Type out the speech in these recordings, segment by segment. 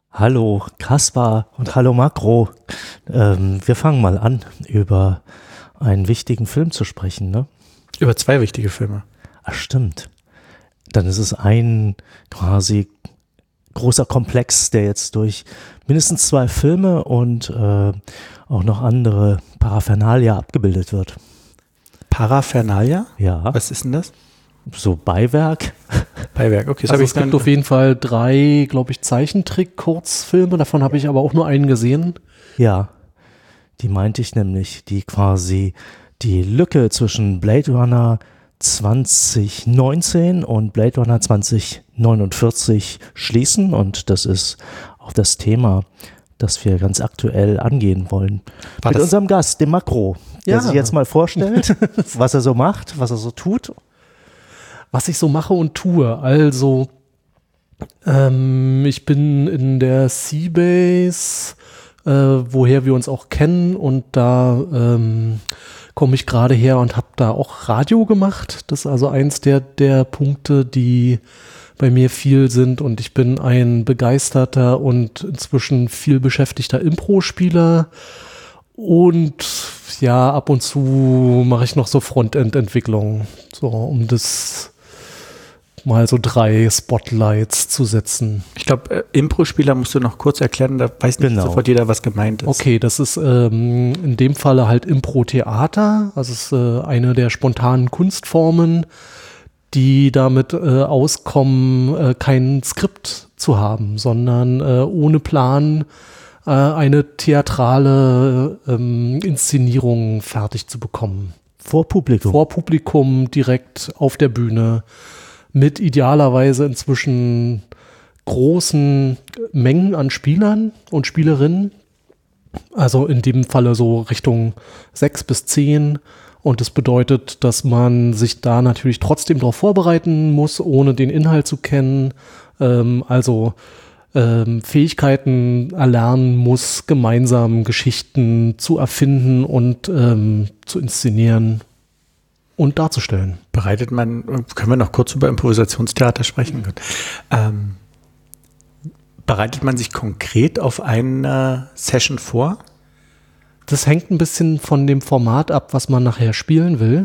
Hallo Kaspar und hallo Makro. Wir fangen mal an, über einen wichtigen Film zu sprechen, ne? Über zwei wichtige Filme. Ach, stimmt. Dann ist es ein quasi großer Komplex, der jetzt durch mindestens 2 Filme und auch noch andere Paraphernalia abgebildet wird. Paraphernalia? Ja. Was ist denn das? So Beiwerk. Beiwerk, okay. Also es gibt auf jeden Fall 3, glaube ich, Zeichentrick-Kurzfilme. Davon habe ich aber auch nur einen gesehen. Ja, die meinte ich nämlich, die quasi die Lücke zwischen Blade Runner 2019 und Blade Runner 2049 schließen. Und das ist auch das Thema, das wir ganz aktuell angehen wollen. Mit unserem Gast, dem Makro, der sich jetzt mal vorstellt, was er so macht, was er so tut. Was ich so mache und tue. Also, ich bin in der Seabase, woher wir uns auch kennen, und da komme ich gerade her und habe da auch Radio gemacht. Das ist also eins der Punkte, die bei mir viel sind, und ich bin ein begeisterter und inzwischen viel beschäftigter Impro-Spieler. Und ja, ab und zu mache ich noch so Frontend-Entwicklung, so um das mal so 3 Spotlights zu setzen. Ich glaube, Impro-Spieler musst du noch kurz erklären, da weiß nicht sofort jeder, was gemeint ist. Okay, das ist in dem Falle halt Impro-Theater, also es ist eine der spontanen Kunstformen, die damit auskommen, kein Skript zu haben, sondern ohne Plan eine theatrale Inszenierung fertig zu bekommen. Vor Publikum. Vor Publikum, direkt auf der Bühne, mit idealerweise inzwischen großen Mengen an Spielern und Spielerinnen. Also in dem Falle so Richtung 6 bis 10. Und das bedeutet, dass man sich da natürlich trotzdem darauf vorbereiten muss, ohne den Inhalt zu kennen. Fähigkeiten erlernen muss, gemeinsam Geschichten zu erfinden und zu inszenieren und darzustellen. Können wir noch kurz über Improvisationstheater sprechen? Bereitet man sich konkret auf eine Session vor? Das hängt ein bisschen von dem Format ab, was man nachher spielen will.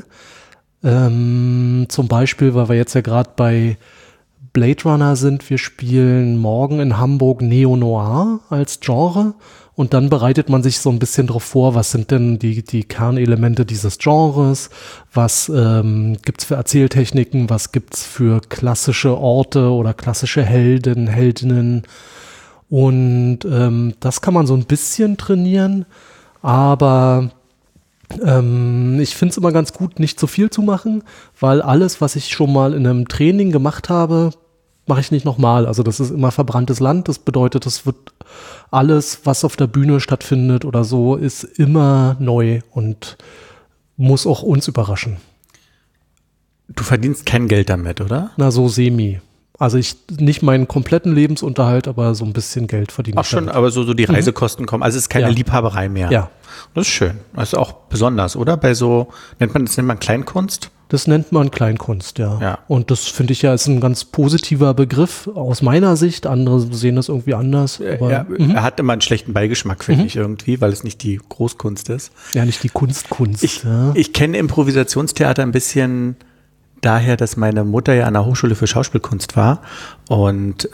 Zum Beispiel, weil wir jetzt ja gerade bei Blade Runner sind, wir spielen morgen in Hamburg Neo-Noir als Genre, und dann bereitet man sich so ein bisschen darauf vor, was sind denn die Kernelemente dieses Genres, was gibt's für Erzähltechniken, was gibt's für klassische Orte oder klassische Helden, Heldinnen, und das kann man so ein bisschen trainieren, aber ich finde es immer ganz gut, nicht zu viel zu machen, weil alles, was ich schon mal in einem Training gemacht habe, mache ich nicht nochmal. Also das ist immer verbranntes Land. Das bedeutet, es wird alles, was auf der Bühne stattfindet oder so, ist immer neu und muss auch uns überraschen. Du verdienst kein Geld damit, oder? Na, so semi. Also nicht meinen kompletten Lebensunterhalt, aber so ein bisschen Geld verdiene ich schon, damit. aber so die Reisekosten kommen. Also es ist keine Liebhaberei mehr. Ja. Das ist schön. Das ist auch besonders, oder? Bei so, nennt man Kleinkunst? Das nennt man Kleinkunst, ja. Ja. Und das finde ich ja ist ein ganz positiver Begriff aus meiner Sicht. Andere sehen das irgendwie anders. Aber, er hat immer einen schlechten Beigeschmack, finde ich irgendwie, weil es nicht die Großkunst ist. Ja, nicht die Kunst. Ich kenne Improvisationstheater ein bisschen daher, dass meine Mutter ja an der Hochschule für Schauspielkunst war und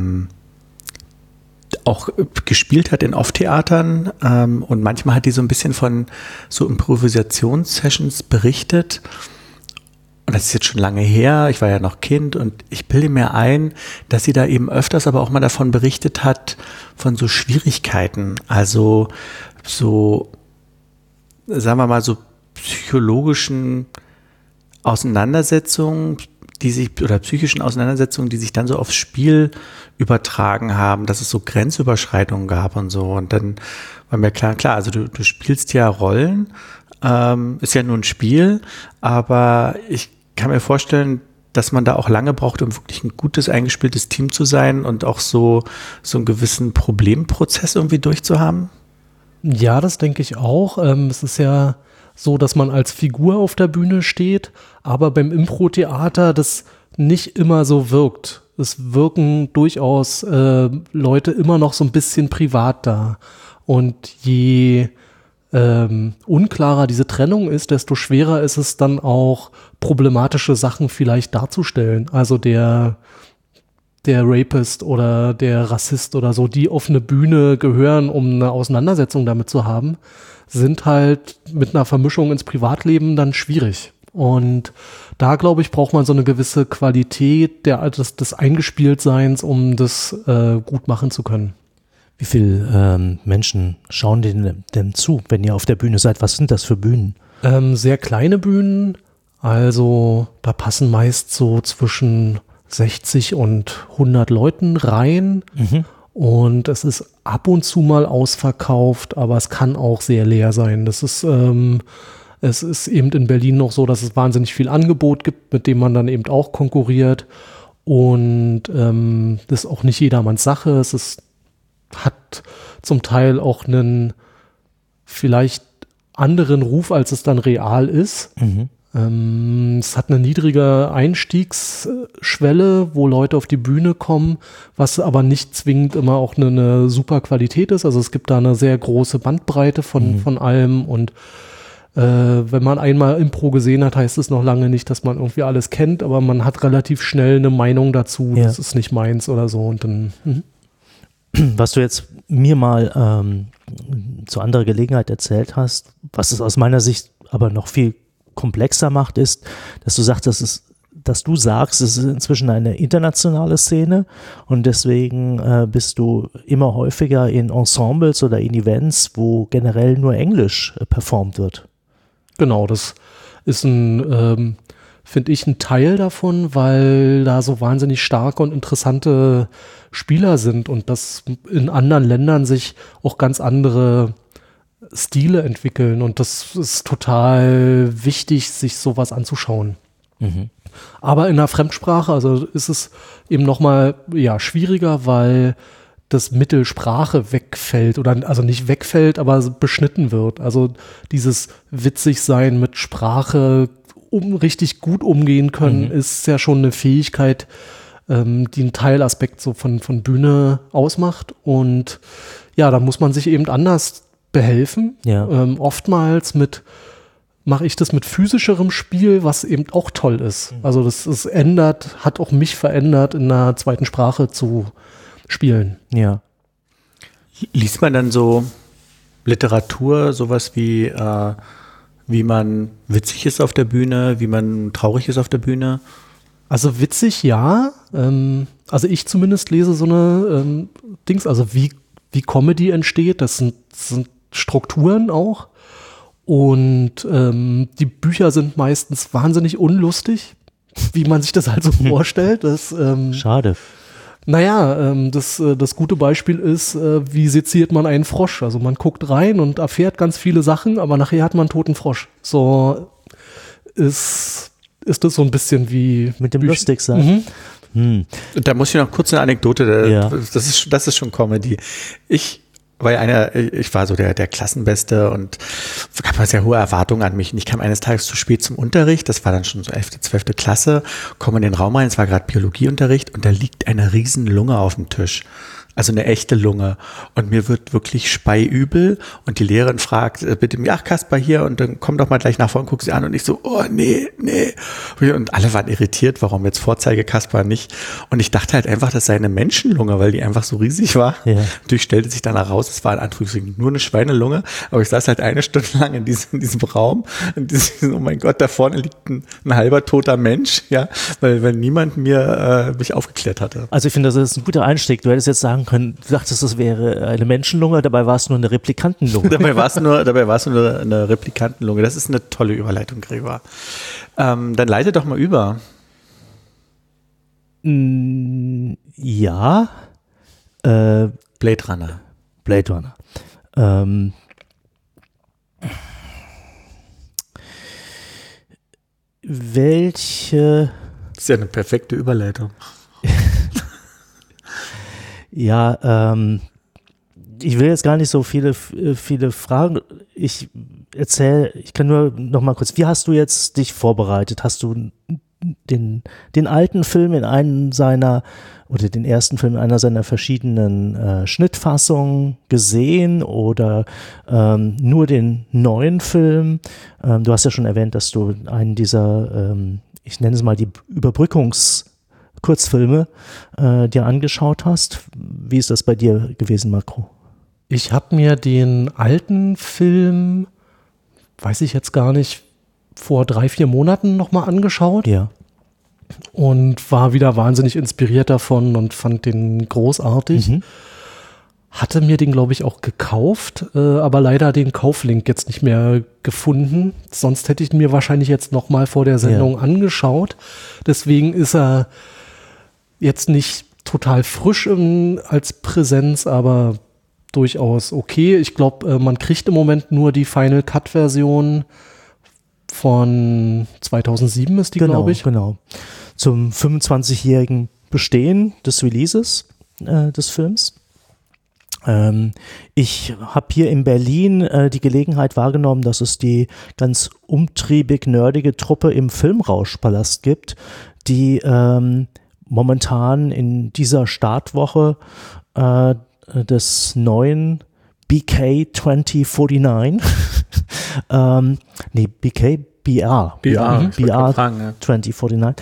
auch gespielt hat in Off-Theatern, und manchmal hat die so ein bisschen von so Improvisationssessions berichtet. Und das ist jetzt schon lange her, ich war ja noch Kind, und ich bilde mir ein, dass sie da eben öfters aber auch mal davon berichtet hat, von so Schwierigkeiten, also so, sagen wir mal, so psychologischen Auseinandersetzungen, psychischen Auseinandersetzungen, die sich dann so aufs Spiel übertragen haben, dass es so Grenzüberschreitungen gab und so. Und dann war mir klar, also du spielst ja Rollen, ist ja nur ein Spiel, aber ich kann mir vorstellen, dass man da auch lange braucht, um wirklich ein gutes, eingespieltes Team zu sein und auch so einen gewissen Problemprozess irgendwie durchzuhaben. Ja, das denke ich auch. Es ist ja so, dass man als Figur auf der Bühne steht, aber beim Impro-Theater das nicht immer so wirkt. es wirken durchaus Leute immer noch so ein bisschen privat da. Und je unklarer diese Trennung ist, desto schwerer ist es dann auch, problematische Sachen vielleicht darzustellen. Also der Rapist oder der Rassist oder so, die auf eine Bühne gehören, um eine Auseinandersetzung damit zu haben, sind halt mit einer Vermischung ins Privatleben dann schwierig. Und da, glaube ich, braucht man so eine gewisse Qualität des Eingespieltseins, um das gut machen zu können. Wie viele Menschen schauen denn zu, wenn ihr auf der Bühne seid? Was sind das für Bühnen? Sehr kleine Bühnen, also da passen meist so zwischen 60 und 100 Leuten rein. Und es ist ab und zu mal ausverkauft, aber es kann auch sehr leer sein. Es ist eben in Berlin noch so, dass es wahnsinnig viel Angebot gibt, mit dem man dann eben auch konkurriert. Und das ist auch nicht jedermanns Sache. Hat zum Teil auch einen vielleicht anderen Ruf, als es dann real ist. Es hat eine niedrige Einstiegsschwelle, wo Leute auf die Bühne kommen, was aber nicht zwingend immer auch eine super Qualität ist. Also es gibt da eine sehr große Bandbreite von allem, und wenn man einmal Impro gesehen hat, heißt es noch lange nicht, dass man irgendwie alles kennt, aber man hat relativ schnell eine Meinung dazu, das ist nicht meins oder so. Und dann Was du jetzt mir mal zu anderer Gelegenheit erzählt hast, was es aus meiner Sicht aber noch viel komplexer macht, ist, dass du sagst, es ist inzwischen eine internationale Szene, und deswegen bist du immer häufiger in Ensembles oder in Events, wo generell nur Englisch performt wird. Genau, das ist finde ich, ein Teil davon, weil da so wahnsinnig starke und interessante Spieler sind und dass in anderen Ländern sich auch ganz andere Stile entwickeln, und das ist total wichtig, sich sowas anzuschauen. Aber in der Fremdsprache, also ist es eben nochmal schwieriger, weil das Mittel Sprache wegfällt, oder also nicht wegfällt, aber beschnitten wird. Also dieses Witzigsein mit Sprache richtig gut umgehen können, ist ja schon eine Fähigkeit, die einen Teilaspekt so von Bühne ausmacht. Und ja, da muss man sich eben anders behelfen. Ja. Oftmals mache ich das mit physischerem Spiel, was eben auch toll ist. Also das hat auch mich verändert, in einer zweiten Sprache zu spielen. Ja. Liest man dann so Literatur, sowas wie man witzig ist auf der Bühne, wie man traurig ist auf der Bühne? Also witzig, ja. Also ich zumindest lese so eine Dings, also wie Comedy entsteht, das sind Strukturen auch. Und die Bücher sind meistens wahnsinnig unlustig, wie man sich das halt so vorstellt. Schade. Naja, das gute Beispiel ist, wie seziert man einen Frosch? Also man guckt rein und erfährt ganz viele Sachen, aber nachher hat man einen toten Frosch. So ist das so ein bisschen wie mit dem Lustigsein. Da muss ich noch kurz eine Anekdote, Ja. Das ist schon Comedy. Ich war so der Klassenbeste und gab mal sehr hohe Erwartungen an mich. Und ich kam eines Tages zu spät zum Unterricht, das war dann schon so 11., 12. Klasse, komme in den Raum rein, es war gerade Biologieunterricht, und da liegt eine riesen Lunge auf dem Tisch. Also eine echte Lunge. Und mir wird wirklich speiübel, und die Lehrerin fragt, bitte, ach Kaspar hier, und dann komm doch mal gleich nach vorne und guck sie an, und ich so, oh nee. Und alle waren irritiert, warum jetzt Vorzeige Kaspar nicht. Und ich dachte halt einfach, das sei eine Menschenlunge, weil die einfach so riesig war. Ja. Natürlich stellte sich dann heraus, es war in Anführungszeichen nur eine Schweinelunge, aber ich saß halt eine Stunde lang in diesem Raum, und oh mein Gott, da vorne liegt ein halber toter Mensch, ja, weil niemand mich aufgeklärt hatte. Also ich finde, das ist ein guter Einstieg. Du hättest jetzt sagen können, du dachtest, das wäre eine Menschenlunge, dabei war es nur eine Replikantenlunge. Dabei war es nur eine Replikantenlunge. Das ist eine tolle Überleitung, Gregor. Dann leite doch mal über. Ja. Blade Runner. Welche... Das ist ja eine perfekte Überleitung. Ja, ich will jetzt gar nicht so viele Fragen. Ich kann nur noch mal kurz, wie hast du jetzt dich vorbereitet? Hast du den alten Film in einen seiner, oder den ersten Film in einer seiner verschiedenen Schnittfassungen gesehen oder nur den neuen Film? Du hast ja schon erwähnt, dass du einen dieser, ich nenne es mal die Überbrückungskurzfilme dir angeschaut hast. Wie ist das bei dir gewesen, Makro? Ich habe mir den alten Film, weiß ich jetzt gar nicht, vor 3-4 Monaten nochmal angeschaut. Ja. Und war wieder wahnsinnig inspiriert davon und fand den großartig. Mhm. Hatte mir den, glaube ich, auch gekauft, aber leider den Kauflink jetzt nicht mehr gefunden. Sonst hätte ich ihn mir wahrscheinlich jetzt nochmal vor der Sendung angeschaut. Deswegen ist er jetzt nicht total frisch als Präsenz, aber durchaus okay. Ich glaube, man kriegt im Moment nur die Final Cut Version von 2007 ist die, glaube ich. Genau. Zum 25-jährigen Bestehen des Releases des Films. Ich habe hier in Berlin die Gelegenheit wahrgenommen, dass es die ganz umtriebig nerdige Truppe im Filmrauschpalast gibt, die momentan in dieser Startwoche des neuen BK 2049 BR 2049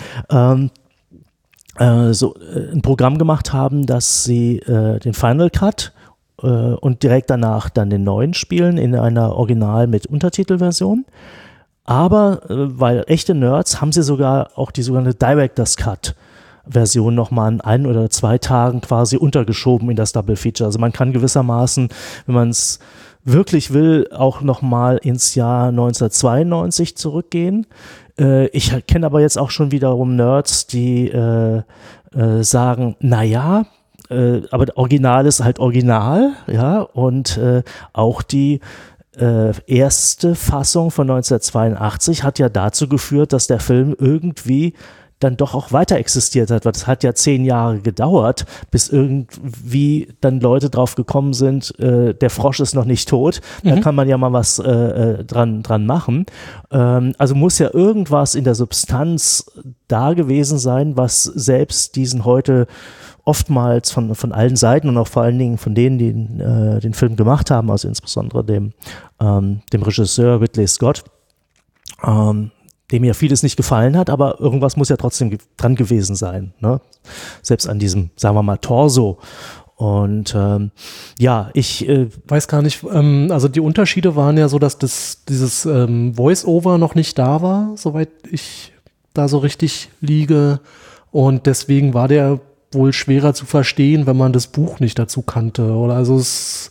ein Programm gemacht haben, dass sie den Final Cut und direkt danach dann den neuen spielen in einer Original- mit Untertitelversion. Aber weil echte Nerds haben sie sogar auch die sogenannte Director's Cut Version nochmal an 1 oder 2 Tagen quasi untergeschoben in das Double Feature. Also man kann gewissermaßen, wenn man es wirklich will, auch nochmal ins Jahr 1992 zurückgehen. Ich kenne aber jetzt auch schon wiederum Nerds, die sagen, naja, aber Original ist halt Original, ja, und auch die erste Fassung von 1982 hat ja dazu geführt, dass der Film irgendwie dann doch auch weiter existiert hat, weil es hat ja 10 Jahre gedauert, bis irgendwie dann Leute drauf gekommen sind, der Frosch ist noch nicht tot, da kann man ja mal was dran machen. Also muss ja irgendwas in der Substanz da gewesen sein, was selbst diesen heute oftmals von allen Seiten und auch vor allen Dingen von denen, die den Film gemacht haben, also insbesondere dem Regisseur Ridley Scott, dem ja vieles nicht gefallen hat, aber irgendwas muss ja trotzdem dran gewesen sein, ne? Selbst an diesem, sagen wir mal, Torso. Und ich weiß gar nicht, also die Unterschiede waren ja so, dass dieses Voice-Over noch nicht da war, soweit ich da so richtig liege. Und deswegen war der wohl schwerer zu verstehen, wenn man das Buch nicht dazu kannte. Oder also das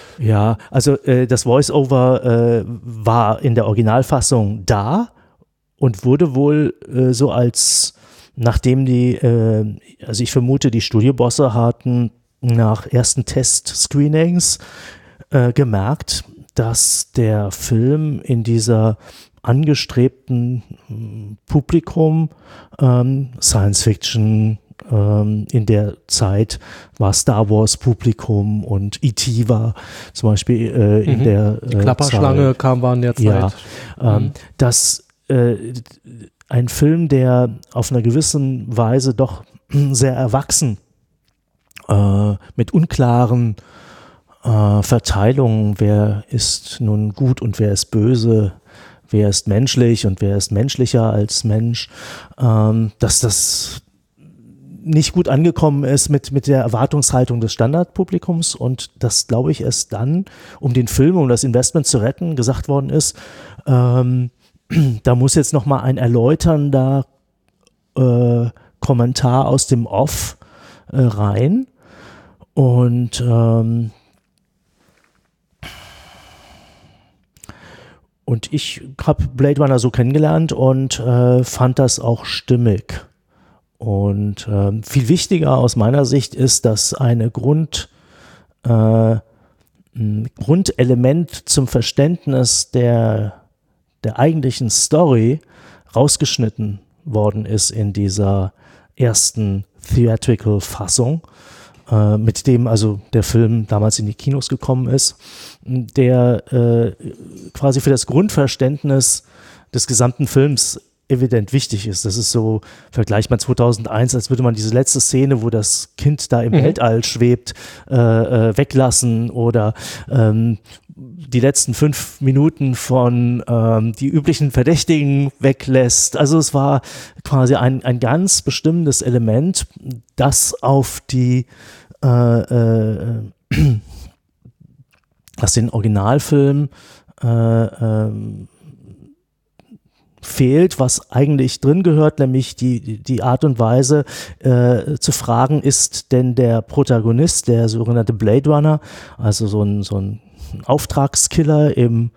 Voice-Over war in der Originalfassung da und wurde wohl so als, nachdem also ich vermute, die Studiobosse hatten nach ersten Test-Screenings gemerkt, dass der Film in dieser angestrebten Publikum Science-Fiction, in der Zeit war Star Wars Publikum und E.T. war zum Beispiel in der die Klapperschlange war in der Zeit. Ja, dass ein Film, der auf einer gewissen Weise doch sehr erwachsen mit unklaren Verteilungen, wer ist nun gut und wer ist böse, wer ist menschlich und wer ist menschlicher als Mensch, dass das nicht gut angekommen ist mit der Erwartungshaltung des Standardpublikums und das, glaube ich, erst dann, um den Film, um das Investment zu retten, gesagt worden ist, da muss jetzt nochmal ein erläuternder Kommentar aus dem Off rein und ich habe Blade Runner so kennengelernt und fand das auch stimmig. Und viel wichtiger aus meiner Sicht ist, dass ein Grundelement zum Verständnis der eigentlichen Story rausgeschnitten worden ist in dieser ersten Theatrical-Fassung, mit dem also der Film damals in die Kinos gekommen ist, der quasi für das Grundverständnis des gesamten Films evident wichtig ist. Das ist so vergleichbar 2001, als würde man diese letzte Szene, wo das Kind da im Weltall schwebt, weglassen oder die letzten 5 Minuten von die üblichen Verdächtigen weglässt. Also es war quasi ein ganz bestimmtes Element, das auf die aus den Originalfilmen fehlt, was eigentlich drin gehört, nämlich die Art und Weise zu fragen, ist denn der Protagonist, der sogenannte Blade Runner, also so ein Auftragskiller im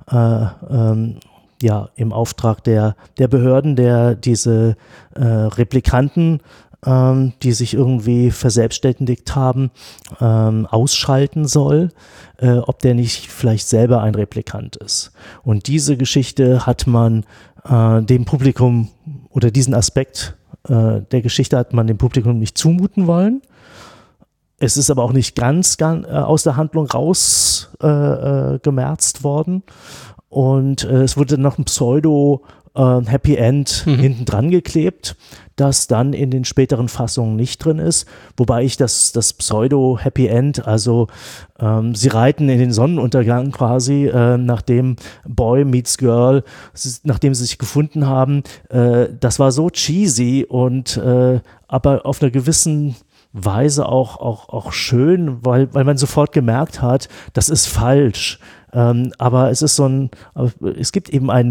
Auftrag der Behörden, der diese Replikanten, die sich irgendwie verselbstständigt haben, ausschalten soll, ob der nicht vielleicht selber ein Replikant ist. Und diese Geschichte hat man dem Publikum oder diesen Aspekt der Geschichte hat man dem Publikum nicht zumuten wollen. Es ist aber auch nicht ganz aus der Handlung rausgemerzt worden. Und es wurde noch ein Pseudo-Happy End hinten dran geklebt, das dann in den späteren Fassungen nicht drin ist. Wobei ich das Pseudo-Happy End, also sie reiten in den Sonnenuntergang quasi, nachdem Boy meets Girl, nachdem sie sich gefunden haben, das war so cheesy und aber auf einer gewissen Weise auch schön, weil man sofort gemerkt hat, das ist falsch. Aber es ist es gibt eben ein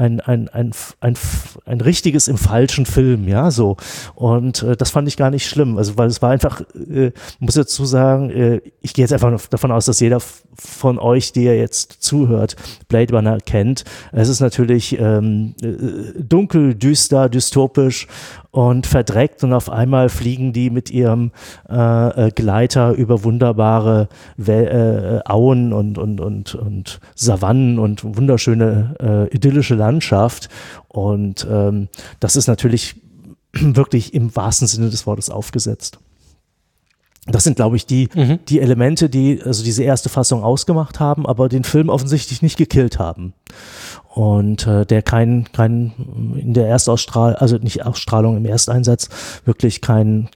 richtiges im falschen Film, ja, so. Und das fand ich gar nicht schlimm, also weil es war einfach, muss dazu sagen, ich gehe jetzt einfach davon aus, dass jeder von euch, der jetzt zuhört, Blade Runner kennt. Es ist natürlich dunkel, düster, dystopisch und verdreckt und auf einmal fliegen die mit ihrem Gleiter über wunderbare Auen und Savannen und wunderschöne idyllische Landschaft und das ist natürlich wirklich im wahrsten Sinne des Wortes aufgesetzt. Das sind, glaube ich, die Elemente, die also diese erste Fassung ausgemacht haben, aber den Film offensichtlich nicht gekillt haben. Und der in der Erstausstrahlung, also nicht Ausstrahlung im Ersteinsatz, wirklich kein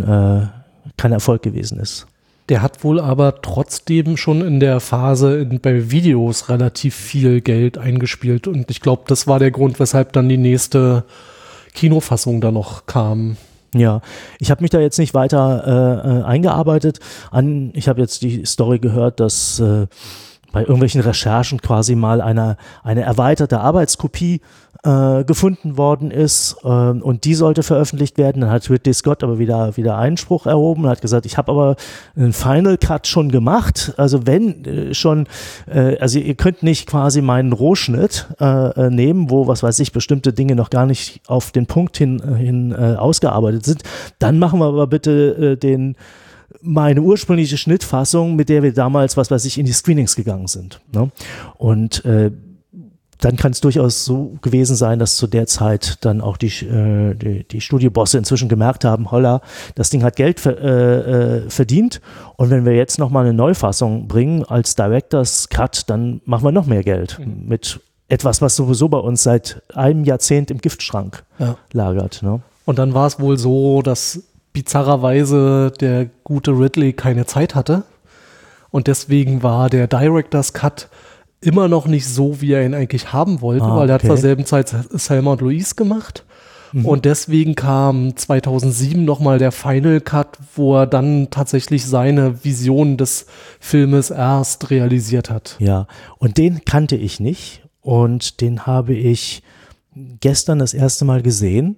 Erfolg gewesen ist. Der hat wohl aber trotzdem schon in der Phase bei Videos relativ viel Geld eingespielt und ich glaube, das war der Grund, weshalb dann die nächste Kinofassung da noch kam. Ja, ich habe mich da jetzt nicht weiter eingearbeitet. Ich habe jetzt die Story gehört, dass bei irgendwelchen Recherchen quasi mal eine erweiterte Arbeitskopie gefunden worden ist und die sollte veröffentlicht werden. Dann hat Ridley Scott aber wieder Einspruch erhoben und hat gesagt, ich habe aber einen Final Cut schon gemacht. Also wenn schon, also ihr könnt nicht quasi meinen Rohschnitt nehmen, wo, was weiß ich, bestimmte Dinge noch gar nicht auf den Punkt hin ausgearbeitet sind. Dann machen wir aber bitte meine ursprüngliche Schnittfassung, mit der wir damals, was weiß ich, in die Screenings gegangen sind. Ne? Und dann kann es durchaus so gewesen sein, dass zu der Zeit dann auch die Studiobosse inzwischen gemerkt haben, holla, das Ding hat Geld verdient und wenn wir jetzt nochmal eine Neufassung bringen als Director's Cut, dann machen wir noch mehr Geld mit etwas, was sowieso bei uns seit einem Jahrzehnt im Giftschrank lagert. Ne? Und dann war es wohl so, dass bizarrerweise der gute Ridley keine Zeit hatte und deswegen war der Director's Cut immer noch nicht so, wie er ihn eigentlich haben wollte, weil er hat zur selben Zeit Selma und Louise gemacht und deswegen kam 2007 nochmal der Final Cut, wo er dann tatsächlich seine Vision des Filmes erst realisiert hat. Ja, und den kannte ich nicht und den habe ich gestern das erste Mal gesehen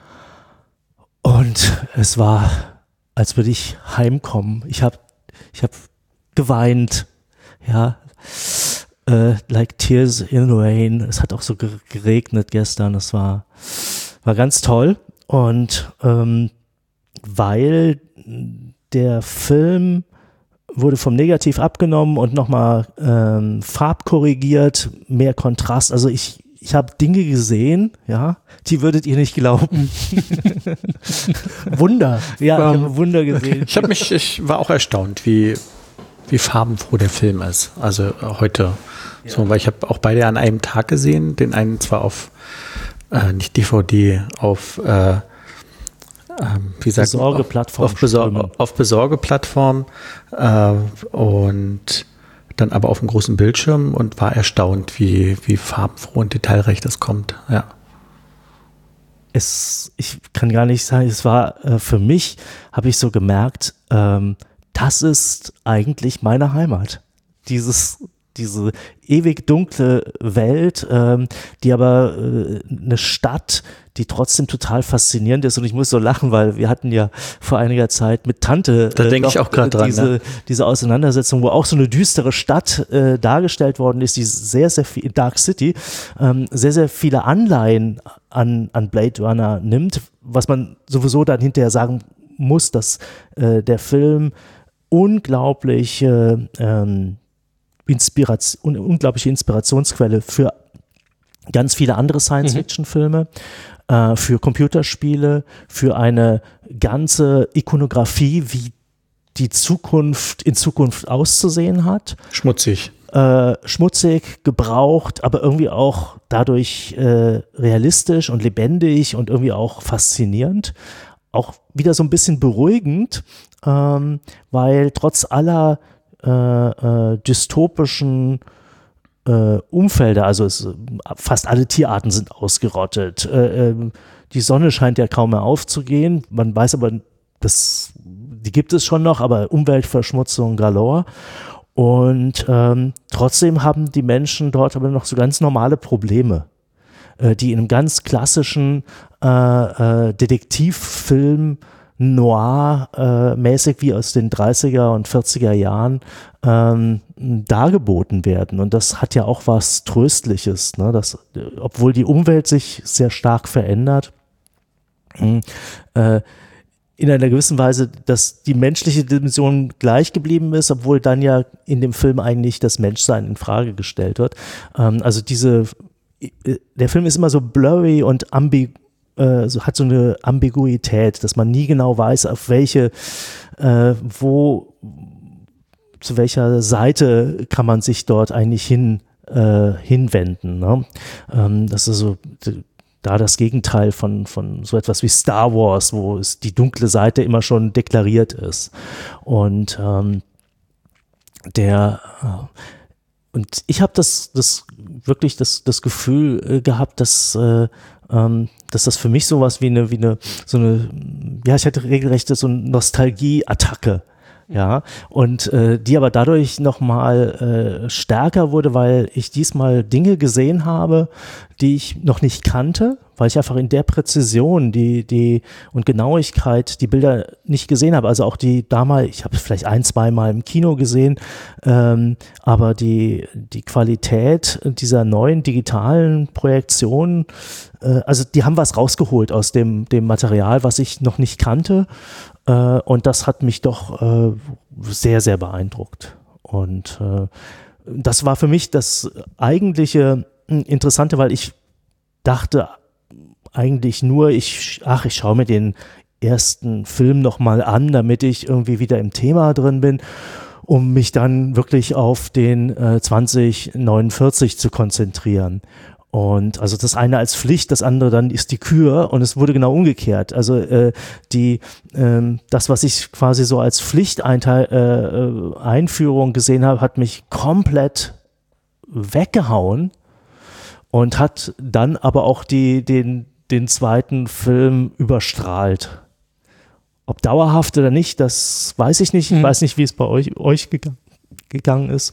und es war, als würde ich heimkommen. Ich hab geweint, ja, like tears in rain. Es hat auch so geregnet gestern. Das war ganz toll. Und weil der Film wurde vom Negativ abgenommen und nochmal farbkorrigiert, mehr Kontrast. Also ich habe Dinge gesehen, ja, die würdet ihr nicht glauben. Wunder. Ja, ich habe Wunder gesehen. Ich war auch erstaunt, wie farbenfroh der Film ist. Also heute. Ja. So, weil ich habe auch beide an einem Tag gesehen, den einen zwar auf nicht DVD, auf wie sagt Besorgeplattform. Auf Besorgeplattform und dann aber auf einem großen Bildschirm und war erstaunt, wie farbenfroh und detailreich das kommt. Ja. Ich kann gar nicht sagen, es war für mich, habe ich so gemerkt, das ist eigentlich meine Heimat. Diese ewig dunkle Welt, die aber eine Stadt, die trotzdem total faszinierend ist. Und ich muss so lachen, weil wir hatten ja vor einiger Zeit mit Tante da denke ich auch gerade dran, diese Auseinandersetzung, wo auch so eine düstere Stadt dargestellt worden ist, die sehr, sehr viel, Dark City, sehr, sehr viele Anleihen an Blade Runner nimmt, was man sowieso dann hinterher sagen muss, dass der Film unglaubliche Inspirationsquelle für ganz viele andere Science-Fiction-Filme, für Computerspiele, für eine ganze Ikonografie, wie die Zukunft in Zukunft auszusehen hat. Schmutzig, gebraucht, aber irgendwie auch dadurch realistisch und lebendig und irgendwie auch faszinierend. Auch wieder so ein bisschen beruhigend, weil trotz aller dystopischen Umfelder, also fast alle Tierarten sind ausgerottet. Die Sonne scheint ja kaum mehr aufzugehen. Man weiß aber, die gibt es schon noch, aber Umweltverschmutzung galore. Und trotzdem haben die Menschen dort aber noch so ganz normale Probleme, die in einem ganz klassischen Detektivfilm Noir-mäßig wie aus den 30er und 40er Jahren dargeboten werden. Und das hat ja auch was Tröstliches, ne? Obwohl die Umwelt sich sehr stark verändert, in einer gewissen Weise, dass die menschliche Dimension gleich geblieben ist, obwohl dann ja in dem Film eigentlich das Menschsein in Frage gestellt wird. Also der Film ist immer so blurry und hat so eine Ambiguität, dass man nie genau weiß, auf zu welcher Seite kann man sich dort eigentlich hinwenden. Ne? Das ist so da das Gegenteil von so etwas wie Star Wars, wo die dunkle Seite immer schon deklariert ist. Und ich habe wirklich das Gefühl gehabt, dass das für mich sowas wie ich hatte regelrecht so eine Nostalgie-Attacke, ja, und die aber dadurch nochmal stärker wurde, weil ich diesmal Dinge gesehen habe, die ich noch nicht kannte, weil ich einfach in der Präzision und Genauigkeit die Bilder nicht gesehen habe. Also auch ich habe es vielleicht 1-2 Mal im Kino gesehen, aber die Qualität dieser neuen digitalen Projektionen, also die haben was rausgeholt aus dem Material, was ich noch nicht kannte, und das hat mich doch sehr, sehr beeindruckt. Und das war für mich das eigentliche Interessante, weil ich dachte eigentlich nur, ich schaue mir den ersten Film nochmal an, damit ich irgendwie wieder im Thema drin bin, um mich dann wirklich auf den 2049 zu konzentrieren. Und also das eine als Pflicht, das andere dann ist die Kür, und es wurde genau umgekehrt. Also das, was ich quasi so als Pflichteinführung gesehen habe, hat mich komplett weggehauen und hat dann aber auch den zweiten Film überstrahlt. Ob dauerhaft oder nicht, das weiß ich nicht. Ich weiß nicht, wie es bei euch gegangen ist.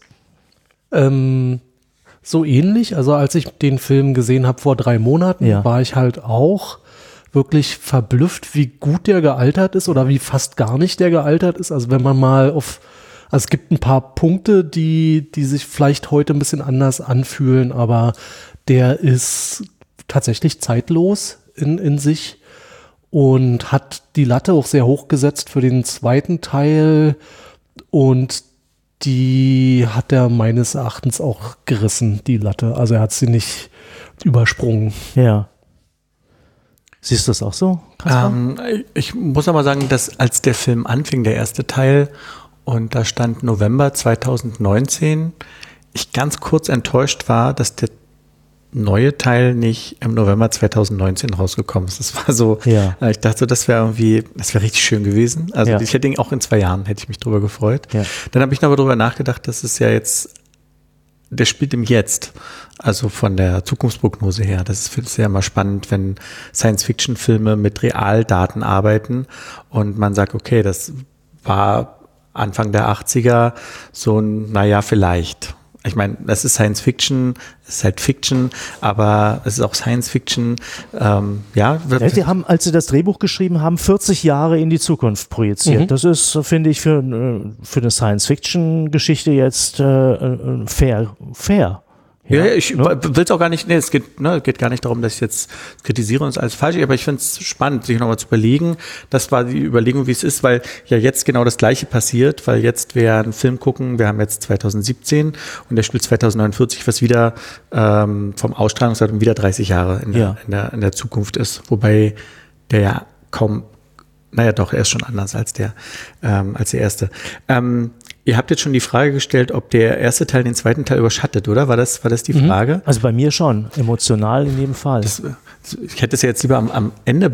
So ähnlich. Also als ich den Film gesehen habe vor 3 Monaten, war ich halt auch wirklich verblüfft, wie gut der gealtert ist oder wie fast gar nicht der gealtert ist. Also wenn man mal also es gibt ein paar Punkte, die sich vielleicht heute ein bisschen anders anfühlen, aber der ist tatsächlich zeitlos in sich und hat die Latte auch sehr hoch gesetzt für den zweiten Teil, und die hat er meines Erachtens auch gerissen, die Latte. Also er hat sie nicht übersprungen. Ja. Siehst du das auch so, Kaspar? Ich muss aber sagen, dass als der Film anfing, der erste Teil, und da stand November 2019, ich ganz kurz enttäuscht war, dass der neue Teil nicht im November 2019 rausgekommen ist. Das war so, ich dachte so, das wäre richtig schön gewesen. Also ich hätte ihn auch in 2 Jahren, hätte ich mich drüber gefreut. Ja. Dann habe ich aber drüber nachgedacht, dass es ja jetzt, der spielt im Jetzt, also von der Zukunftsprognose her. Das ist ja immer spannend, wenn Science-Fiction-Filme mit Realdaten arbeiten und man sagt, okay, das war Anfang der 80er so ein, naja, vielleicht. Ich meine, das ist Science Fiction, es ist halt Fiction, aber es ist auch Science Fiction. Sie haben, als sie das Drehbuch geschrieben haben, 40 Jahre in die Zukunft projiziert. Das ist, finde ich, für eine Science Fiction Geschichte jetzt fair. Ja, ich will es auch gar nicht, es geht gar nicht darum, dass ich jetzt kritisiere und es alles falsch ist, aber ich finde es spannend, sich nochmal zu überlegen. Das war die Überlegung, wie es ist, weil ja jetzt genau das Gleiche passiert, weil jetzt wir einen Film gucken, wir haben jetzt 2017 und der spielt 2049, was wieder vom Ausstrahlungsdatum wieder 30 Jahre in der Zukunft ist, wobei der ja kaum, naja doch, er ist schon anders als der erste. Ihr habt jetzt schon die Frage gestellt, ob der erste Teil den zweiten Teil überschattet, oder? War das die Frage? Also bei mir schon, emotional in jedem Fall. Ich hätte es ja jetzt lieber am Ende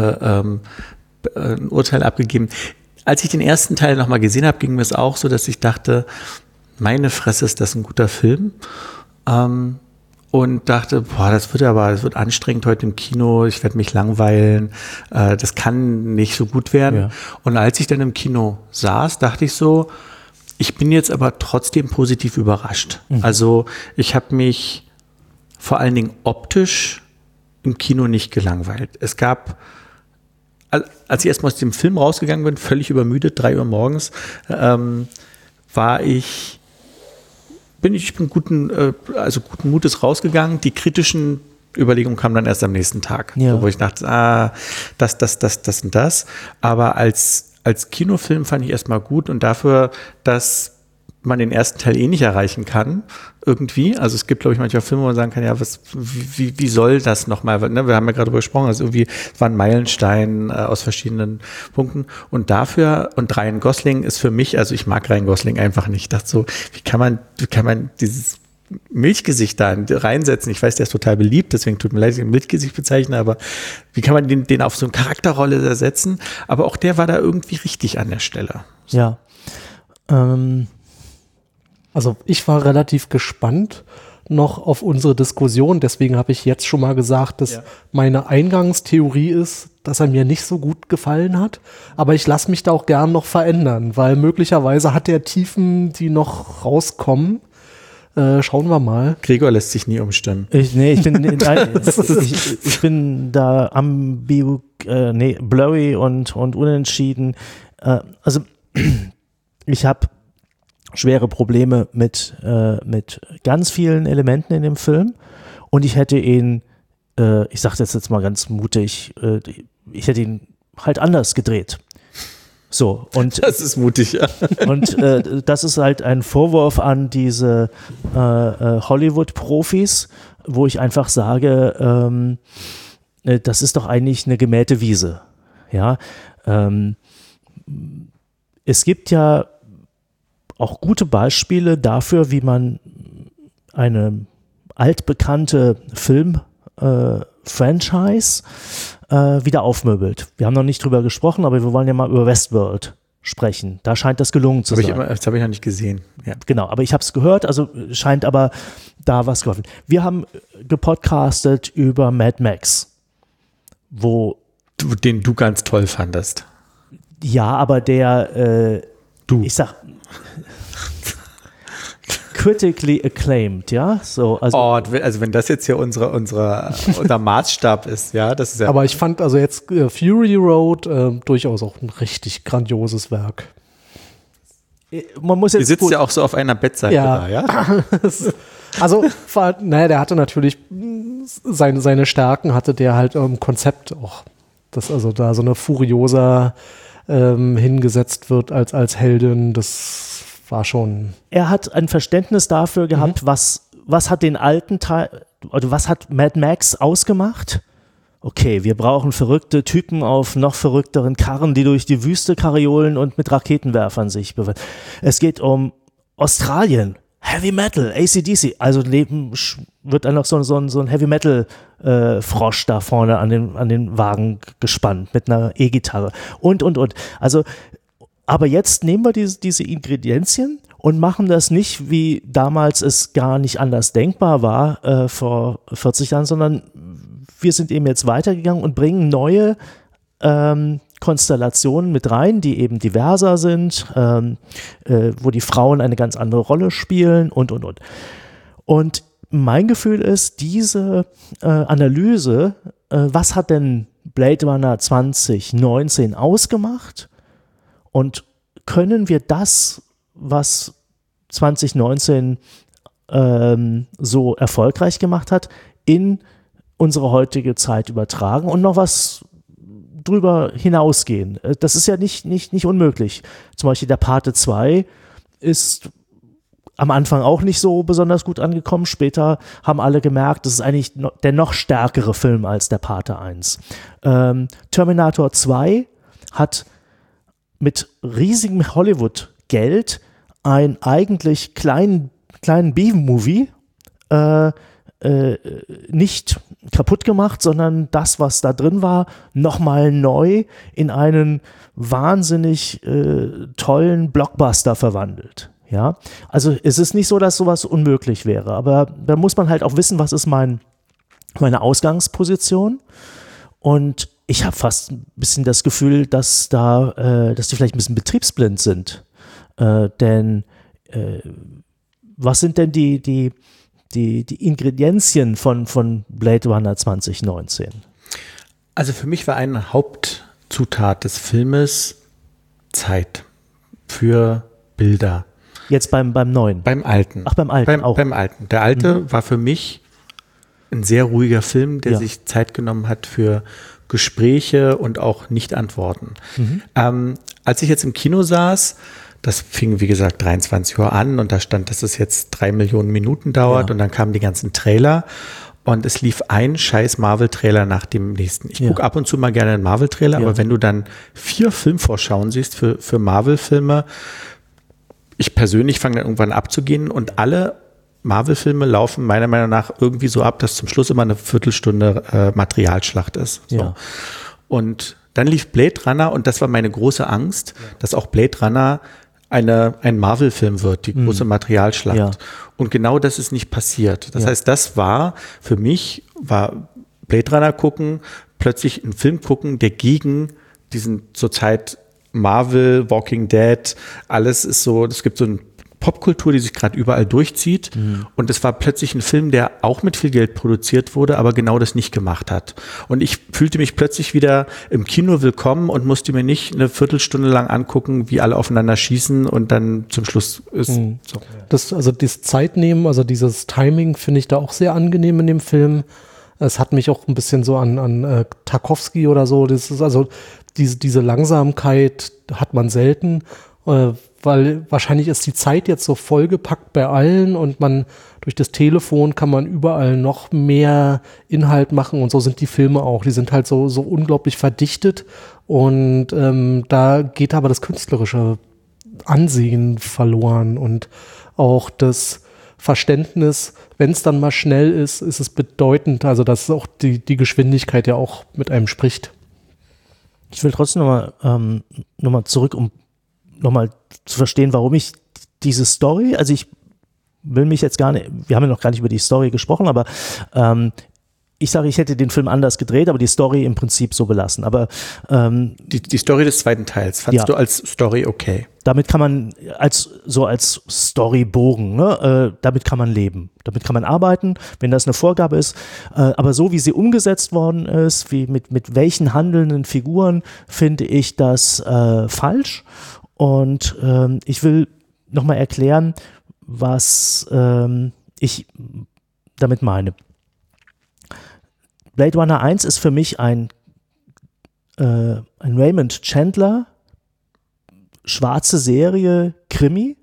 ein Urteil abgegeben. Als ich den ersten Teil nochmal gesehen habe, ging mir es auch so, dass ich dachte, meine Fresse, ist das ein guter Film? Und dachte, das wird anstrengend heute im Kino, ich werde mich langweilen, das kann nicht so gut werden. Ja. Und als ich dann im Kino saß, dachte ich so, ich bin jetzt aber trotzdem positiv überrascht. Also ich habe mich vor allen Dingen optisch im Kino nicht gelangweilt. Es gab, als ich erstmal aus dem Film rausgegangen bin, völlig übermüdet, 3 Uhr morgens, bin guten Mutes rausgegangen. Die kritischen Überlegungen kamen dann erst am nächsten Tag, wo ich dachte, das und das. Aber als Kinofilm fand ich erstmal gut und dafür, dass man den ersten Teil nicht erreichen kann, irgendwie. Also es gibt, glaube ich, manchmal Filme, wo man sagen kann, ja, wie soll das nochmal? Ne? Wir haben ja gerade darüber gesprochen, also irgendwie war ein Meilenstein aus verschiedenen Punkten. Und Ryan Gosling ist für mich, also ich mag Ryan Gosling einfach nicht. Ich dachte so, wie kann man dieses Milchgesicht da reinsetzen? Ich weiß, der ist total beliebt, deswegen tut mir leid, dass ich ein Milchgesicht bezeichne, aber wie kann man den auf so eine Charakterrolle ersetzen? Aber auch der war da irgendwie richtig an der Stelle. So. Ja. Also ich war relativ gespannt noch auf unsere Diskussion, deswegen habe ich jetzt schon mal gesagt, dass meine Eingangstheorie ist, dass er mir nicht so gut gefallen hat, aber ich lasse mich da auch gern noch verändern, weil möglicherweise hat er Tiefen, die noch rauskommen. Schauen wir mal. Gregor lässt sich nie umstimmen. Ich bin da blurry und unentschieden. Also ich habe schwere Probleme mit ganz vielen Elementen in dem Film und ich hätte ihn, ich sage das jetzt mal ganz mutig, ich hätte ihn halt anders gedreht. So, und das ist mutig, ja. Und das ist halt ein Vorwurf an diese Hollywood-Profis, wo ich einfach sage, das ist doch eigentlich eine gemähte Wiese. Ja, es gibt ja auch gute Beispiele dafür, wie man eine altbekannte Film-Franchise wieder aufmöbelt. Wir haben noch nicht drüber gesprochen, aber wir wollen ja mal über Westworld sprechen. Da scheint das gelungen zu sein. Das habe ich noch nicht gesehen. Ja. Genau, aber ich habe es gehört, also scheint aber da was geholfen. Wir haben gepodcastet über Mad Max, den du ganz toll fandest. Ja, aber ich sag critically acclaimed, ja, so. Also wenn das jetzt hier unser Maßstab ist, ja, das ist ja. Aber ich fand also jetzt Fury Road durchaus auch ein richtig grandioses Werk. Man muss jetzt. Du sitzt ja auch so auf einer Bettseite da, ja? Also, der hatte natürlich seine Stärken, hatte der halt im Konzept auch, dass also da so eine Furiosa hingesetzt wird als Heldin, das war schon. Er hat ein Verständnis dafür gehabt, was hat den alten Teil, oder was hat Mad Max ausgemacht? Okay, wir brauchen verrückte Typen auf noch verrückteren Karren, die durch die Wüste kariolen und mit Raketenwerfern sich bewegen. Es geht um Australien, Heavy Metal, AC/DC, also wird dann noch so ein Heavy-Metal-Frosch da vorne an den Wagen gespannt mit einer E-Gitarre und. Also, aber jetzt nehmen wir diese Ingredienzien und machen das nicht, wie damals es gar nicht anders denkbar war vor 40 Jahren, sondern wir sind eben jetzt weitergegangen und bringen neue Konstellationen mit rein, die eben diverser sind, wo die Frauen eine ganz andere Rolle spielen und. Und mein Gefühl ist, diese Analyse, was hat denn Blade Runner 2019 ausgemacht und können wir das, was 2019 so erfolgreich gemacht hat, in unsere heutige Zeit übertragen und noch was drüber hinausgehen. Das ist ja nicht unmöglich. Zum Beispiel der Pate 2 ist am Anfang auch nicht so besonders gut angekommen. Später haben alle gemerkt, das ist eigentlich der noch stärkere Film als der Pate 1. Terminator 2 hat mit riesigem Hollywood-Geld einen eigentlich kleinen B-Movie nicht kaputt gemacht, sondern das, was da drin war, nochmal neu in einen wahnsinnig tollen Blockbuster verwandelt. Ja, also es ist nicht so, dass sowas unmöglich wäre, aber da muss man halt auch wissen, was ist meine Ausgangsposition, und ich habe fast ein bisschen das Gefühl, dass die vielleicht ein bisschen betriebsblind sind, denn was sind denn die Ingredienzien von Blade Runner 2019? Also für mich war eine Hauptzutat des Filmes Zeit für Bilder. Jetzt beim Neuen? Beim Alten. Ach, beim Alten auch. Beim Alten. Der Alte war für mich ein sehr ruhiger Film, der sich Zeit genommen hat für Gespräche und auch Nicht-Antworten. Als ich jetzt im Kino saß, das fing, wie gesagt, 23 Uhr an und da stand, dass es jetzt 3 Millionen Minuten dauert und dann kamen die ganzen Trailer und es lief ein scheiß Marvel-Trailer nach dem nächsten. Ich gucke ab und zu mal gerne einen Marvel-Trailer, aber wenn du dann 4 Filmvorschauen siehst für Marvel-Filme, ich persönlich fange dann irgendwann abzugehen und alle Marvel-Filme laufen meiner Meinung nach irgendwie so ab, dass zum Schluss immer eine Viertelstunde Materialschlacht ist. So. Ja. Und dann lief Blade Runner und das war meine große Angst, dass auch Blade Runner ein Marvel-Film wird, die große Materialschlacht. Ja. Und genau das ist nicht passiert. Das heißt, das war für mich, war Blade Runner gucken, plötzlich einen Film gucken, der gegen diesen zurzeit Marvel, Walking Dead, alles ist so, es gibt so eine Popkultur, die sich gerade überall durchzieht. Und es war plötzlich ein Film, der auch mit viel Geld produziert wurde, aber genau das nicht gemacht hat. Und ich fühlte mich plötzlich wieder im Kino willkommen und musste mir nicht eine Viertelstunde lang angucken, wie alle aufeinander schießen und dann zum Schluss ist so. Das Zeitnehmen, also dieses Timing finde ich da auch sehr angenehm in dem Film. Es hat mich auch ein bisschen so an Tarkovsky oder so. Das ist also diese Langsamkeit hat man selten, weil wahrscheinlich ist die Zeit jetzt so vollgepackt bei allen und durch das Telefon kann man überall noch mehr Inhalt machen und so sind die Filme auch. Die sind halt so unglaublich verdichtet und da geht aber das künstlerische Ansehen verloren und auch das Verständnis, wenn es dann mal schnell ist, ist es bedeutend, also dass auch die Geschwindigkeit ja auch mit einem spricht. Ich will trotzdem nochmal zurück, um nochmal zu verstehen, warum ich diese Story, also ich will mich jetzt gar nicht, wir haben ja noch gar nicht über die Story gesprochen, aber ich sage, ich hätte den Film anders gedreht, aber die Story im Prinzip so belassen. Aber die Story des zweiten Teils, fandst du als Story okay? Damit kann man als Storybogen, ne, damit kann man leben, damit kann man arbeiten, wenn das eine Vorgabe ist. Aber so wie sie umgesetzt worden ist, wie mit welchen handelnden Figuren, finde ich das falsch. Und ich will nochmal erklären, was ich damit meine. Blade Runner 1 ist für mich ein Raymond Chandler, schwarze Serie, Krimi,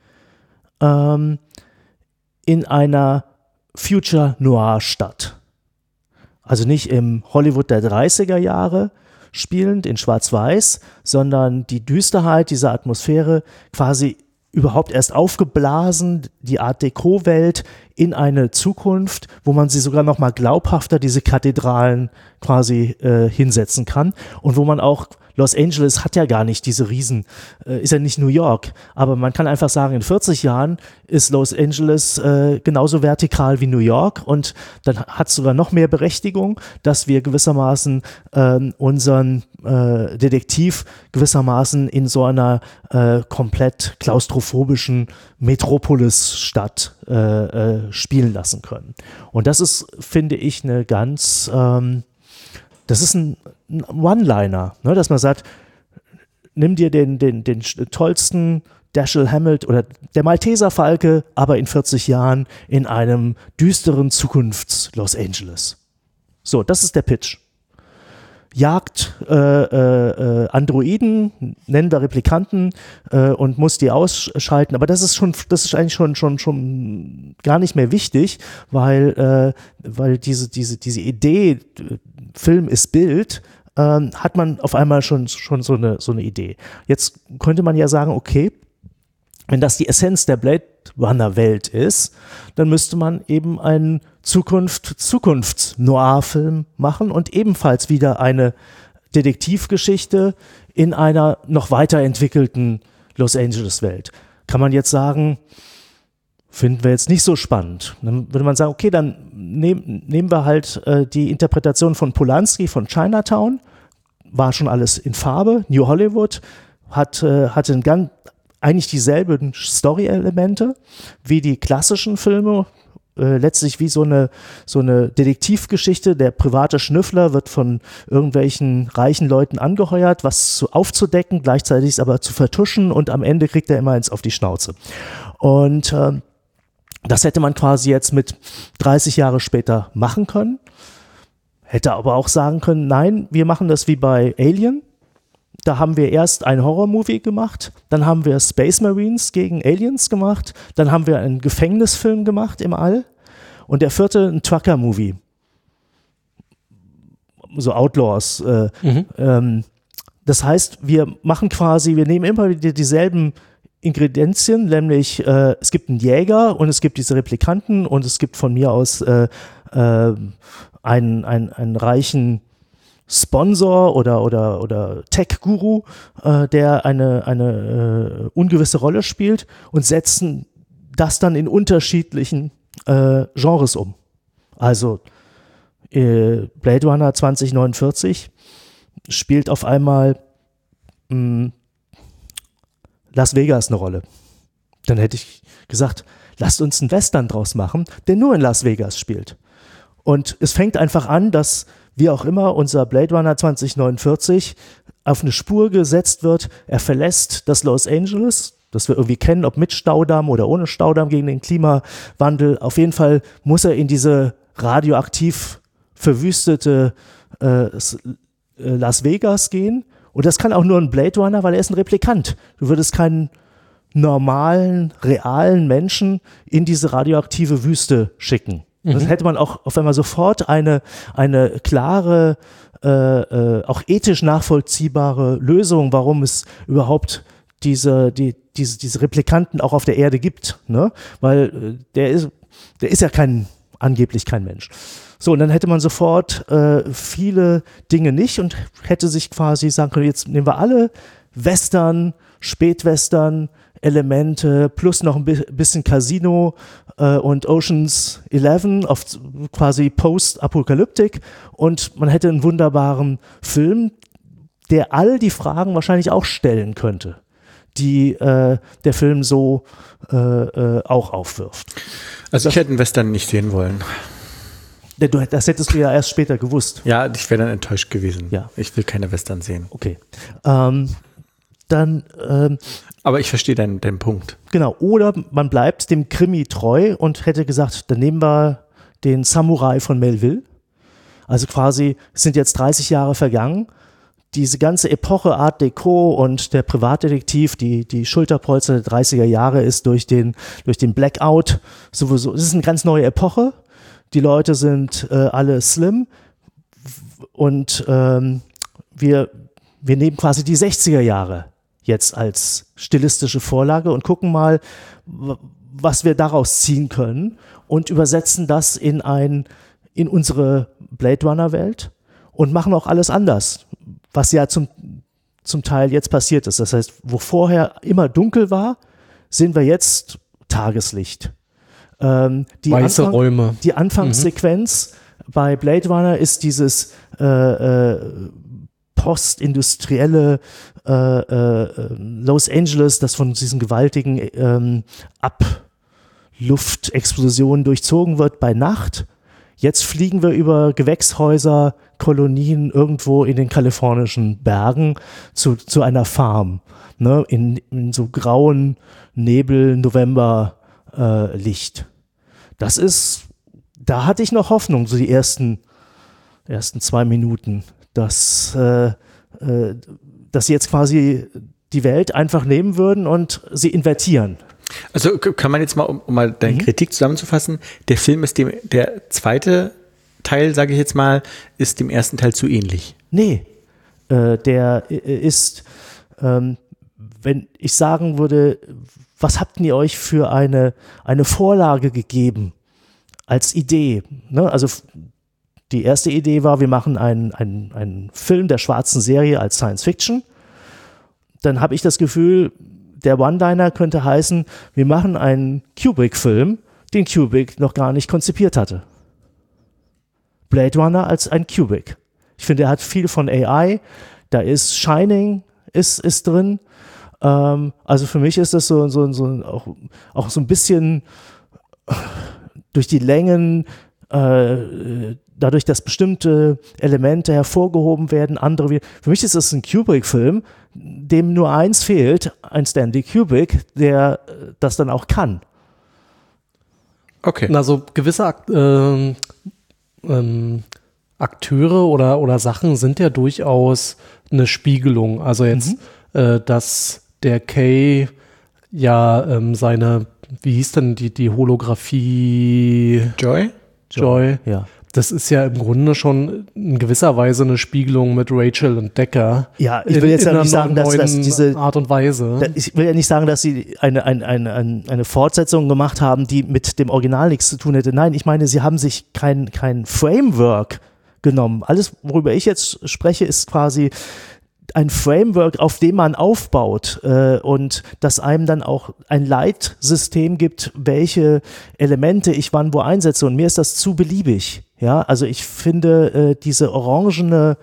in einer Future-Noir-Stadt. Also nicht im Hollywood der 30er Jahre spielend, in Schwarz-Weiß, sondern die Düsterheit dieser Atmosphäre quasi überhaupt erst aufgeblasen, die Art Deco-Welt in eine Zukunft, wo man sie sogar noch mal glaubhafter, diese Kathedralen quasi hinsetzen kann und wo man auch Los Angeles hat ja gar nicht diese Riesen, ist ja nicht New York, aber man kann einfach sagen, in 40 Jahren ist Los Angeles genauso vertikal wie New York und dann hat es sogar noch mehr Berechtigung, dass wir gewissermaßen unseren Detektiv gewissermaßen in so einer komplett klaustrophobischen Metropolis-Stadt spielen lassen können. Und das ist, finde ich, eine ganz das ist ein One-Liner, ne, dass man sagt, nimm dir den tollsten Dashiell Hammett oder der Malteser Falke, aber in 40 Jahren in einem düsteren Zukunfts-Los Angeles. So, das ist der Pitch. Jagt Androiden, nennen wir Replikanten und muss die ausschalten. Aber das ist eigentlich schon gar nicht mehr wichtig, weil diese Idee, Film ist Bild, hat man auf einmal schon so eine Idee. Jetzt könnte man ja sagen, okay, wenn das die Essenz der Blade Runner Welt ist, dann müsste man eben einen Zukunfts-Noir-Film machen und ebenfalls wieder eine Detektivgeschichte in einer noch weiterentwickelten Los Angeles-Welt. Kann man jetzt sagen, finden wir jetzt nicht so spannend. Dann würde man sagen, okay, dann nehmen wir halt die Interpretation von Polanski von Chinatown, war schon alles in Farbe, New Hollywood, hatte eigentlich dieselben Story-Elemente wie die klassischen Filme, letztlich wie so eine Detektivgeschichte. Der private Schnüffler wird von irgendwelchen reichen Leuten angeheuert, was aufzudecken, gleichzeitig es aber zu vertuschen und am Ende kriegt er immer eins auf die Schnauze. Und das hätte man quasi jetzt mit 30 Jahre später machen können. Hätte aber auch sagen können, nein, wir machen das wie bei Alien. Da haben wir erst ein Horror-Movie gemacht, dann haben wir Space Marines gegen Aliens gemacht, dann haben wir einen Gefängnisfilm gemacht im All und der vierte ein Trucker-Movie. So Outlaws. Das heißt, wir nehmen immer dieselben Ingredienzien, nämlich es gibt einen Jäger und es gibt diese Replikanten und es gibt von mir aus einen reichen Sponsor oder Tech-Guru, der eine ungewisse Rolle spielt und setzen das dann in unterschiedlichen Genres um. Also Blade Runner 2049 spielt auf einmal Las Vegas eine Rolle. Dann hätte ich gesagt, lasst uns einen Western draus machen, der nur in Las Vegas spielt. Und es fängt einfach an, dass wie auch immer unser Blade Runner 2049 auf eine Spur gesetzt wird. Er verlässt das Los Angeles, das wir irgendwie kennen, ob mit Staudamm oder ohne Staudamm gegen den Klimawandel. Auf jeden Fall muss er in diese radioaktiv verwüstete Las Vegas gehen. Und das kann auch nur ein Blade Runner, weil er ist ein Replikant. Du würdest keinen normalen, realen Menschen in diese radioaktive Wüste schicken. Das hätte man auch auf einmal sofort eine klare, auch ethisch nachvollziehbare Lösung, warum es überhaupt diese Replikanten auch auf der Erde gibt, ne? Weil der ist ja angeblich kein Mensch. So, und dann hätte man sofort viele Dinge nicht und hätte sich quasi sagen können, jetzt nehmen wir alle Western, Spätwestern, Elemente plus noch ein bisschen Casino und Ocean's 11 auf quasi Post-Apokalyptik und man hätte einen wunderbaren Film, der all die Fragen wahrscheinlich auch stellen könnte, die der Film so auch aufwirft. Also ich hätte einen Western nicht sehen wollen. Das hättest du ja erst später gewusst. Ja, ich wäre dann enttäuscht gewesen. Ja. Ich will keine Western sehen. Okay. Aber ich verstehe deinen Punkt. Genau, oder man bleibt dem Krimi treu und hätte gesagt, dann nehmen wir den Samurai von Melville. Also quasi, es sind jetzt 30 Jahre vergangen. Diese ganze Epoche Art Deco und der Privatdetektiv, die Schulterpolster der 30er Jahre ist durch den Blackout sowieso. Es ist eine ganz neue Epoche. Die Leute sind alle slim und wir nehmen quasi die 60er Jahre jetzt als stilistische Vorlage und gucken mal, was wir daraus ziehen können und übersetzen das in unsere Blade Runner Welt und machen auch alles anders, was ja zum Teil jetzt passiert ist. Das heißt, wo vorher immer dunkel war, sehen wir jetzt Tageslicht. Weiße Räume. Die Anfangssequenz bei Blade Runner ist dieses postindustrielle Los Angeles, das von diesen gewaltigen Abluftexplosionen durchzogen wird bei Nacht. Jetzt fliegen wir über Gewächshäuser, Kolonien irgendwo in den kalifornischen Bergen zu einer Farm, ne, in so grauen Nebel, November da hatte ich noch Hoffnung, so die ersten 2 Minuten, dass sie jetzt quasi die Welt einfach nehmen würden und sie invertieren. Also kann man jetzt mal, um mal deine Kritik zusammenzufassen, der Film ist der zweite Teil, sage ich jetzt mal, ist dem ersten Teil zu ähnlich. Nee, der ist, wenn ich sagen würde, was habt ihr euch für eine Vorlage gegeben als Idee? Ne? Also die erste Idee war, wir machen einen Film der schwarzen Serie als Science Fiction. Dann habe ich das Gefühl, der One-Liner könnte heißen, wir machen einen Kubrick-Film, den Kubrick noch gar nicht konzipiert hatte. Blade Runner als ein Kubrick. Ich finde, er hat viel von AI, da ist Shining ist drin. Also für mich ist das auch so ein bisschen durch die Längen, dadurch, dass bestimmte Elemente hervorgehoben werden, andere. Für mich ist das ein Kubrick-Film, dem nur eins fehlt, ein Stanley Kubrick, der das dann auch kann. Okay. Also gewisse Akteure oder Sachen sind ja durchaus eine Spiegelung. Also jetzt, dass der Kay ja seine, wie hieß denn die Holographie? Joy? Ja. Das ist ja im Grunde schon in gewisser Weise eine Spiegelung mit Rachel und Decker. Ja, ich will jetzt ja nicht sagen, dass diese Art und Weise. Ich will ja nicht sagen, dass sie eine Fortsetzung gemacht haben, die mit dem Original nichts zu tun hätte. Nein, ich meine, sie haben sich kein Framework genommen. Alles, worüber ich jetzt spreche, ist quasi ein Framework, auf dem man aufbaut und das einem dann auch ein Leitsystem gibt, welche Elemente ich wann wo einsetze. Und mir ist das zu beliebig. Ja, also ich finde diese orangene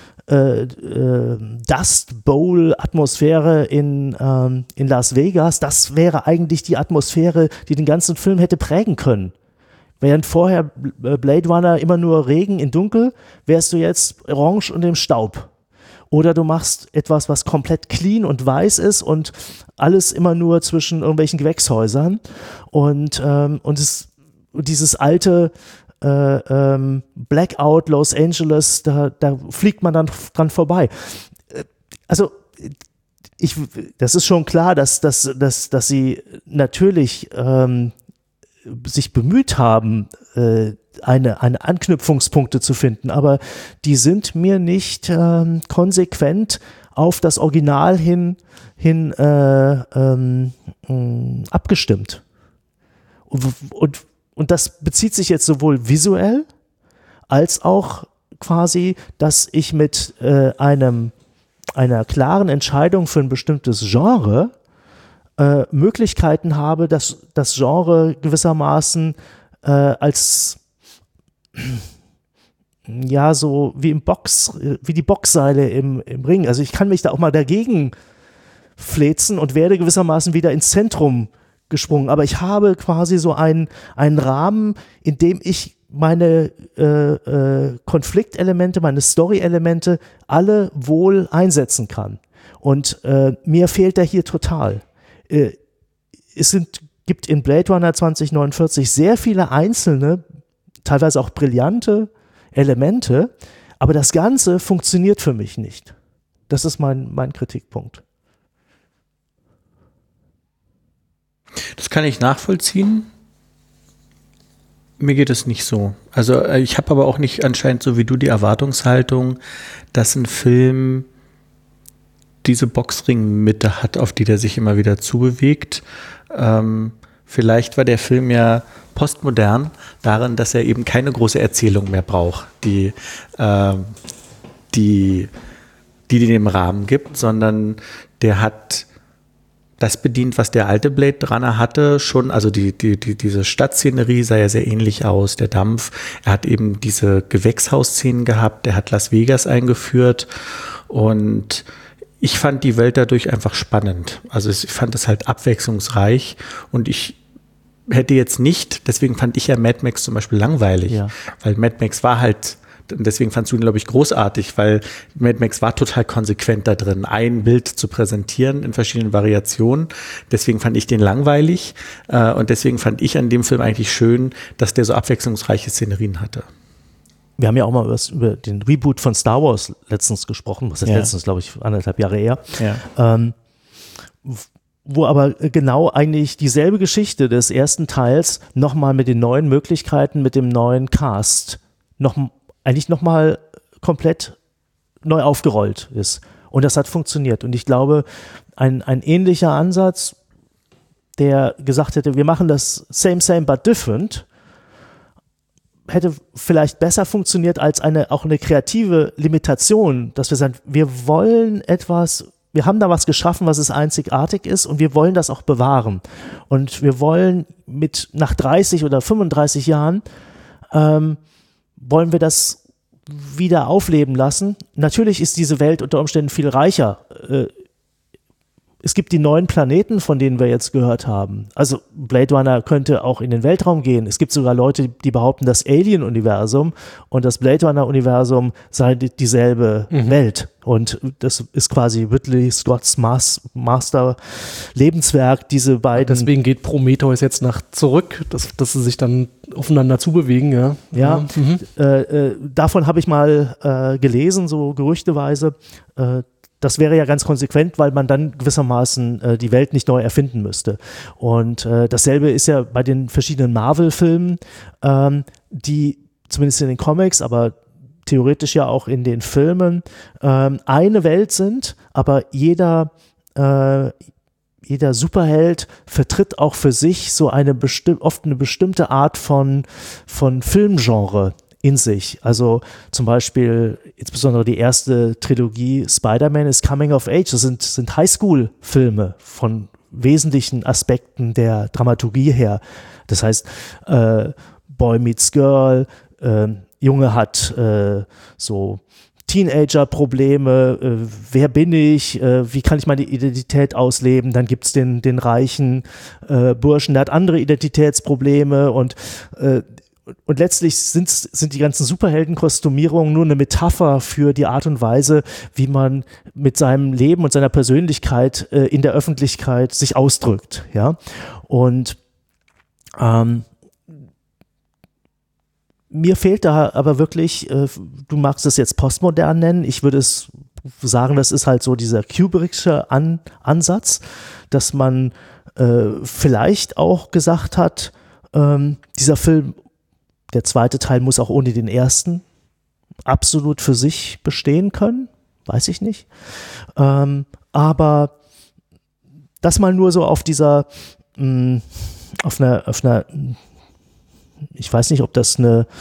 Dust Bowl Atmosphäre in Las Vegas, das wäre eigentlich die Atmosphäre, die den ganzen Film hätte prägen können. Während vorher Blade Runner immer nur Regen in Dunkel, wärst du jetzt orange und im Staub. Oder du machst etwas, was komplett clean und weiß ist und alles immer nur zwischen irgendwelchen Gewächshäusern und dieses alte Blackout Los Angeles, da fliegt man dann dran vorbei. Also das ist schon klar, dass sie natürlich sich bemüht haben, eine Anknüpfungspunkte zu finden, aber die sind mir nicht konsequent auf das Original hin abgestimmt. Und das bezieht sich jetzt sowohl visuell als auch quasi, dass ich mit einer klaren Entscheidung für ein bestimmtes Genre Möglichkeiten habe, das Genre gewissermaßen als ja, so wie wie die Boxseile im Ring. Also ich kann mich da auch mal dagegen fläzen und werde gewissermaßen wieder ins Zentrum gesprungen. Aber ich habe quasi so einen Rahmen, in dem ich meine Konfliktelemente, meine Story-Elemente alle wohl einsetzen kann. Und mir fehlt der hier total. Gibt in Blade Runner 2049 sehr viele einzelne, teilweise auch brillante Elemente, aber das Ganze funktioniert für mich nicht. Das ist mein Kritikpunkt. Das kann ich nachvollziehen. Mir geht es nicht so. Also ich habe aber auch nicht anscheinend so wie du die Erwartungshaltung, dass ein Film, diese Boxringmitte hat, auf die der sich immer wieder zubewegt. Vielleicht war der Film ja postmodern darin, dass er eben keine große Erzählung mehr braucht, die dem Rahmen gibt, sondern der hat das bedient, was der alte Blade Runner hatte, schon, also diese Stadtszenerie sah ja sehr ähnlich aus, der Dampf. Er hat eben diese Gewächshausszenen gehabt, er hat Las Vegas eingeführt und ich fand die Welt dadurch einfach spannend. Also ich fand es halt abwechslungsreich und ich hätte jetzt nicht, deswegen fand ich ja Mad Max zum Beispiel langweilig, weil Mad Max war halt, deswegen fandst du ihn, glaube ich, großartig, weil Mad Max war total konsequent da drin, ein Bild zu präsentieren in verschiedenen Variationen. Deswegen fand ich den langweilig und deswegen fand ich an dem Film eigentlich schön, dass der so abwechslungsreiche Szenerien hatte. Wir haben ja auch mal über den Reboot von Star Wars letztens gesprochen, was ist letztens, glaube ich, 1,5 Jahre her. Ja. Wo aber genau eigentlich dieselbe Geschichte des ersten Teils nochmal mit den neuen Möglichkeiten, mit dem neuen Cast eigentlich nochmal komplett neu aufgerollt ist. Und das hat funktioniert. Und ich glaube, ein ähnlicher Ansatz, der gesagt hätte, wir machen das same but different, hätte vielleicht besser funktioniert als auch eine kreative Limitation, dass wir sagen, wir wollen wir haben da was geschaffen, was es einzigartig ist und wir wollen das auch bewahren. Und wir wollen nach 30 oder 35 Jahren wollen wir das wieder aufleben lassen. Natürlich ist diese Welt unter Umständen viel reicher. Es gibt die neuen Planeten, von denen wir jetzt gehört haben. Also Blade Runner könnte auch in den Weltraum gehen. Es gibt sogar Leute, die behaupten, das Alien-Universum und das Blade Runner-Universum sei dieselbe Welt. Und das ist quasi Ridley Scotts Master-Lebenswerk, diese beiden. Deswegen geht Prometheus jetzt zurück, dass sie sich dann aufeinander zubewegen. Ja. Davon habe ich mal gelesen, so gerüchteweise. Das wäre ja ganz konsequent, weil man dann gewissermaßen die Welt nicht neu erfinden müsste. Und dasselbe ist ja bei den verschiedenen Marvel-Filmen, die zumindest in den Comics, aber theoretisch ja auch in den Filmen eine Welt sind, aber jeder Superheld vertritt auch für sich so oft eine bestimmte Art von Filmgenre in sich. Also zum Beispiel insbesondere die erste Trilogie Spider-Man ist Coming of Age. Das sind Highschool-Filme von wesentlichen Aspekten der Dramaturgie her. Das heißt, Boy meets Girl, Junge hat so Teenager-Probleme, wer bin ich, wie kann ich meine Identität ausleben, dann gibt es den reichen Burschen, der hat andere Identitätsprobleme und letztlich sind die ganzen Superheldenkostümierungen nur eine Metapher für die Art und Weise, wie man mit seinem Leben und seiner Persönlichkeit in der Öffentlichkeit sich ausdrückt. Ja? Und mir fehlt da aber wirklich, du magst es jetzt postmodern nennen, ich würde es sagen, das ist halt so dieser Kubrick'sche Ansatz, dass man vielleicht auch gesagt hat, dieser Film, der zweite Teil muss auch ohne den ersten absolut für sich bestehen können, weiß ich nicht. Aber das mal nur so auf dieser, auf einer, ich weiß nicht, ob das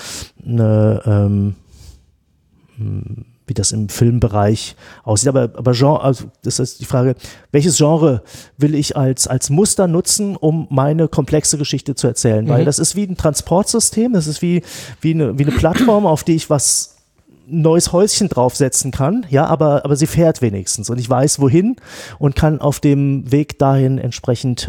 wie das im Filmbereich aussieht, aber Genre, also das ist die Frage, welches Genre will ich als Muster nutzen, um meine komplexe Geschichte zu erzählen? Weil das ist wie ein Transportsystem, das ist wie eine Plattform, auf die ich was neues Häuschen draufsetzen kann, ja, aber sie fährt wenigstens und ich weiß wohin und kann auf dem Weg dahin entsprechend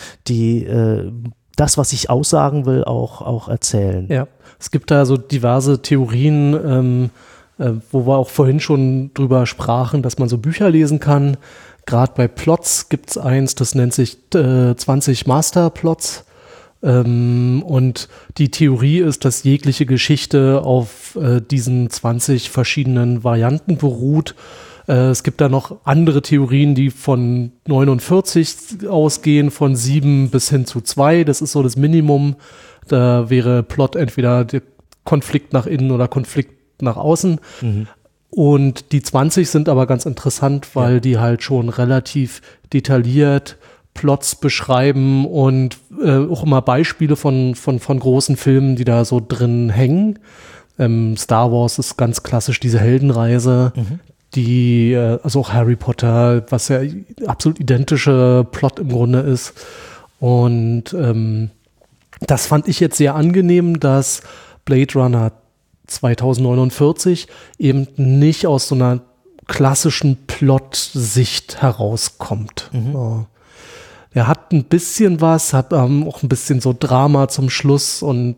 das, was ich aussagen will, auch erzählen. Ja, es gibt da so diverse Theorien, wo wir auch vorhin schon drüber sprachen, dass man so Bücher lesen kann. Gerade bei Plots gibt es eins, das nennt sich 20 Masterplots. Und die Theorie ist, dass jegliche Geschichte auf diesen 20 verschiedenen Varianten beruht. Es gibt da noch andere Theorien, die von 49 ausgehen, von 7 bis hin zu 2. Das ist so das Minimum. Da wäre Plot entweder der Konflikt nach innen oder Konflikt nach außen. Und die 20 sind aber ganz interessant, weil die halt schon relativ detailliert Plots beschreiben und auch immer Beispiele von großen Filmen, die da so drin hängen. Star Wars ist ganz klassisch diese Heldenreise, die, also auch Harry Potter, was ja absolut identische Plot im Grunde ist. Und das fand ich jetzt sehr angenehm, dass Blade Runner 2049 eben nicht aus so einer klassischen Plot-Sicht herauskommt. So. Er hat ein bisschen was, hat auch ein bisschen so Drama zum Schluss und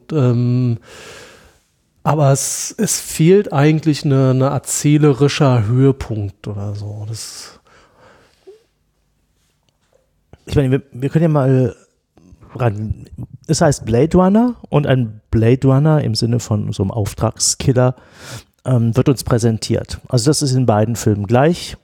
aber es fehlt eigentlich eine erzählerischer Höhepunkt oder so. Ich meine, wir können ja mal ran. Es heißt Blade Runner und ein Blade Runner im Sinne von so einem Auftragskiller wird uns präsentiert. Also das ist in beiden Filmen gleich.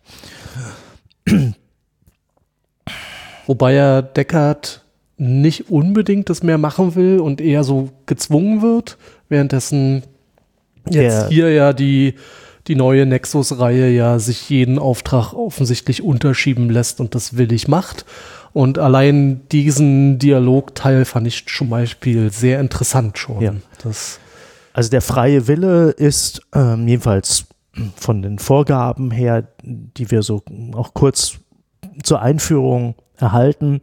Wobei ja Deckard nicht unbedingt das mehr machen will und eher so gezwungen wird, währenddessen jetzt hier ja die neue Nexus-Reihe ja sich jeden Auftrag offensichtlich unterschieben lässt und das willig macht. Und allein diesen Dialogteil fand ich zum Beispiel sehr interessant schon. Ja. Also der freie Wille ist jedenfalls von den Vorgaben her, die wir so auch kurz zur Einführung erhalten,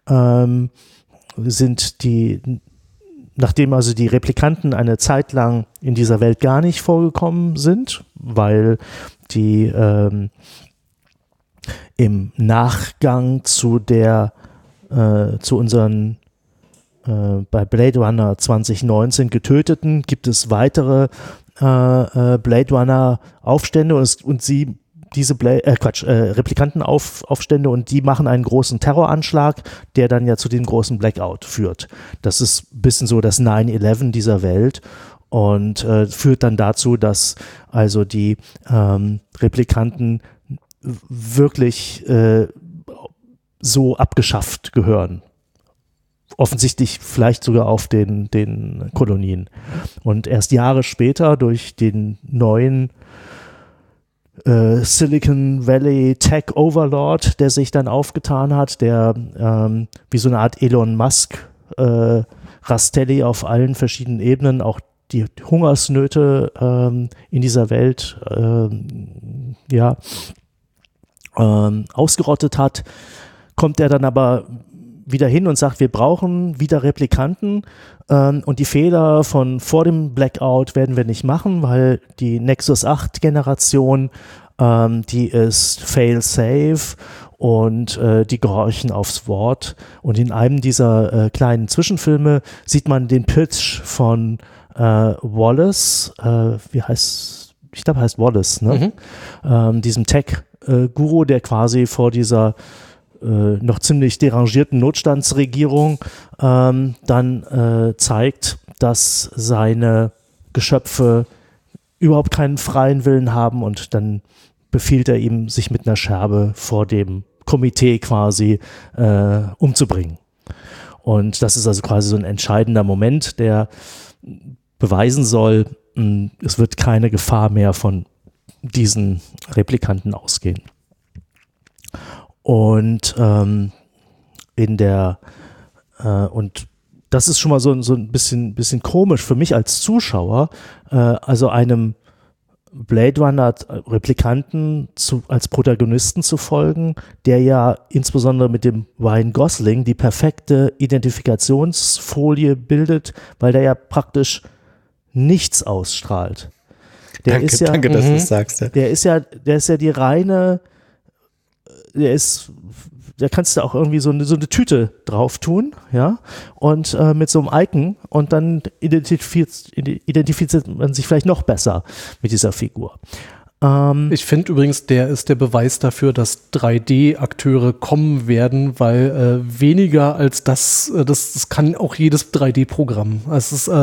sind nachdem also die Replikanten eine Zeit lang in dieser Welt gar nicht vorgekommen sind, weil die im Nachgang zu unseren bei Blade Runner 2019 Getöteten gibt es weitere Blade Runner Aufstände und diese Replikantenaufstände und die machen einen großen Terroranschlag, der dann ja zu dem großen Blackout führt. Das ist ein bisschen so das 9/11 dieser Welt und führt dann dazu, dass also die Replikanten wirklich so abgeschafft gehören. Offensichtlich vielleicht sogar auf den Kolonien. Und erst Jahre später durch den neuen Silicon Valley Tech Overlord, der sich dann aufgetan hat, der wie so eine Art Elon Musk Rastelli auf allen verschiedenen Ebenen auch die Hungersnöte in dieser Welt ausgerottet hat, kommt er dann aber wieder hin und sagt, wir brauchen wieder Replikanten und die Fehler von vor dem Blackout werden wir nicht machen, weil die Nexus 8 Generation, die ist fail-safe und die gehorchen aufs Wort. Und in einem dieser kleinen Zwischenfilme sieht man den Pitch von Wallace, ich glaube heißt Wallace, ne? Diesem Tech-Guru, der quasi vor dieser noch ziemlich derangierten Notstandsregierung dann zeigt, dass seine Geschöpfe überhaupt keinen freien Willen haben und dann befiehlt er ihm, sich mit einer Scherbe vor dem Komitee quasi umzubringen. Und das ist also quasi so ein entscheidender Moment, der beweisen soll, es wird keine Gefahr mehr von diesen Replikanten ausgehen. Und und das ist schon mal so ein bisschen komisch für mich als Zuschauer, also einem Blade Runner Replikanten als Protagonisten zu folgen, der ja insbesondere mit dem Ryan Gosling die perfekte Identifikationsfolie bildet, weil der ja praktisch nichts ausstrahlt. Danke, dass du es sagst. Ja. Der ist ja die reine, da kannst du auch irgendwie so eine Tüte drauf tun, ja, und mit so einem Icon und dann identifiziert man sich vielleicht noch besser mit dieser Figur. Ich finde übrigens, der ist der Beweis dafür, dass 3D-Akteure kommen werden, weil weniger als das kann auch jedes 3D-Programm. Es ist,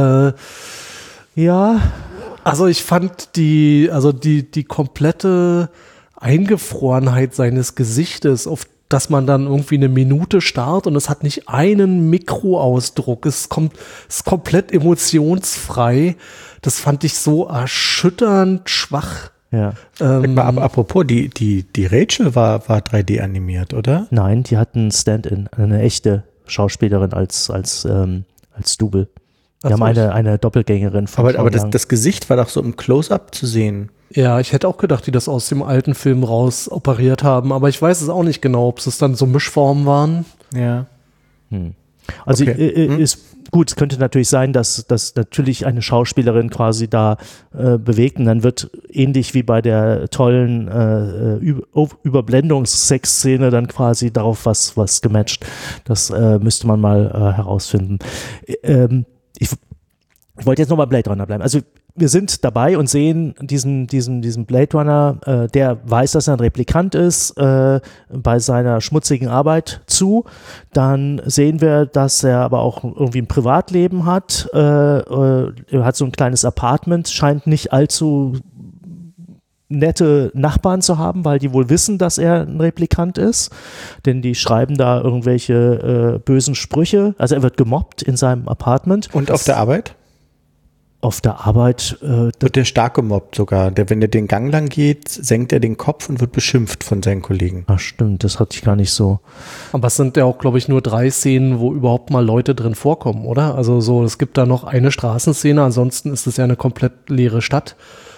also ich fand die komplette Eingefrorenheit seines Gesichtes, auf dass man dann irgendwie eine Minute starrt und es hat nicht einen Mikroausdruck. Es ist komplett emotionsfrei. Das fand ich so erschütternd schwach Ja. Apropos, die Rachel war 3D animiert, oder? Nein, die hatten Stand-in, eine echte Schauspielerin als Double. Die haben eine Doppelgängerin von Aber das Gesicht war doch so im Close-Up zu sehen. Ja, ich hätte auch gedacht, die das aus dem alten Film raus operiert haben, aber ich weiß es auch nicht genau, ob es dann so Mischformen waren. Ja. Also ist gut, es könnte natürlich sein, dass natürlich eine Schauspielerin quasi da bewegt und dann wird ähnlich wie bei der tollen Überblendungs-Sex-Szene dann quasi darauf was gematcht. Das müsste man mal herausfinden. Ich wollte jetzt nochmal Blade Runner bleiben. Also wir sind dabei und sehen diesen Blade Runner, der weiß, dass er ein Replikant ist, bei seiner schmutzigen Arbeit zu. Dann sehen wir, dass er aber auch irgendwie ein Privatleben hat. Er hat so ein kleines Apartment, scheint nicht allzu nette Nachbarn zu haben, weil die wohl wissen, dass er ein Replikant ist, denn die schreiben da irgendwelche bösen Sprüche. Also er wird gemobbt in seinem Apartment. Und auf der Arbeit? Auf der Arbeit wird der stark gemobbt sogar. Wenn er den Gang lang geht, senkt er den Kopf und wird beschimpft von seinen Kollegen. Ach stimmt, das hatte ich gar nicht so. Aber es sind ja auch, glaube ich, nur 3 Szenen, wo überhaupt mal Leute drin vorkommen, oder? Also so, es gibt da noch eine Straßenszene, ansonsten ist es ja eine komplett leere Stadt.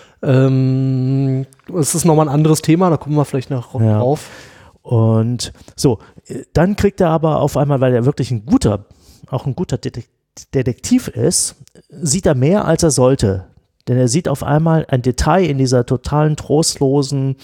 Es ist nochmal ein anderes Thema, da kommen wir vielleicht noch drauf. Und so, dann kriegt er aber auf einmal, weil er wirklich ein guter Detektiv ist, sieht er mehr, als er sollte. Denn er sieht auf einmal ein Detail in dieser totalen trostlosen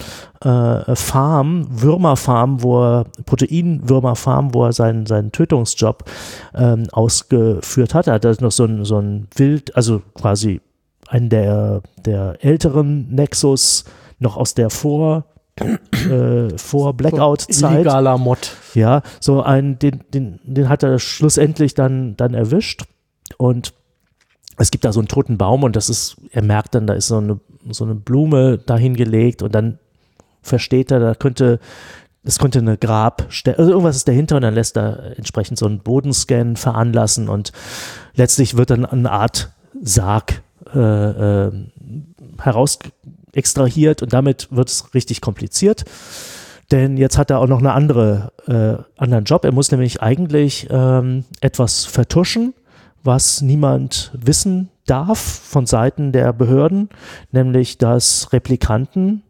Würmerfarm, Proteinwürmerfarm, wo er seinen Tötungsjob ausgeführt hat. Er hat noch so ein Wild, also quasi einen der älteren Nexus, noch aus der vor Blackout-Zeit. Illegaler Mod. Ja, so den hat er schlussendlich dann erwischt und es gibt da so einen toten Baum und er merkt dann, da ist so eine Blume dahingelegt und dann versteht er, es könnte eine Grabstelle, also irgendwas ist dahinter und dann lässt er entsprechend so einen Bodenscan veranlassen und letztlich wird dann eine Art Sarg heraus extrahiert und damit wird es richtig kompliziert, denn jetzt hat er auch noch einen anderen Job. Er muss nämlich eigentlich etwas vertuschen, was niemand wissen darf von Seiten der Behörden, nämlich dass Replikanten,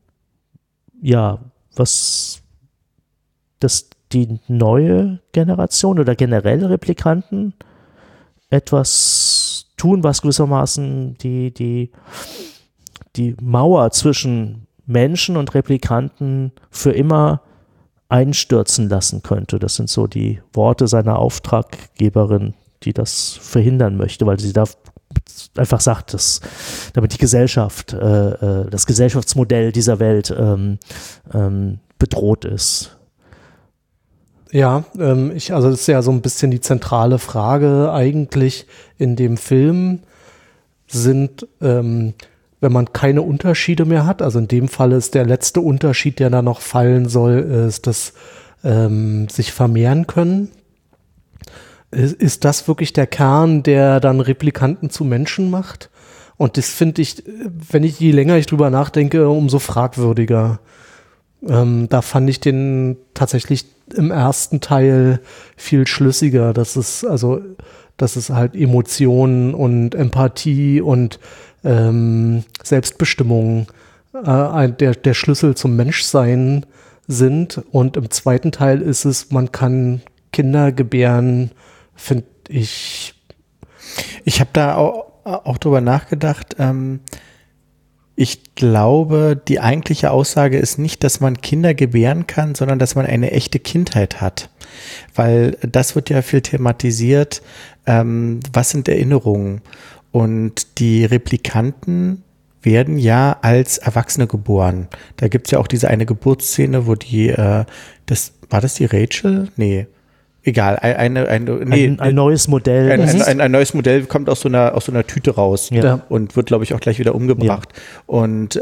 dass die neue Generation oder generell Replikanten etwas tun, was gewissermaßen die Mauer zwischen Menschen und Replikanten für immer einstürzen lassen könnte. Das sind so die Worte seiner Auftraggeberin, die das verhindern möchte, weil sie da einfach sagt, damit die Gesellschaft, das Gesellschaftsmodell dieser Welt bedroht ist. Ja, also das ist ja so ein bisschen die zentrale Frage eigentlich in dem Film sind, wenn man keine Unterschiede mehr hat, also in dem Fall ist der letzte Unterschied, der da noch fallen soll, ist, dass sich vermehren können. Ist das wirklich der Kern, der dann Replikanten zu Menschen macht? Und das finde ich, je länger ich drüber nachdenke, umso fragwürdiger. Da fand ich den tatsächlich im ersten Teil viel schlüssiger, dass es halt Emotionen und Empathie und Selbstbestimmung der Schlüssel zum Menschsein sind. Und im zweiten Teil ist es, man kann Kinder gebären, finde ich. Ich habe da auch drüber nachgedacht. Ich glaube, die eigentliche Aussage ist nicht, dass man Kinder gebären kann, sondern dass man eine echte Kindheit hat. Weil das wird ja viel thematisiert. Was sind Erinnerungen? Und die Replikanten werden ja als Erwachsene geboren. Da gibt es ja auch diese eine Geburtsszene, wo war das die Rachel? Nee. Egal, ein neues Modell. Ein neues Modell kommt aus so einer Tüte raus und wird, glaube ich, auch gleich wieder umgebracht. Ja. Und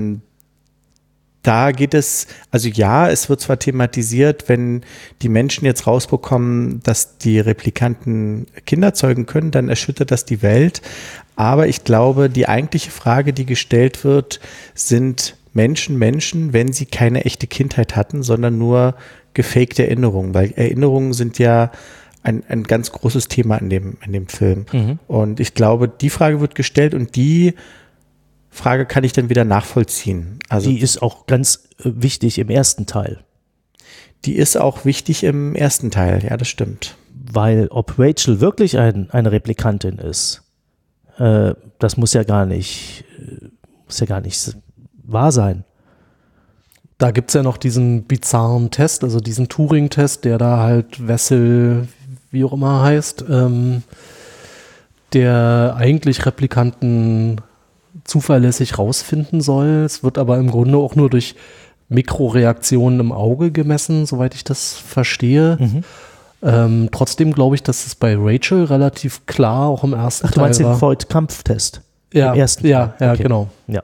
da geht es, also ja, es wird zwar thematisiert, wenn die Menschen jetzt rausbekommen, dass die Replikanten Kinder zeugen können, dann erschüttert das die Welt. Aber ich glaube, die eigentliche Frage, die gestellt wird, sind Menschen, wenn sie keine echte Kindheit hatten, sondern nur gefakte Erinnerungen, weil Erinnerungen sind ja ein ganz großes Thema in dem Film. Und ich glaube, die Frage wird gestellt und die Frage kann ich dann wieder nachvollziehen. Also die ist auch ganz wichtig im ersten Teil. Die ist auch wichtig im ersten Teil, ja, das stimmt. Weil ob Rachel wirklich eine Replikantin ist, das muss ja gar nicht wahr sein. Da gibt es ja noch diesen bizarren Test, also diesen Turing-Test, der da halt Wessel, wie auch immer heißt, der eigentlich Replikanten zuverlässig rausfinden soll. Es wird aber im Grunde auch nur durch Mikroreaktionen im Auge gemessen, soweit ich das verstehe. Trotzdem glaube ich, dass es bei Rachel relativ klar auch im ersten Teil war. Du meinst den Voigt-Kampf-Test? Ja, im ersten ja, Teil. ja, Okay. genau. Ja.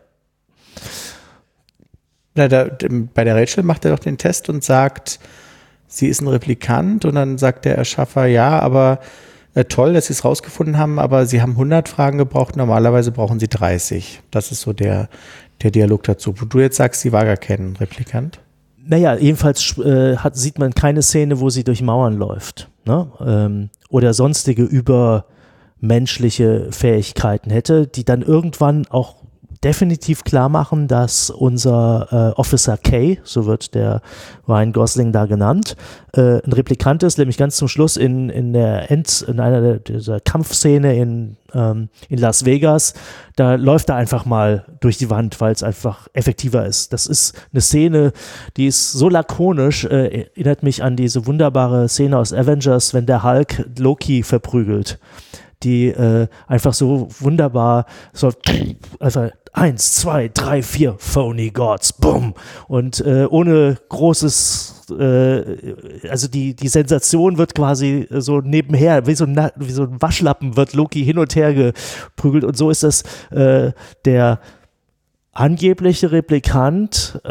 Na, bei der Rachel macht er doch den Test und sagt, sie ist ein Replikant und dann sagt der Erschaffer, ja, aber toll, dass sie es rausgefunden haben, aber sie haben 100 Fragen gebraucht, normalerweise brauchen sie 30. Das ist so der Dialog dazu. Wo du jetzt sagst, sie war gar kein Replikant. Naja, jedenfalls sieht man keine Szene, wo sie durch Mauern läuft, ne? Oder sonstige übermenschliche Fähigkeiten hätte, die dann irgendwann auch definitiv klar machen, dass unser Officer K, so wird der Ryan Gosling da genannt, ein Replikant ist, nämlich ganz zum Schluss in einer dieser Kampfszene in Las Vegas, da läuft er einfach mal durch die Wand, weil es einfach effektiver ist. Das ist eine Szene, die ist so lakonisch, erinnert mich an diese wunderbare Szene aus Avengers, wenn der Hulk Loki verprügelt, die einfach so wunderbar so also 1, 2, 3, 4 Phony Gods, bumm, und ohne großes also die Sensation wird quasi so nebenher, wie so ein Waschlappen wird Loki hin und her geprügelt und so ist das der angebliche Replikant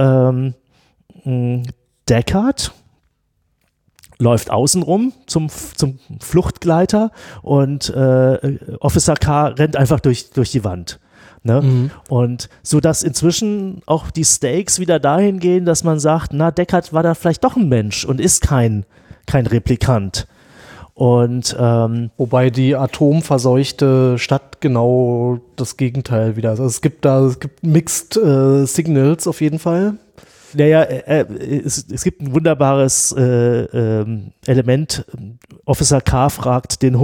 Deckard läuft außenrum zum Fluchtgleiter und Officer K rennt einfach durch die Wand. Ne? Und so dass inzwischen auch die Stakes wieder dahin gehen, dass man sagt, na, Deckard war da vielleicht doch ein Mensch und ist kein Replikant. Und wobei die atomverseuchte Stadt genau das Gegenteil wieder ist. Also es gibt Mixed Signals auf jeden Fall. Naja, es gibt ein wunderbares Element. Officer K fragt den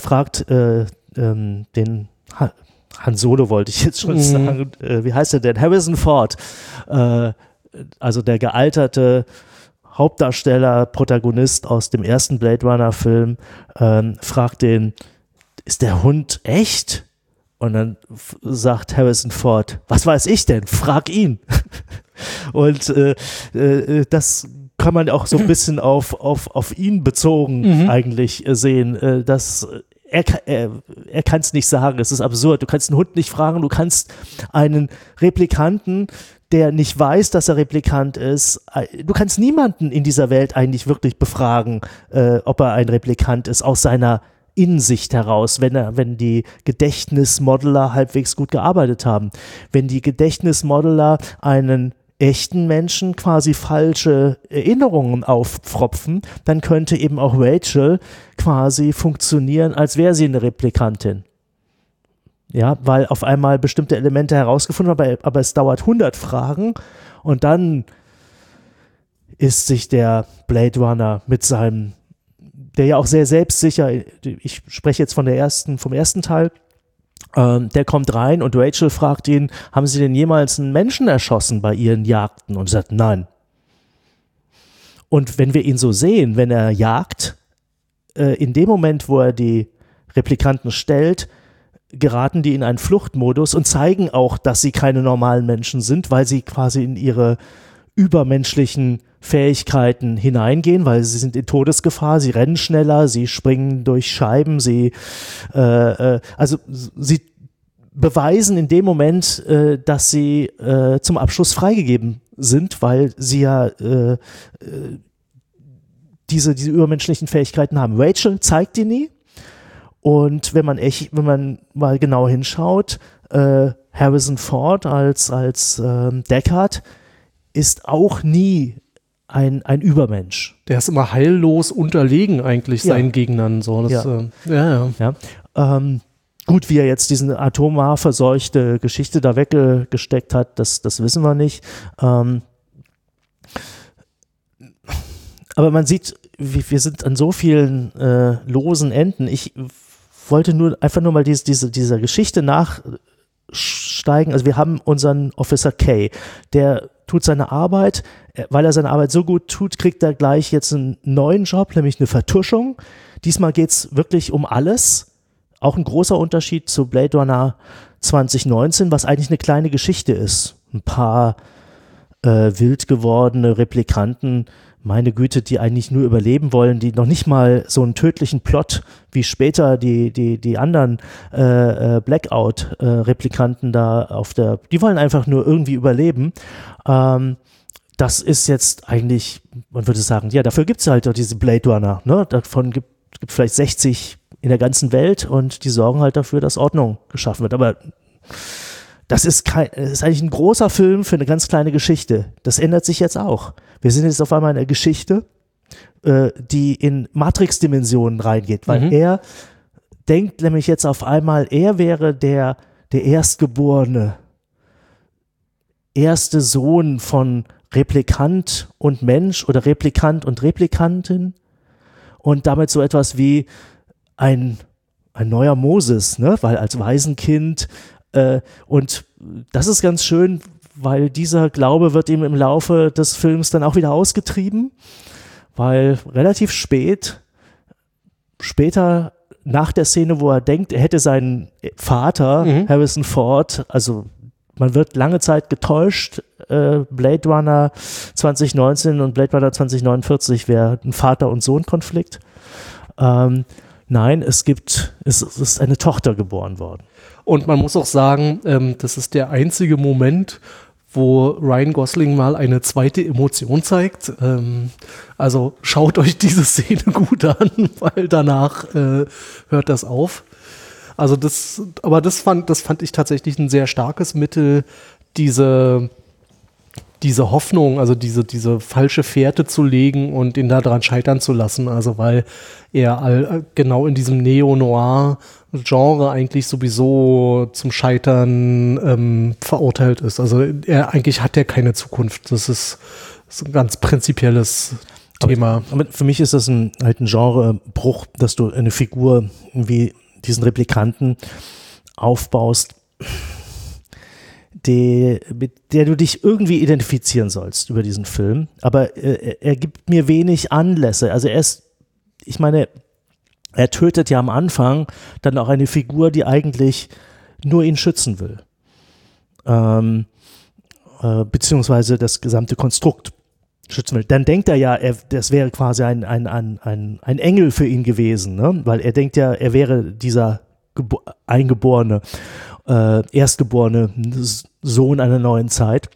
Han Solo wollte ich jetzt schon sagen. Wie heißt er denn? Harrison Ford. Also der gealterte Hauptdarsteller, Protagonist aus dem ersten Blade Runner Film, fragt den, ist der Hund echt? Und dann sagt Harrison Ford, was weiß ich denn? Frag ihn. Und das kann man auch so ein bisschen auf ihn bezogen eigentlich sehen, dass er kann es nicht sagen, es ist absurd. Du kannst einen Hund nicht fragen, du kannst einen Replikanten, der nicht weiß, dass er Replikant ist, du kannst niemanden in dieser Welt eigentlich wirklich befragen, ob er ein Replikant ist, aus seiner Innensicht heraus, wenn die Gedächtnismodeler halbwegs gut gearbeitet haben. Wenn die Gedächtnismodeler einen echten Menschen quasi falsche Erinnerungen aufpfropfen, dann könnte eben auch Rachel quasi funktionieren, als wäre sie eine Replikantin. Ja, weil auf einmal bestimmte Elemente herausgefunden haben, aber es dauert 100 Fragen und dann ist sich der Blade Runner mit seinem, der ja auch sehr selbstsicher, ich spreche jetzt vom ersten Teil, der kommt rein und Rachel fragt ihn, haben Sie denn jemals einen Menschen erschossen bei Ihren Jagden? Und er sagt, nein. Und wenn wir ihn so sehen, wenn er jagt, in dem Moment, wo er die Replikanten stellt, geraten die in einen Fluchtmodus und zeigen auch, dass sie keine normalen Menschen sind, weil sie quasi in ihre übermenschlichen Fähigkeiten hineingehen, weil sie sind in Todesgefahr, sie rennen schneller, sie springen durch Scheiben, sie beweisen in dem Moment, dass sie zum Abschluss freigegeben sind, weil sie ja diese übermenschlichen Fähigkeiten haben. Rachel zeigt die nie. Und wenn man mal genau hinschaut, Harrison Ford als Deckard ist auch nie ein Übermensch. Der ist immer heillos unterlegen eigentlich seinen Gegnern. So. Das, Gut, wie er jetzt diesen atomar verseuchte Geschichte da weggesteckt hat, das wissen wir nicht. Aber man sieht, wir sind an so vielen losen Enden. Ich wollte einfach nur mal dieser Geschichte nachsteigen. Also wir haben unseren Officer K, der tut seine Arbeit. Weil er seine Arbeit so gut tut, kriegt er gleich jetzt einen neuen Job, nämlich eine Vertuschung. Diesmal geht es wirklich um alles. Auch ein großer Unterschied zu Blade Runner 2019, was eigentlich eine kleine Geschichte ist. Ein paar wild gewordene Replikanten, meine Güte, die eigentlich nur überleben wollen, die noch nicht mal so einen tödlichen Plot wie später die anderen Blackout-Replikanten da die wollen einfach nur irgendwie überleben. Das ist jetzt eigentlich, man würde sagen, ja, dafür gibt es halt auch diese Blade Runner. Ne? Davon gibt vielleicht 60 in der ganzen Welt und die sorgen halt dafür, dass Ordnung geschaffen wird. Aber das ist eigentlich ein großer Film für eine ganz kleine Geschichte. Das ändert sich jetzt auch. Wir sind jetzt auf einmal in einer Geschichte, die in Matrix-Dimensionen reingeht, weil er denkt nämlich jetzt auf einmal, er wäre der erste Sohn von Replikant und Mensch oder Replikant und Replikantin und damit so etwas wie ein neuer Moses, ne? Weil als Waisenkind und das ist ganz schön, weil dieser Glaube wird ihm im Laufe des Films dann auch wieder ausgetrieben, weil relativ später nach der Szene, wo er denkt, er hätte seinen Vater, Harrison Ford, also man wird lange Zeit getäuscht, Blade Runner 2019 und Blade Runner 2049 wäre ein Vater- und Sohn-Konflikt. Nein, es ist eine Tochter geboren worden. Und man muss auch sagen, das ist der einzige Moment, wo Ryan Gosling mal eine zweite Emotion zeigt. Also schaut euch diese Szene gut an, weil danach hört das auf. Also das fand ich tatsächlich ein sehr starkes Mittel, diese Hoffnung, also diese falsche Fährte zu legen und ihn daran scheitern zu lassen. Also weil er genau in diesem Neo-Noir-Genre eigentlich sowieso zum Scheitern verurteilt ist. Also eigentlich hat er keine Zukunft. Das ist ein ganz prinzipielles Thema. Aber für mich ist das halt ein Genrebruch, dass du eine Figur wie diesen Replikanten aufbaust, mit der du dich irgendwie identifizieren sollst über diesen Film. Aber er gibt mir wenig Anlässe. Also er tötet ja am Anfang dann auch eine Figur, die eigentlich nur ihn schützen will. Beziehungsweise das gesamte Konstrukt schützen will. Dann denkt er ja, das wäre quasi ein Engel für ihn gewesen, ne? Weil er denkt ja, er wäre dieser eingeborene, erstgeborene Sohn einer neuen Zeit.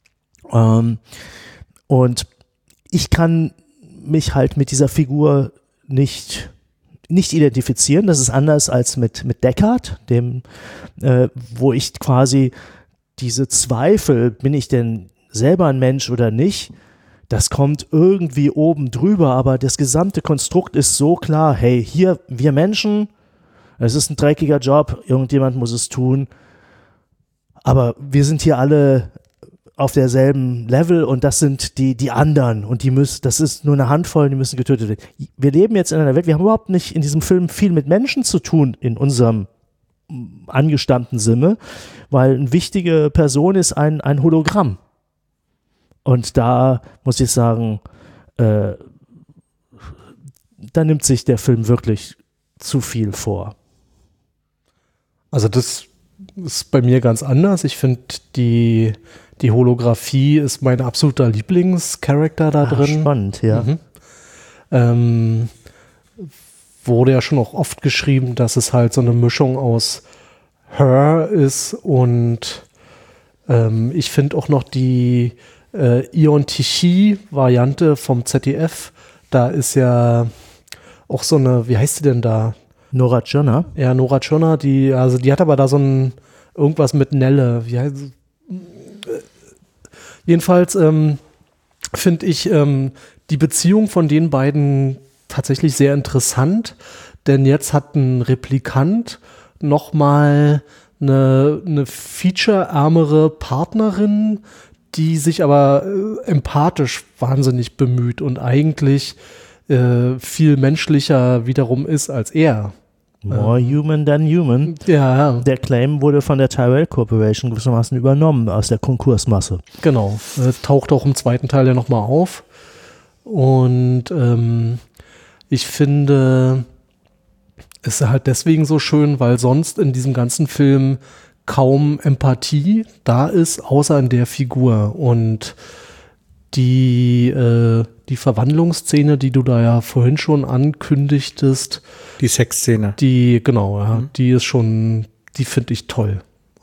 Und ich kann mich halt mit dieser Figur nicht identifizieren. Das ist anders als mit Deckard, wo ich quasi diese Zweifel, bin ich denn selber ein Mensch oder nicht, das kommt irgendwie oben drüber, aber das gesamte Konstrukt ist so klar, hey, hier, wir Menschen, es ist ein dreckiger Job, irgendjemand muss es tun, aber wir sind hier alle auf derselben Level und das sind die anderen und das ist nur eine Handvoll, die müssen getötet werden. Wir leben jetzt in einer Welt, wir haben überhaupt nicht in diesem Film viel mit Menschen zu tun in unserem angestammten Sinne, weil eine wichtige Person ist ein Hologramm. Und da muss ich sagen, da nimmt sich der Film wirklich zu viel vor. Also das ist bei mir ganz anders. Ich finde, die Holographie ist mein absoluter Lieblingscharakter da drin. Spannend, ja. Wurde ja schon auch oft geschrieben, dass es halt so eine Mischung aus Her ist und ich finde auch noch die Ion Tichy-Variante vom ZDF, da ist ja auch so eine, wie heißt die denn da? Nora Tschirner. Ja, Nora Tschirner, die hat aber da so einen irgendwas mit Nelle. Jedenfalls finde ich die Beziehung von den beiden tatsächlich sehr interessant, denn jetzt hat ein Replikant nochmal eine featureärmere Partnerin, die sich aber empathisch wahnsinnig bemüht und eigentlich viel menschlicher wiederum ist als er. More human than human. Ja. Der Claim wurde von der Tyrell Corporation gewissermaßen übernommen aus der Konkursmasse. Genau. Taucht auch im zweiten Teil ja nochmal auf. Und ich finde es halt deswegen so schön, weil sonst in diesem ganzen Film kaum Empathie da ist, außer in der Figur. Und die Verwandlungsszene, die du da ja vorhin schon ankündigtest. Die Sexszene. Die ist schon, die finde ich toll.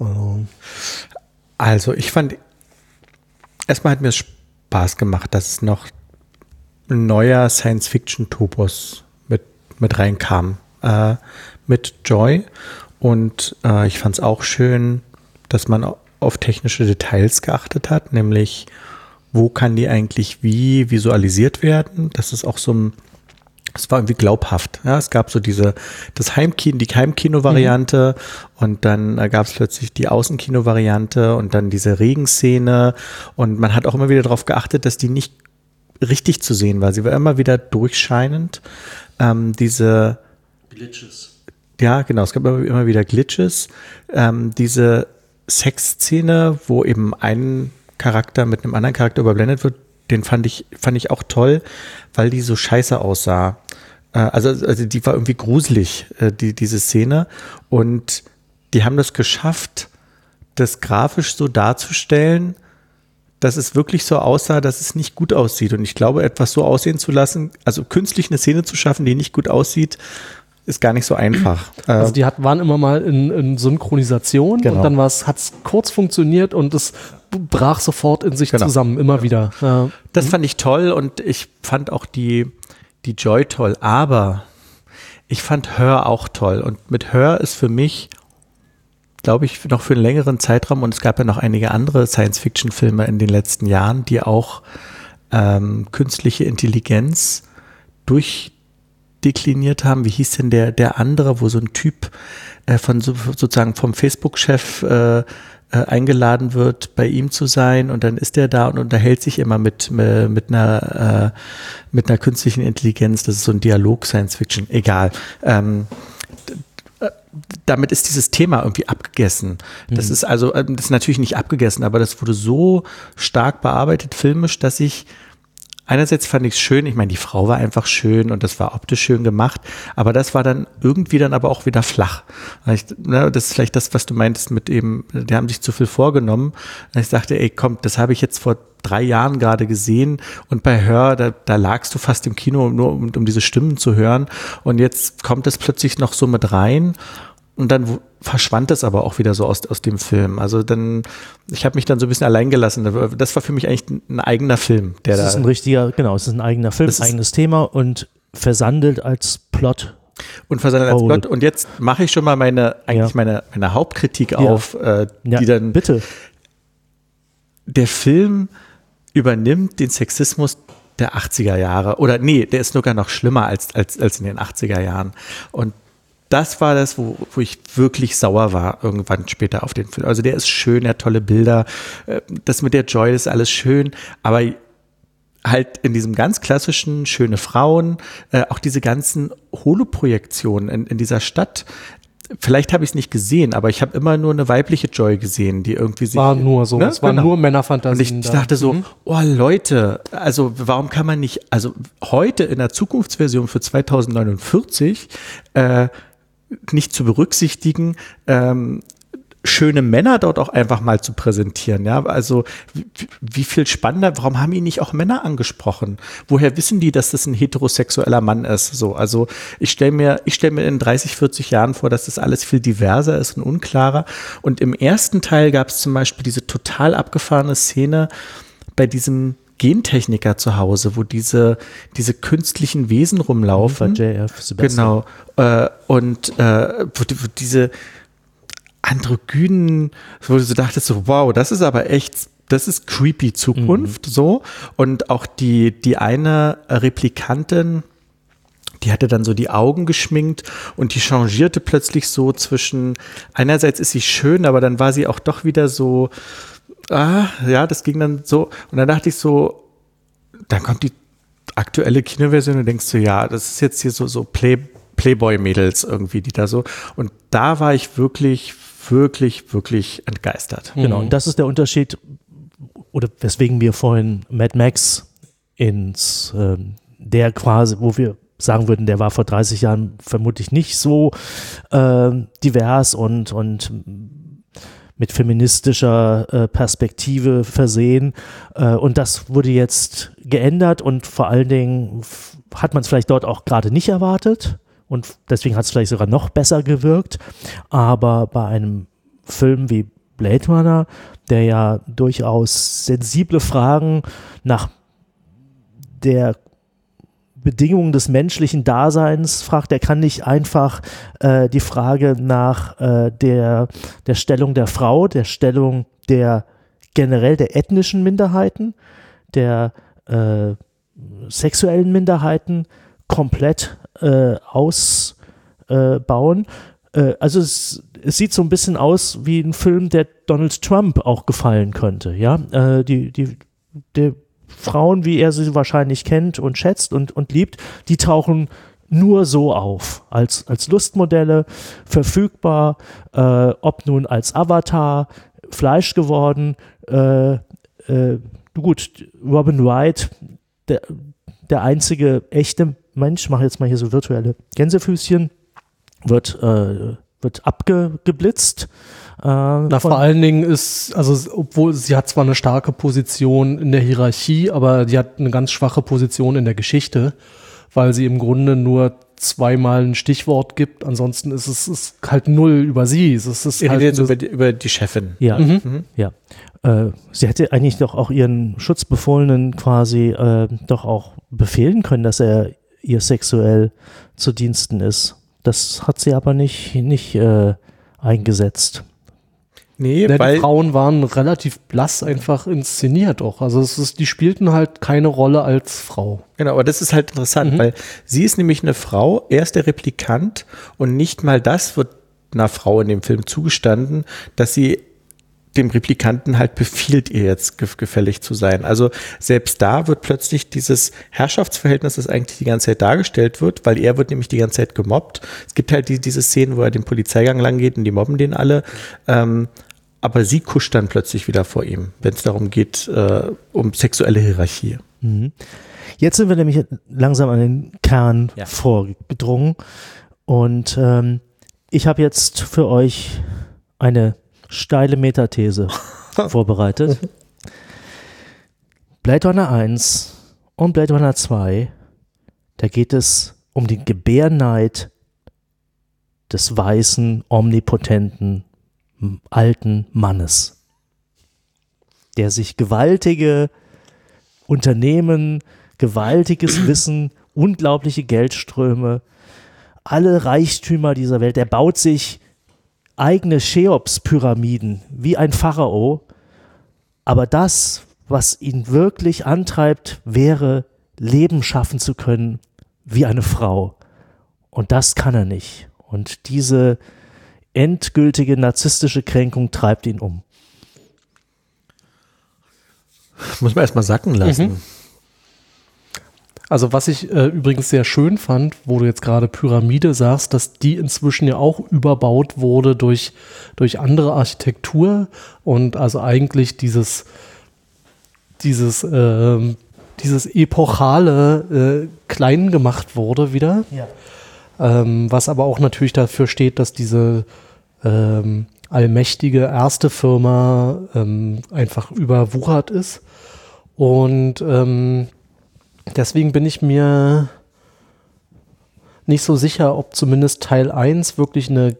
Also ich fand, erstmal hat mir es Spaß gemacht, dass es noch ein neuer Science-Fiction-Topos mit reinkam. Mit Joy. Und ich fand es auch schön, dass man auf technische Details geachtet hat, nämlich wo kann die eigentlich wie visualisiert werden. Das ist auch es war irgendwie glaubhaft. Ja, es gab so die Heimkino-Variante und dann gab es plötzlich die Außenkino-Variante und dann diese Regenszene und man hat auch immer wieder darauf geachtet, dass die nicht richtig zu sehen war. Sie war immer wieder durchscheinend. Diese Glitches. Ja, genau. Es gab immer wieder Glitches. Diese Sexszene, wo eben ein Charakter mit einem anderen Charakter überblendet wird, den fand ich auch toll, weil die so scheiße aussah. Also die war irgendwie gruselig, diese Szene. Und die haben das geschafft, das grafisch so darzustellen, dass es wirklich so aussah, dass es nicht gut aussieht. Und ich glaube, etwas so aussehen zu lassen, also künstlich eine Szene zu schaffen, die nicht gut aussieht, ist gar nicht so einfach. Also die waren immer mal in Synchronisation und dann hat es kurz funktioniert und es brach sofort in sich zusammen, immer wieder. Ja. Das fand ich toll und ich fand auch die Joy toll, aber ich fand Her auch toll und mit Her ist für mich, glaube ich, noch für einen längeren Zeitraum und es gab ja noch einige andere Science-Fiction-Filme in den letzten Jahren, die auch künstliche Intelligenz durchdekliniert haben. Wie hieß denn der andere, wo so ein Typ sozusagen vom Facebook-Chef eingeladen wird, bei ihm zu sein und dann ist er da und unterhält sich immer mit einer künstlichen Intelligenz. Das ist so ein Dialog Science Fiction. Egal. Damit ist dieses Thema irgendwie abgegessen. Das ist natürlich nicht abgegessen, aber das wurde so stark bearbeitet filmisch, dass ich einerseits fand ich es schön, ich meine, die Frau war einfach schön und das war optisch schön gemacht, aber das war dann irgendwie dann aber auch wieder flach. Das ist vielleicht das, was du meintest mit eben, die haben sich zu viel vorgenommen. Ich dachte, ey, komm, das habe ich jetzt vor 3 Jahren gerade gesehen und bei Her, da lagst du fast im Kino, nur um diese Stimmen zu hören und jetzt kommt das plötzlich noch so mit rein. Und dann verschwand es aber auch wieder so aus dem Film. Also ich habe mich dann so ein bisschen allein gelassen. Das war für mich eigentlich ein eigener Film. Es ist ein eigener Film, ein eigenes Thema und versandet als Plot. Und jetzt mache ich schon mal meine Hauptkritik auf, die dann. Bitte. Der Film übernimmt den Sexismus der 80er Jahre. Oder nee, der ist sogar noch schlimmer als in den 80er Jahren. Und das war das, wo ich wirklich sauer war irgendwann später auf den Film. Also der ist schön, der hat tolle Bilder, das mit der Joy ist alles schön, aber halt in diesem ganz klassischen, schöne Frauen, auch diese ganzen Holoprojektionen in dieser Stadt. Vielleicht habe ich es nicht gesehen, aber ich habe immer nur eine weibliche Joy gesehen, die irgendwie sich... War nur so, es waren nur Männerfantasien. Und ich dachte so, oh Leute, also warum kann man nicht, also heute in der Zukunftsversion für 2049 nicht zu berücksichtigen, schöne Männer dort auch einfach mal zu präsentieren, ja, also wie viel spannender, warum haben ihn nicht auch Männer angesprochen? Woher wissen die, dass das ein heterosexueller Mann ist? So, also ich stell mir in 30, 40 Jahren vor, dass das alles viel diverser ist und unklarer und im ersten Teil gab es zum Beispiel diese total abgefahrene Szene bei diesem Gentechniker zu Hause, wo diese künstlichen Wesen rumlaufen. Bei JF Sebastian. Genau. Wo diese androgynen, wo du so dachtest, so, wow, das ist aber echt, das ist creepy Zukunft, so. Und auch die eine Replikantin, die hatte dann so die Augen geschminkt und die changierte plötzlich so zwischen, einerseits ist sie schön, aber dann war sie auch doch wieder so, ja, das ging dann so. Und dann dachte ich so, dann kommt die aktuelle Kinoversion und denkst du, ja, das ist jetzt hier so Playboy-Mädels irgendwie, die da so. Und da war ich wirklich entgeistert. Genau, und das ist der Unterschied, oder weswegen wir vorhin Mad Max der quasi, wo wir sagen würden, der war vor 30 Jahren vermutlich nicht so divers und mit feministischer Perspektive versehen. Und das wurde jetzt geändert und vor allen Dingen hat man es vielleicht dort auch gerade nicht erwartet und deswegen hat es vielleicht sogar noch besser gewirkt. Aber bei einem Film wie Blade Runner, der ja durchaus sensible Fragen nach der Bedingungen des menschlichen Daseins fragt, der kann nicht einfach die Frage nach der Stellung der Frau, der Stellung generell der ethnischen Minderheiten, der sexuellen Minderheiten komplett ausbauen. Also es sieht so ein bisschen aus wie ein Film, der Donald Trump auch gefallen könnte. Ja, die Frauen, wie er sie wahrscheinlich kennt und schätzt und liebt, die tauchen nur so auf, als Lustmodelle, verfügbar, ob nun als Avatar, Fleisch geworden, gut, Robin Wright, der einzige echte Mensch, ich mache jetzt mal hier so virtuelle Gänsefüßchen, wird abgeblitzt. Vor allen Dingen obwohl sie hat zwar eine starke Position in der Hierarchie, aber die hat eine ganz schwache Position in der Geschichte, weil sie im Grunde nur zweimal ein Stichwort gibt. Ansonsten ist es halt null über sie. Es ist halt jetzt über die Chefin. Ja, ja. Sie hätte eigentlich doch auch ihren Schutzbefohlenen quasi doch auch befehlen können, dass er ihr sexuell zu Diensten ist. Das hat sie aber nicht eingesetzt. Nee, weil die Frauen waren relativ blass einfach inszeniert auch. Also die spielten halt keine Rolle als Frau. Genau, aber das ist halt interessant, weil sie ist nämlich eine Frau, er ist der Replikant und nicht mal das wird einer Frau in dem Film zugestanden, dass sie dem Replikanten halt befiehlt, ihr jetzt gefällig zu sein. Also selbst da wird plötzlich dieses Herrschaftsverhältnis, das eigentlich die ganze Zeit dargestellt wird, weil er wird nämlich die ganze Zeit gemobbt. Es gibt halt diese Szenen, wo er den Polizeigang lang geht und die mobben den alle. Aber sie kuscht dann plötzlich wieder vor ihm, wenn es darum geht, um sexuelle Hierarchie. Mhm. Jetzt sind wir nämlich langsam an den Kern vorgedrungen und ich habe jetzt für euch eine steile Metathese vorbereitet. Blade Runner 1 und Blade Runner 2, da geht es um den Gebärneid des weißen, omnipotenten, alten Mannes, der sich gewaltige Unternehmen, gewaltiges Wissen, unglaubliche Geldströme, alle Reichtümer dieser Welt, der baut sich eigene Cheops-Pyramiden wie ein Pharao, aber das, was ihn wirklich antreibt, wäre, Leben schaffen zu können wie eine Frau. Und das kann er nicht. Und diese endgültige narzisstische Kränkung treibt ihn um. Muss man erstmal sacken lassen. Also was ich übrigens sehr schön fand, wo du jetzt gerade Pyramide sagst, dass die inzwischen ja auch überbaut wurde durch andere Architektur und also eigentlich dieses epochale klein gemacht wurde wieder. Ja. Was aber auch natürlich dafür steht, dass diese allmächtige erste Firma einfach überwuchert ist. Und deswegen bin ich mir nicht so sicher, ob zumindest Teil 1 wirklich eine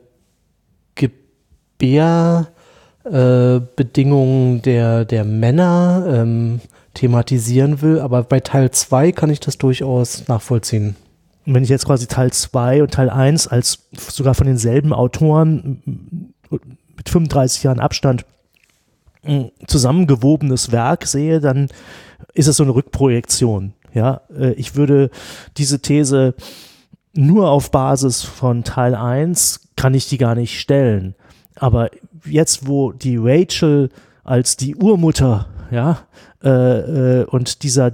Gebärbedingung der Männer thematisieren will. Aber bei Teil 2 kann ich das durchaus nachvollziehen. Wenn ich jetzt quasi Teil 2 und Teil 1 als sogar von denselben Autoren mit 35 Jahren Abstand ein zusammengewobenes Werk sehe, dann ist es so eine Rückprojektion. Ja, ich würde diese These nur auf Basis von Teil 1 kann ich die gar nicht stellen. Aber jetzt, wo die Rachel als die Urmutter, ja, und dieser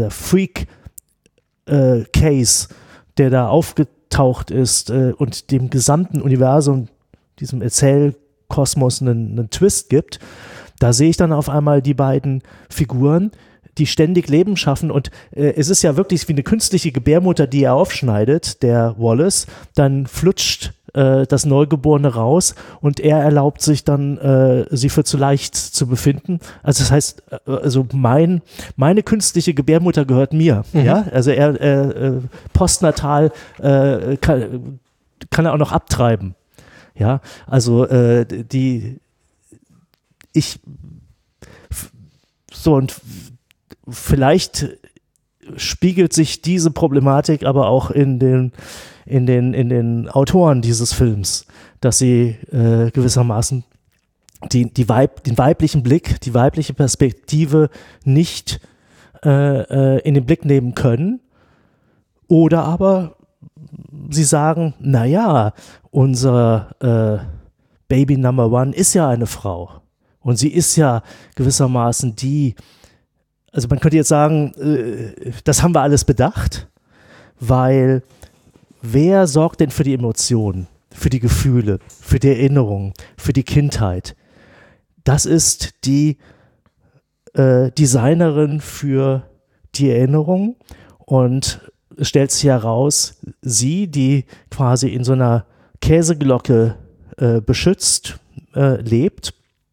Freak-Case, der da aufgetaucht ist und dem gesamten Universum, diesem Erzählkosmos einen Twist gibt, da sehe ich dann auf einmal die beiden Figuren, die ständig Leben schaffen und es ist ja wirklich wie eine künstliche Gebärmutter, die er aufschneidet, der Wallace, dann flutscht das Neugeborene raus und er erlaubt sich dann, sie für zu leicht zu befinden. Also das heißt, meine künstliche Gebärmutter gehört mir. Ja? Also er postnatal kann er auch noch abtreiben. Ja, also und vielleicht spiegelt sich diese Problematik aber auch in den Autoren dieses Films, dass sie gewissermaßen den weiblichen Blick, die weibliche Perspektive nicht in den Blick nehmen können, oder aber sie sagen, naja, unser Baby Number One ist ja eine Frau und sie ist ja gewissermaßen also man könnte jetzt sagen, das haben wir alles bedacht, weil wer sorgt denn für die Emotionen, für die Gefühle, für die Erinnerung, für die Kindheit? Das ist die Designerin für die Erinnerung und es stellt sich heraus, sie, die quasi in so einer Käseglocke beschützt lebt,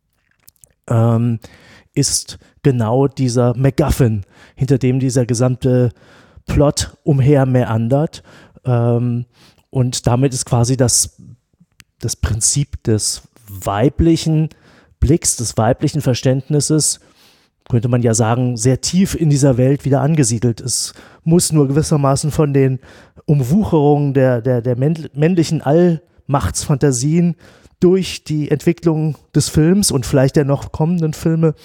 ist genau dieser MacGuffin, hinter dem dieser gesamte Plot umher und damit ist quasi das Prinzip des weiblichen Blicks, des weiblichen Verständnisses, könnte man ja sagen, sehr tief in dieser Welt wieder angesiedelt. Es muss nur gewissermaßen von den Umwucherungen der männlichen Allmachtsfantasien durch die Entwicklung des Films und vielleicht der noch kommenden Filme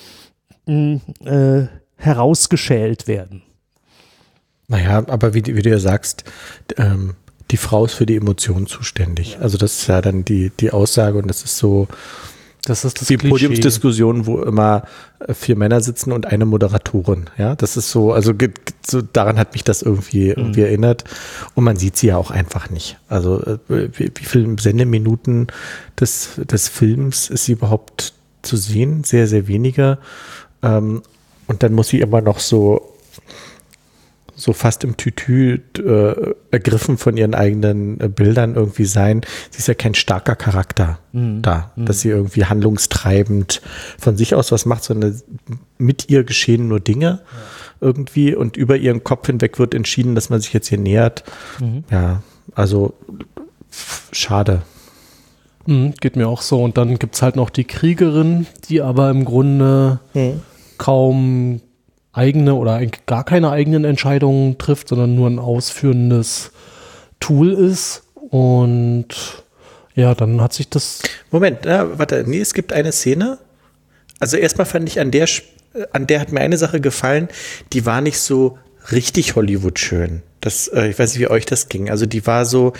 herausgeschält werden. Naja, aber wie du ja sagst, die Frau ist für die Emotionen zuständig. Also das ist ja dann die Aussage und das ist so das ist die Klischee. Podiumsdiskussion, wo immer 4 Männer sitzen und eine Moderatorin. Ja, das ist so, also so daran hat mich das irgendwie erinnert. Und man sieht sie ja auch einfach nicht. Also wie viele Sendeminuten des Films ist sie überhaupt zu sehen? Sehr, sehr wenige. Und dann muss sie immer noch so fast im Tütü ergriffen von ihren eigenen Bildern irgendwie sein. Sie ist ja kein starker Charakter dass sie irgendwie handlungstreibend von sich aus was macht, sondern mit ihr geschehen nur Dinge irgendwie und über ihren Kopf hinweg wird entschieden, dass man sich jetzt hier nähert. Ja, also schade. Geht mir auch so. Und dann gibt es halt noch die Kriegerin, die aber im Grunde kaum eigene oder eigentlich gar keine eigenen Entscheidungen trifft, sondern nur ein ausführendes Tool ist. Und ja, dann hat sich das... Moment, es gibt eine Szene. Also erstmal fand ich, an der hat mir eine Sache gefallen, die war nicht so richtig Hollywood schön. Ich weiß nicht, wie euch das ging. Also die war so...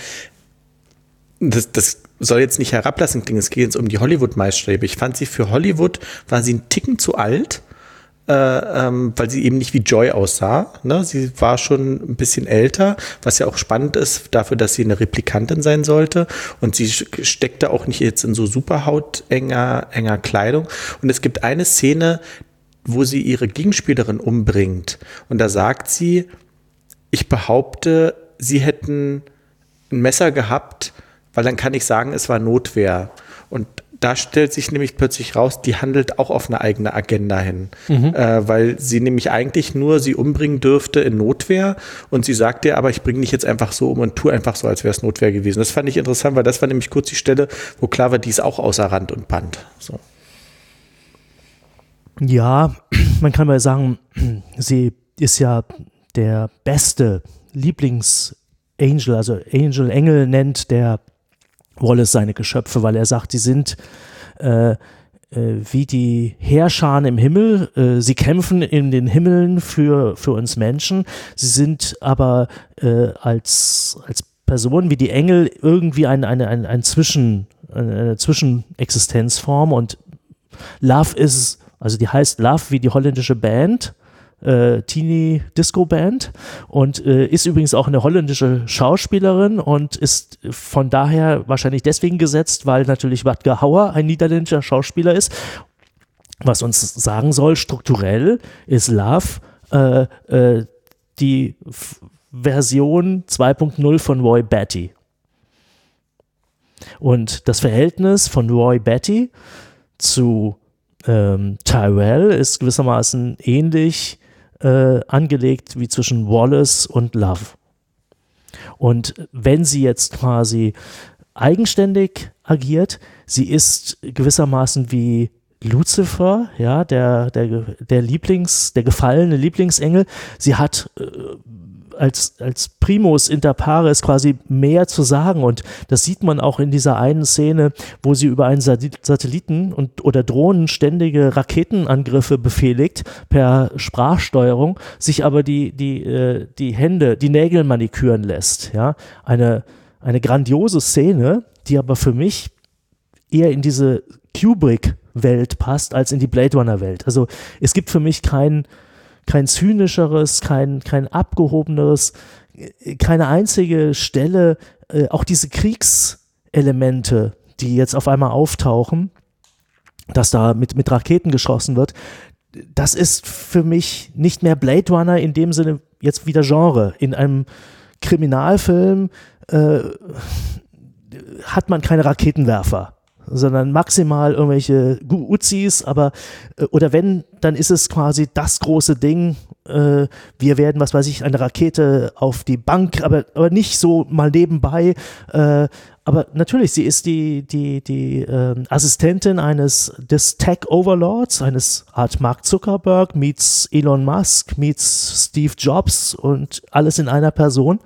Das soll jetzt nicht herablassend klingen, es geht jetzt um die Hollywood-Maßstäbe. Ich fand sie für Hollywood, war sie einen Ticken zu alt, weil sie eben nicht wie Joy aussah. Ne? Sie war schon ein bisschen älter, was ja auch spannend ist dafür, dass sie eine Replikantin sein sollte. Und sie steckte auch nicht jetzt in so super hautenger Kleidung. Und es gibt eine Szene, wo sie ihre Gegenspielerin umbringt. Und da sagt sie, ich behaupte, sie hätten ein Messer gehabt, weil dann kann ich sagen, es war Notwehr. Und da stellt sich nämlich plötzlich raus, die handelt auch auf eine eigene Agenda hin. Weil sie nämlich eigentlich nur sie umbringen dürfte in Notwehr. Und sie sagt ja, aber ich bringe dich jetzt einfach so um und tue einfach so, als wäre es Notwehr gewesen. Das fand ich interessant, weil das war nämlich kurz die Stelle, wo klar war, die ist auch außer Rand und Band. So. Ja, man kann mal sagen, sie ist ja der beste Lieblings-Angel, also Engel nennt der Wallace seine Geschöpfe, weil er sagt, die sind wie die Heerscharen im Himmel. Sie kämpfen in den Himmeln für uns Menschen. Sie sind aber als Personen wie die Engel irgendwie eine Zwischenexistenzform, und Love ist, also die heißt Love wie die holländische Band, Teenie Disco Band, und ist übrigens auch eine holländische Schauspielerin und ist von daher wahrscheinlich deswegen gesetzt, weil natürlich Rutger Hauer ein niederländischer Schauspieler ist, was uns sagen soll, strukturell ist Love die Version 2.0 von Roy Batty. Und das Verhältnis von Roy Batty zu Tyrell ist gewissermaßen ähnlich angelegt wie zwischen Wallace und Love. Und wenn sie jetzt quasi eigenständig agiert, sie ist gewissermaßen wie Lucifer, ja, der gefallene Lieblingsengel. Sie hat als Primus inter pares quasi mehr zu sagen, und das sieht man auch in dieser einen Szene, wo sie über einen Satelliten oder Drohnen ständige Raketenangriffe befehligt per Sprachsteuerung, sich aber die Nägel maniküren lässt. Ja? Eine grandiose Szene, die aber für mich eher in diese Kubrick-Welt passt als in die Blade Runner-Welt. Also es gibt für mich kein zynischeres, kein abgehobeneres, keine einzige Stelle, auch diese Kriegselemente, die jetzt auf einmal auftauchen, dass da mit Raketen geschossen wird, das ist für mich nicht mehr Blade Runner in dem Sinne jetzt wieder Genre. In einem Kriminalfilm hat man keine Raketenwerfer, sondern maximal irgendwelche Uzis, aber oder wenn, dann ist es quasi das große Ding, wir werden, was weiß ich, eine Rakete auf die Bank, aber nicht so mal nebenbei, aber natürlich, sie ist die Assistentin des Tech-Overlords, eines Art Mark Zuckerberg meets Elon Musk, meets Steve Jobs und alles in einer Person.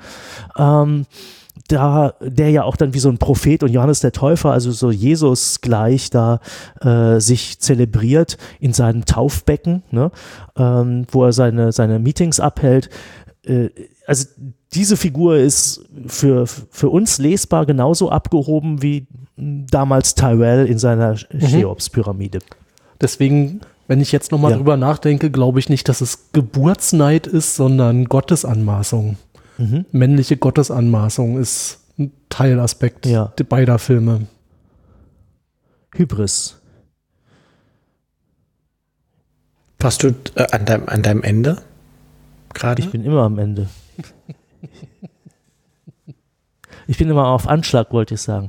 Der ja auch dann wie so ein Prophet und Johannes der Täufer, also so Jesus gleich da sich zelebriert in seinem Taufbecken, ne, wo er seine Meetings abhält. Also diese Figur ist für uns lesbar genauso abgehoben wie damals Tyrell in seiner Cheops-Pyramide. Deswegen, wenn ich jetzt nochmal drüber nachdenke, glaube ich nicht, dass es Geburtsneid ist, sondern Gottesanmaßung. Männliche Gottesanmaßung ist ein Teilaspekt beider Filme. Hybris. Warst du an deinem Ende gerade? Ich bin immer am Ende. Ich bin immer auf Anschlag, wollte ich sagen.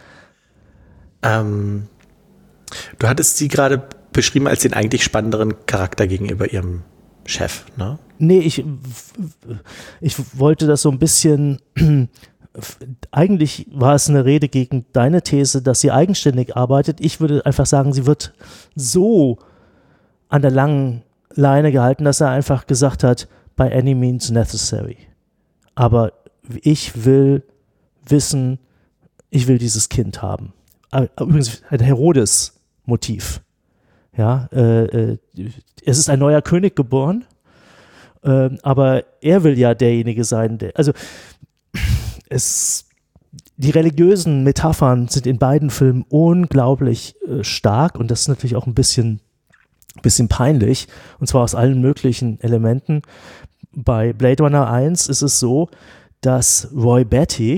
Du hattest sie gerade beschrieben als den eigentlich spannenderen Charakter gegenüber ihrem Chef, ne? Nee, ich wollte das so ein bisschen, eigentlich war es eine Rede gegen deine These, dass sie eigenständig arbeitet. Ich würde einfach sagen, sie wird so an der langen Leine gehalten, dass er einfach gesagt hat, by any means necessary. Aber ich will wissen, ich will dieses Kind haben. Übrigens ein Herodes-Motiv. Ja, es ist ein neuer König geboren, aber er will ja derjenige sein, die religiösen Metaphern sind in beiden Filmen unglaublich stark, und das ist natürlich auch ein bisschen peinlich, und zwar aus allen möglichen Elementen. Bei Blade Runner 1 ist es so, dass Roy Batty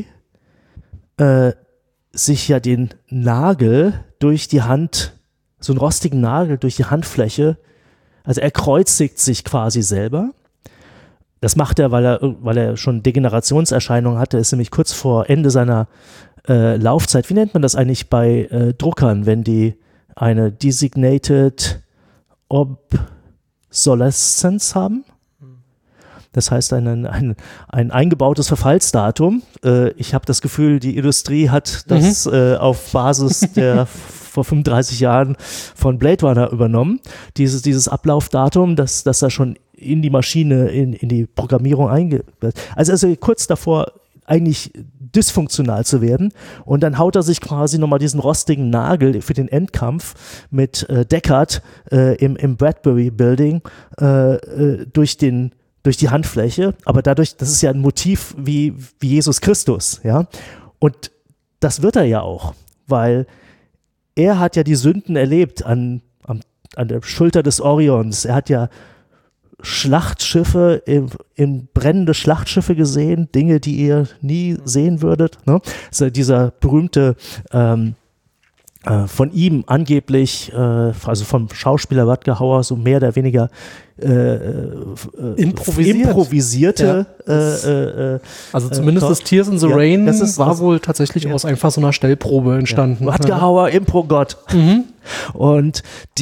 sich ja den Nagel durch die Hand, so einen rostigen Nagel durch die Handfläche, also er kreuzigt sich quasi selber. Das macht er, weil er schon Degenerationserscheinungen hatte, ist nämlich kurz vor Ende seiner Laufzeit. Wie nennt man das eigentlich bei Druckern, wenn die eine Designated Obsolescence haben? Das heißt ein eingebautes Verfallsdatum. Ich habe das Gefühl, die Industrie hat das auf Basis der vor 35 Jahren von Blade Runner übernommen. Dieses Ablaufdatum, dass da schon in die Maschine, in die Programmierung also kurz davor eigentlich dysfunktional zu werden. Und dann haut er sich quasi nochmal diesen rostigen Nagel für den Endkampf mit Deckard im Bradbury Building durch die Handfläche. Aber dadurch, das ist ja ein Motiv wie Jesus Christus, ja. Und das wird er ja auch, weil er hat ja die Sünden erlebt an der Schulter des Orions. Er hat ja Schlachtschiffe, in brennende Schlachtschiffe gesehen, Dinge, die ihr nie sehen würdet. Ne? Also dieser berühmte von ihm angeblich, also vom Schauspieler Rutger Hauer, so mehr oder weniger improvisierte. Also zumindest das Tears in the Rain war wohl tatsächlich aus einfach so einer Stellprobe entstanden. Rutger Hauer, Impro-Gott. Mhm. Und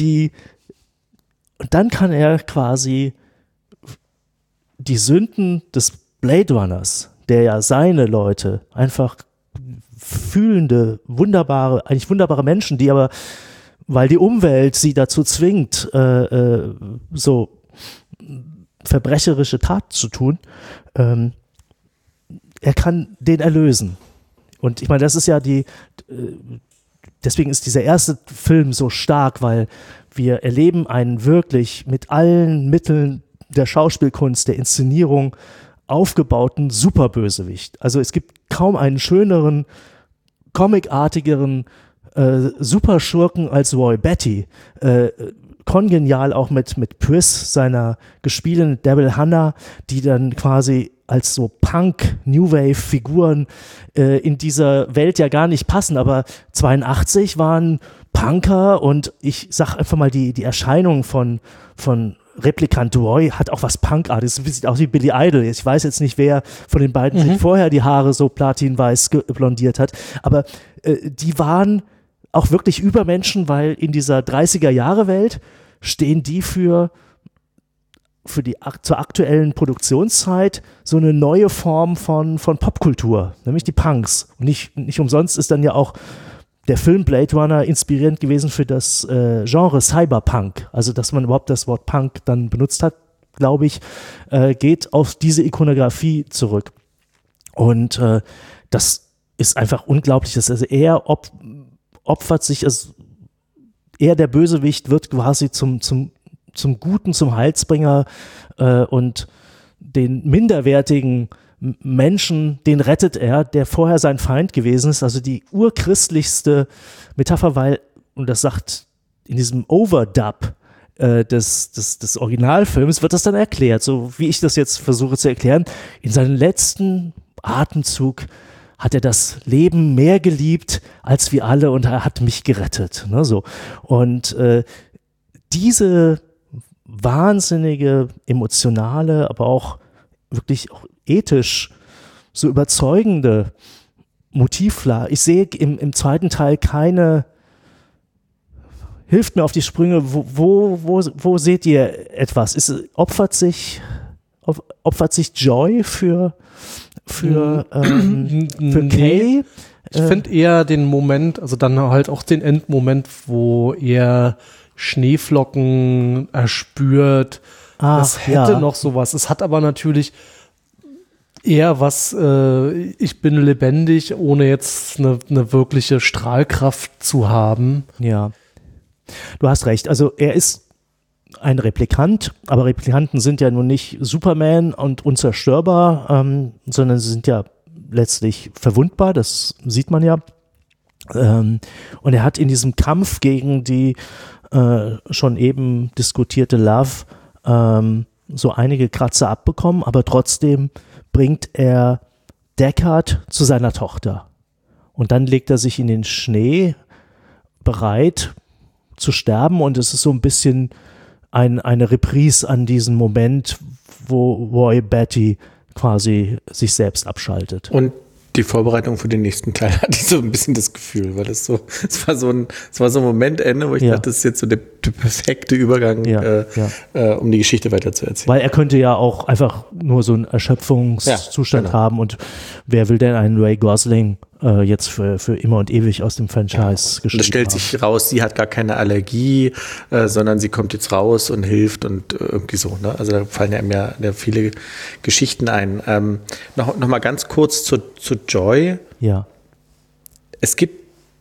dann kann er quasi die Sünden des Blade Runners, der ja seine Leute einfach fühlende, eigentlich wunderbare Menschen, die aber, weil die Umwelt sie dazu zwingt, so verbrecherische Taten zu tun, er kann den erlösen. Und ich meine, das ist ja deswegen ist dieser erste Film so stark, weil wir erleben einen wirklich mit allen Mitteln der Schauspielkunst, der Inszenierung aufgebauten Superbösewicht. Also es gibt kaum einen schöneren, comicartigeren Superschurken als Roy Batty. Kongenial auch mit Pris, seiner gespielten Daryl Hannah, die dann quasi als so Punk-New-Wave-Figuren in dieser Welt ja gar nicht passen, aber 82 waren Punker und ich sag einfach mal, die Erscheinung von Replikant Roy hat auch was Punkartiges, sieht aus wie Billy Idol. Ich weiß jetzt nicht, wer von den beiden sich vorher die Haare so platinweiß blondiert hat, aber die waren auch wirklich Übermenschen, weil in dieser 30er-Jahre-Welt stehen die zur aktuellen Produktionszeit so eine neue Form von Popkultur, nämlich die Punks. Und nicht umsonst ist dann ja auch der Film Blade Runner inspirierend gewesen für das Genre Cyberpunk. Also, dass man überhaupt das Wort Punk dann benutzt hat, glaube ich, geht auf diese Ikonografie zurück. Und das ist einfach unglaublich. Also er opfert sich, also er, der Bösewicht, wird quasi zum Guten, zum Heilsbringer und den minderwertigen Menschen, den rettet er, der vorher sein Feind gewesen ist. Also die urchristlichste Metapher, weil, und das sagt in diesem Overdub des Originalfilms, wird das dann erklärt, so wie ich das jetzt versuche zu erklären. In seinem letzten Atemzug hat er das Leben mehr geliebt als wir alle und er hat mich gerettet. Ne, so. Und diese wahnsinnige, emotionale, aber auch wirklich auch ethisch so überzeugende Motivlage. Ich sehe im zweiten Teil hilft mir auf die Sprünge, wo seht ihr etwas? Opfert sich Joy für Kay? Ich finde eher den Moment, also dann halt auch den Endmoment, wo er Schneeflocken erspürt. Das hätte noch sowas. Es hat aber natürlich eher was, ich bin lebendig, ohne jetzt eine wirkliche Strahlkraft zu haben. Ja, du hast recht. Also er ist ein Replikant, aber Replikanten sind ja nun nicht Superman und unzerstörbar, sondern sie sind ja letztlich verwundbar, das sieht man ja. Und er hat in diesem Kampf gegen die schon eben diskutierte Love so einige Kratzer abbekommen, aber trotzdem bringt er Deckard zu seiner Tochter. Und dann legt er sich in den Schnee bereit zu sterben und es ist so ein bisschen eine Reprise an diesen Moment, wo Roy Batty quasi sich selbst abschaltet. Und die Vorbereitung für den nächsten Teil hatte ich so ein bisschen das Gefühl, weil es war so ein Momentende, wo ich dachte, das ist jetzt so der perfekte Übergang, um die Geschichte weiterzuerzählen. Weil er könnte ja auch einfach nur so einen Erschöpfungszustand haben und wer will denn einen Ray Gosling jetzt für immer und ewig aus dem Franchise geschrieben haben. Das stellt sich raus, sie hat gar keine Allergie, sondern sie kommt jetzt raus und hilft und irgendwie so. Ne? Also da fallen ja viele Geschichten ein. Noch mal ganz kurz zu Joy. Ja. Es gibt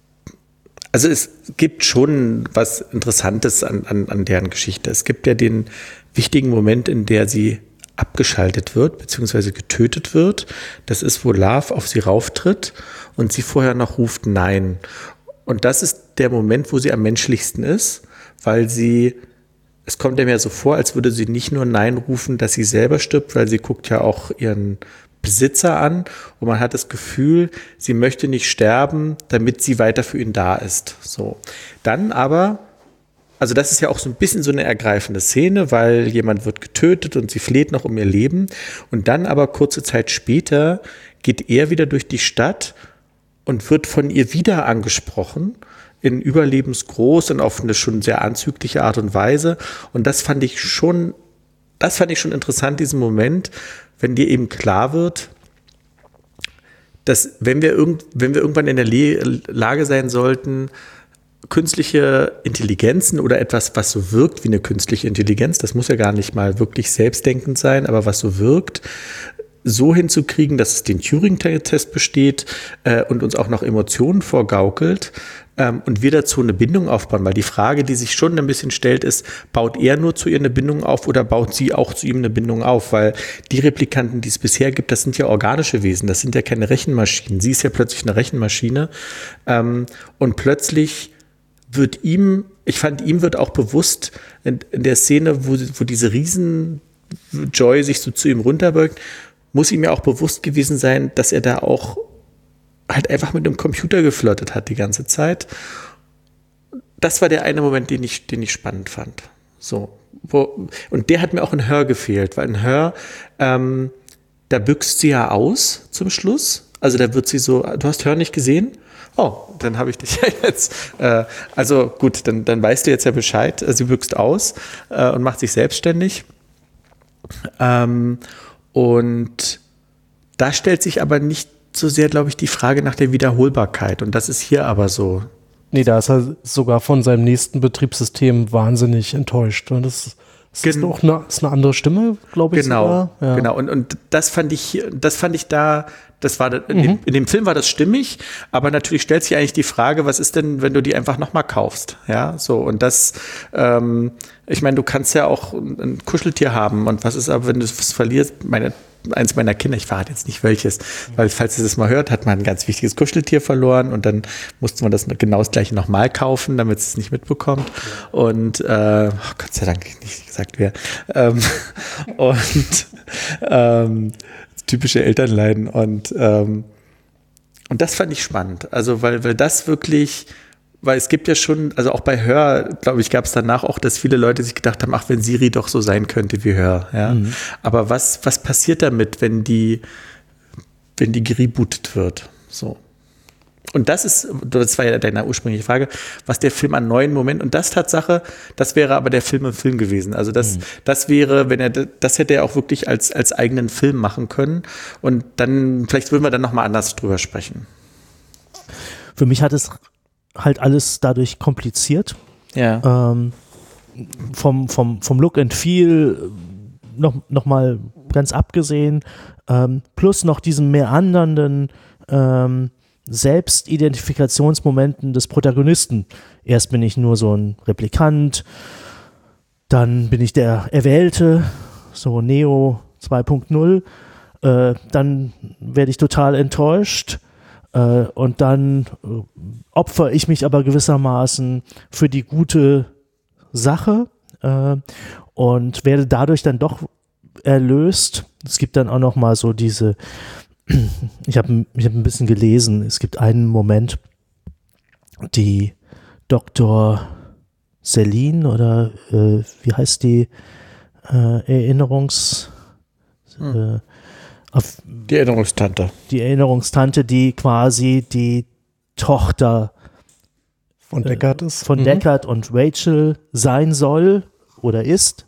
schon was Interessantes an deren Geschichte. Es gibt ja den wichtigen Moment, in der sie abgeschaltet wird, beziehungsweise getötet wird. Das ist, wo Love auf sie rauftritt und sie vorher noch ruft Nein. Und das ist der Moment, wo sie am menschlichsten ist, weil es kommt ihr mir so vor, als würde sie nicht nur Nein rufen, dass sie selber stirbt, weil sie guckt ja auch ihren Besitzer an und man hat das Gefühl, sie möchte nicht sterben, damit sie weiter für ihn da ist. So. Dann aber, also das ist ja auch so ein bisschen so eine ergreifende Szene, weil jemand wird getötet und sie fleht noch um ihr Leben und dann aber kurze Zeit später geht er wieder durch die Stadt und wird von ihr wieder angesprochen in überlebensgroß und auf eine schon sehr anzügliche Art und Weise und das fand ich schon interessant, diesen Moment, wenn dir eben klar wird, dass wenn wir irgendwann in der Lage sein sollten, künstliche Intelligenzen oder etwas, was so wirkt wie eine künstliche Intelligenz, das muss ja gar nicht mal wirklich selbstdenkend sein, aber was so wirkt, so hinzukriegen, dass es den Turing-Test besteht und uns auch noch Emotionen vorgaukelt und wir dazu eine Bindung aufbauen. Weil die Frage, die sich schon ein bisschen stellt, ist, baut er nur zu ihr eine Bindung auf oder baut sie auch zu ihm eine Bindung auf? Weil die Replikanten, die es bisher gibt, das sind ja organische Wesen, das sind ja keine Rechenmaschinen. Sie ist ja plötzlich eine Rechenmaschine und plötzlich wird ihm wird auch bewusst in der Szene, wo diese riesen Joy sich so zu ihm runterbeugt, muss ihm ja auch bewusst gewesen sein, dass er da auch halt einfach mit dem Computer geflirtet hat die ganze Zeit. Das war der eine Moment, den ich spannend fand. So. Und der hat mir auch in Her gefehlt, weil in Her, da büxt sie ja aus zum Schluss. Also da wird sie so, du hast Her nicht gesehen? Oh, dann habe ich dich ja jetzt. Also gut, dann weißt du jetzt ja Bescheid. Sie büxt aus und macht sich selbstständig. Und da stellt sich aber nicht so sehr, glaube ich, die Frage nach der Wiederholbarkeit. Und das ist hier aber so. Nee, da ist er sogar von seinem nächsten Betriebssystem wahnsinnig enttäuscht. Und das ist auch eine andere Stimme, glaube ich. Genau, sogar. Ja. Genau. Und das fand ich da, in dem Film war das stimmig, aber natürlich stellt sich eigentlich die Frage, was ist denn, wenn du die einfach nochmal kaufst? Ja, so. Und das, ich meine, du kannst ja auch ein Kuscheltier haben. Und was ist aber, wenn du es verlierst? Eins meiner Kinder, ich verrate jetzt nicht welches, weil falls ihr das mal hört, hat man ein ganz wichtiges Kuscheltier verloren und dann musste man das genau das gleiche nochmal kaufen, damit es nicht mitbekommt. Und Gott sei Dank nicht gesagt wer. Typische Elternleiden und das fand ich spannend. Also weil das wirklich, weil es gibt ja schon, also auch bei Her, glaube ich, gab es danach auch, dass viele Leute sich gedacht haben, ach, wenn Siri doch so sein könnte wie Her. Ja? Mhm. Aber was passiert damit, wenn die gerebootet wird? So. Und das war ja deine ursprüngliche Frage, was der Film an neuen Momenten, und das Tatsache, das wäre aber der Film im Film gewesen. Also das wäre, das hätte er auch wirklich als eigenen Film machen können. Und dann, vielleicht würden wir dann nochmal anders drüber sprechen. Für mich hat es halt alles dadurch kompliziert. Ja. Vom Look and Feel noch mal ganz abgesehen, plus noch diesen meandernden Selbstidentifikationsmomenten des Protagonisten. Erst bin ich nur so ein Replikant, dann bin ich der Erwählte, so Neo 2.0, dann werde ich total enttäuscht und dann opfere ich mich aber gewissermaßen für die gute Sache und werde dadurch dann doch erlöst. Es gibt dann auch noch mal so diese, ich hab ein bisschen gelesen, es gibt einen Moment, die Dr. Celine oder wie heißt die die Erinnerungstante. Die Erinnerungstante, die quasi die Tochter von Deckard ist. Von Deckard und Rachel sein soll oder ist.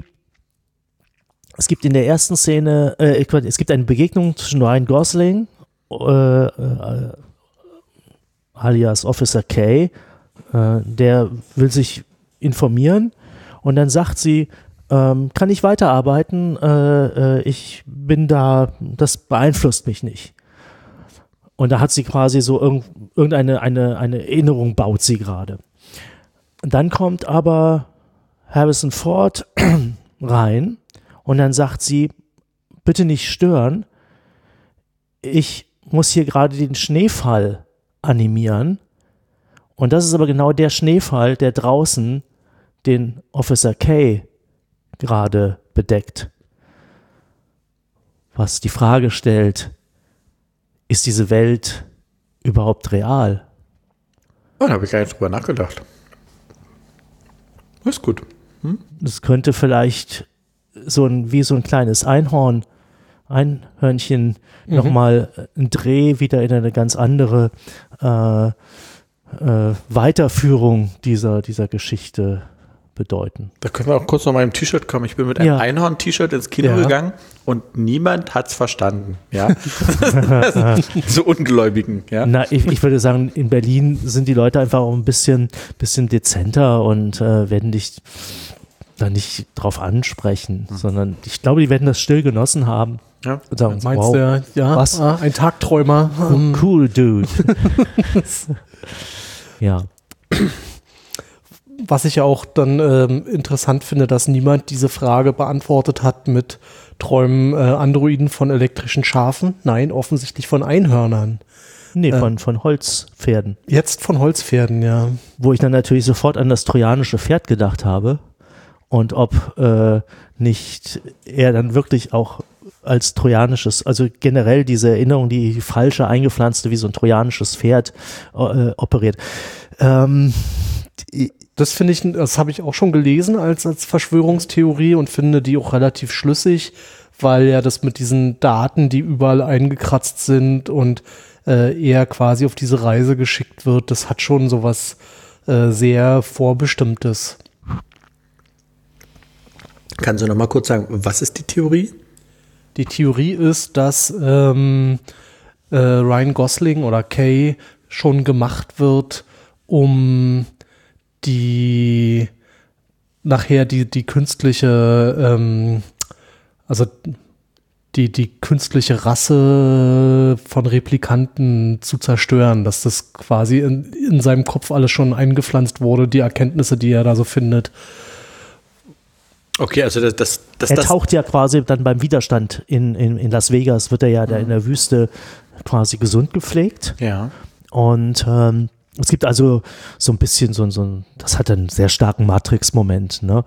Es gibt in der ersten Szene, es gibt eine Begegnung zwischen Ryan Gosling alias Officer K, der will sich informieren und dann sagt sie, kann ich weiterarbeiten? Ich bin da, das beeinflusst mich nicht. Und da hat sie quasi so irgendeine eine Erinnerung baut sie gerade. Dann kommt aber Harrison Ford rein und dann sagt sie, bitte nicht stören, ich muss hier gerade den Schneefall animieren und das ist aber genau der Schneefall, der draußen den Officer K gerade bedeckt. Was die Frage stellt, ist diese Welt überhaupt real? Oh, da habe ich gar nicht drüber nachgedacht. Ist gut. Das könnte vielleicht wie so ein kleines Einhörnchen nochmal einen Dreh wieder in eine ganz andere Weiterführung dieser Geschichte bedeuten. Da können wir auch kurz noch mal im T-Shirt kommen. Ich bin mit einem Einhorn-T-Shirt ins Kino gegangen und niemand hat es verstanden. Ja? So Ungläubigen. Ja? Na, ich würde sagen, in Berlin sind die Leute einfach auch ein bisschen dezenter und werden dich da nicht drauf ansprechen, sondern ich glaube, die werden das still genossen haben. Ja. Und sagen, Meinst wow, du, ja, was? Ein Tagträumer. Cool, Dude. Ja. Was ich ja auch dann interessant finde, dass niemand diese Frage beantwortet hat mit Träumen Androiden von elektrischen Schafen. Nein, offensichtlich von Einhörnern. Nee, von Holzpferden. Jetzt von Holzpferden, ja. Wo ich dann natürlich sofort an das trojanische Pferd gedacht habe und ob nicht er dann wirklich auch als trojanisches, also generell diese Erinnerung, die falsche eingepflanzte wie so ein trojanisches Pferd operiert. Das finde ich, das habe ich auch schon gelesen als Verschwörungstheorie und finde die auch relativ schlüssig, weil ja das mit diesen Daten, die überall eingekratzt sind und er quasi auf diese Reise geschickt wird, das hat schon sowas sehr Vorbestimmtes. Kannst du noch mal kurz sagen, was ist die Theorie? Die Theorie ist, dass Ryan Gosling oder Kay schon gemacht wird, um nachher die künstliche, also die künstliche Rasse von Replikanten zu zerstören, dass das quasi in seinem Kopf alles schon eingepflanzt wurde, die Erkenntnisse, die er da so findet. Okay, also er taucht ja quasi dann beim Widerstand in Las Vegas, wird er ja da in der Wüste quasi gesund gepflegt. Ja. Und es gibt also so ein bisschen das hat einen sehr starken Matrix-Moment, ne?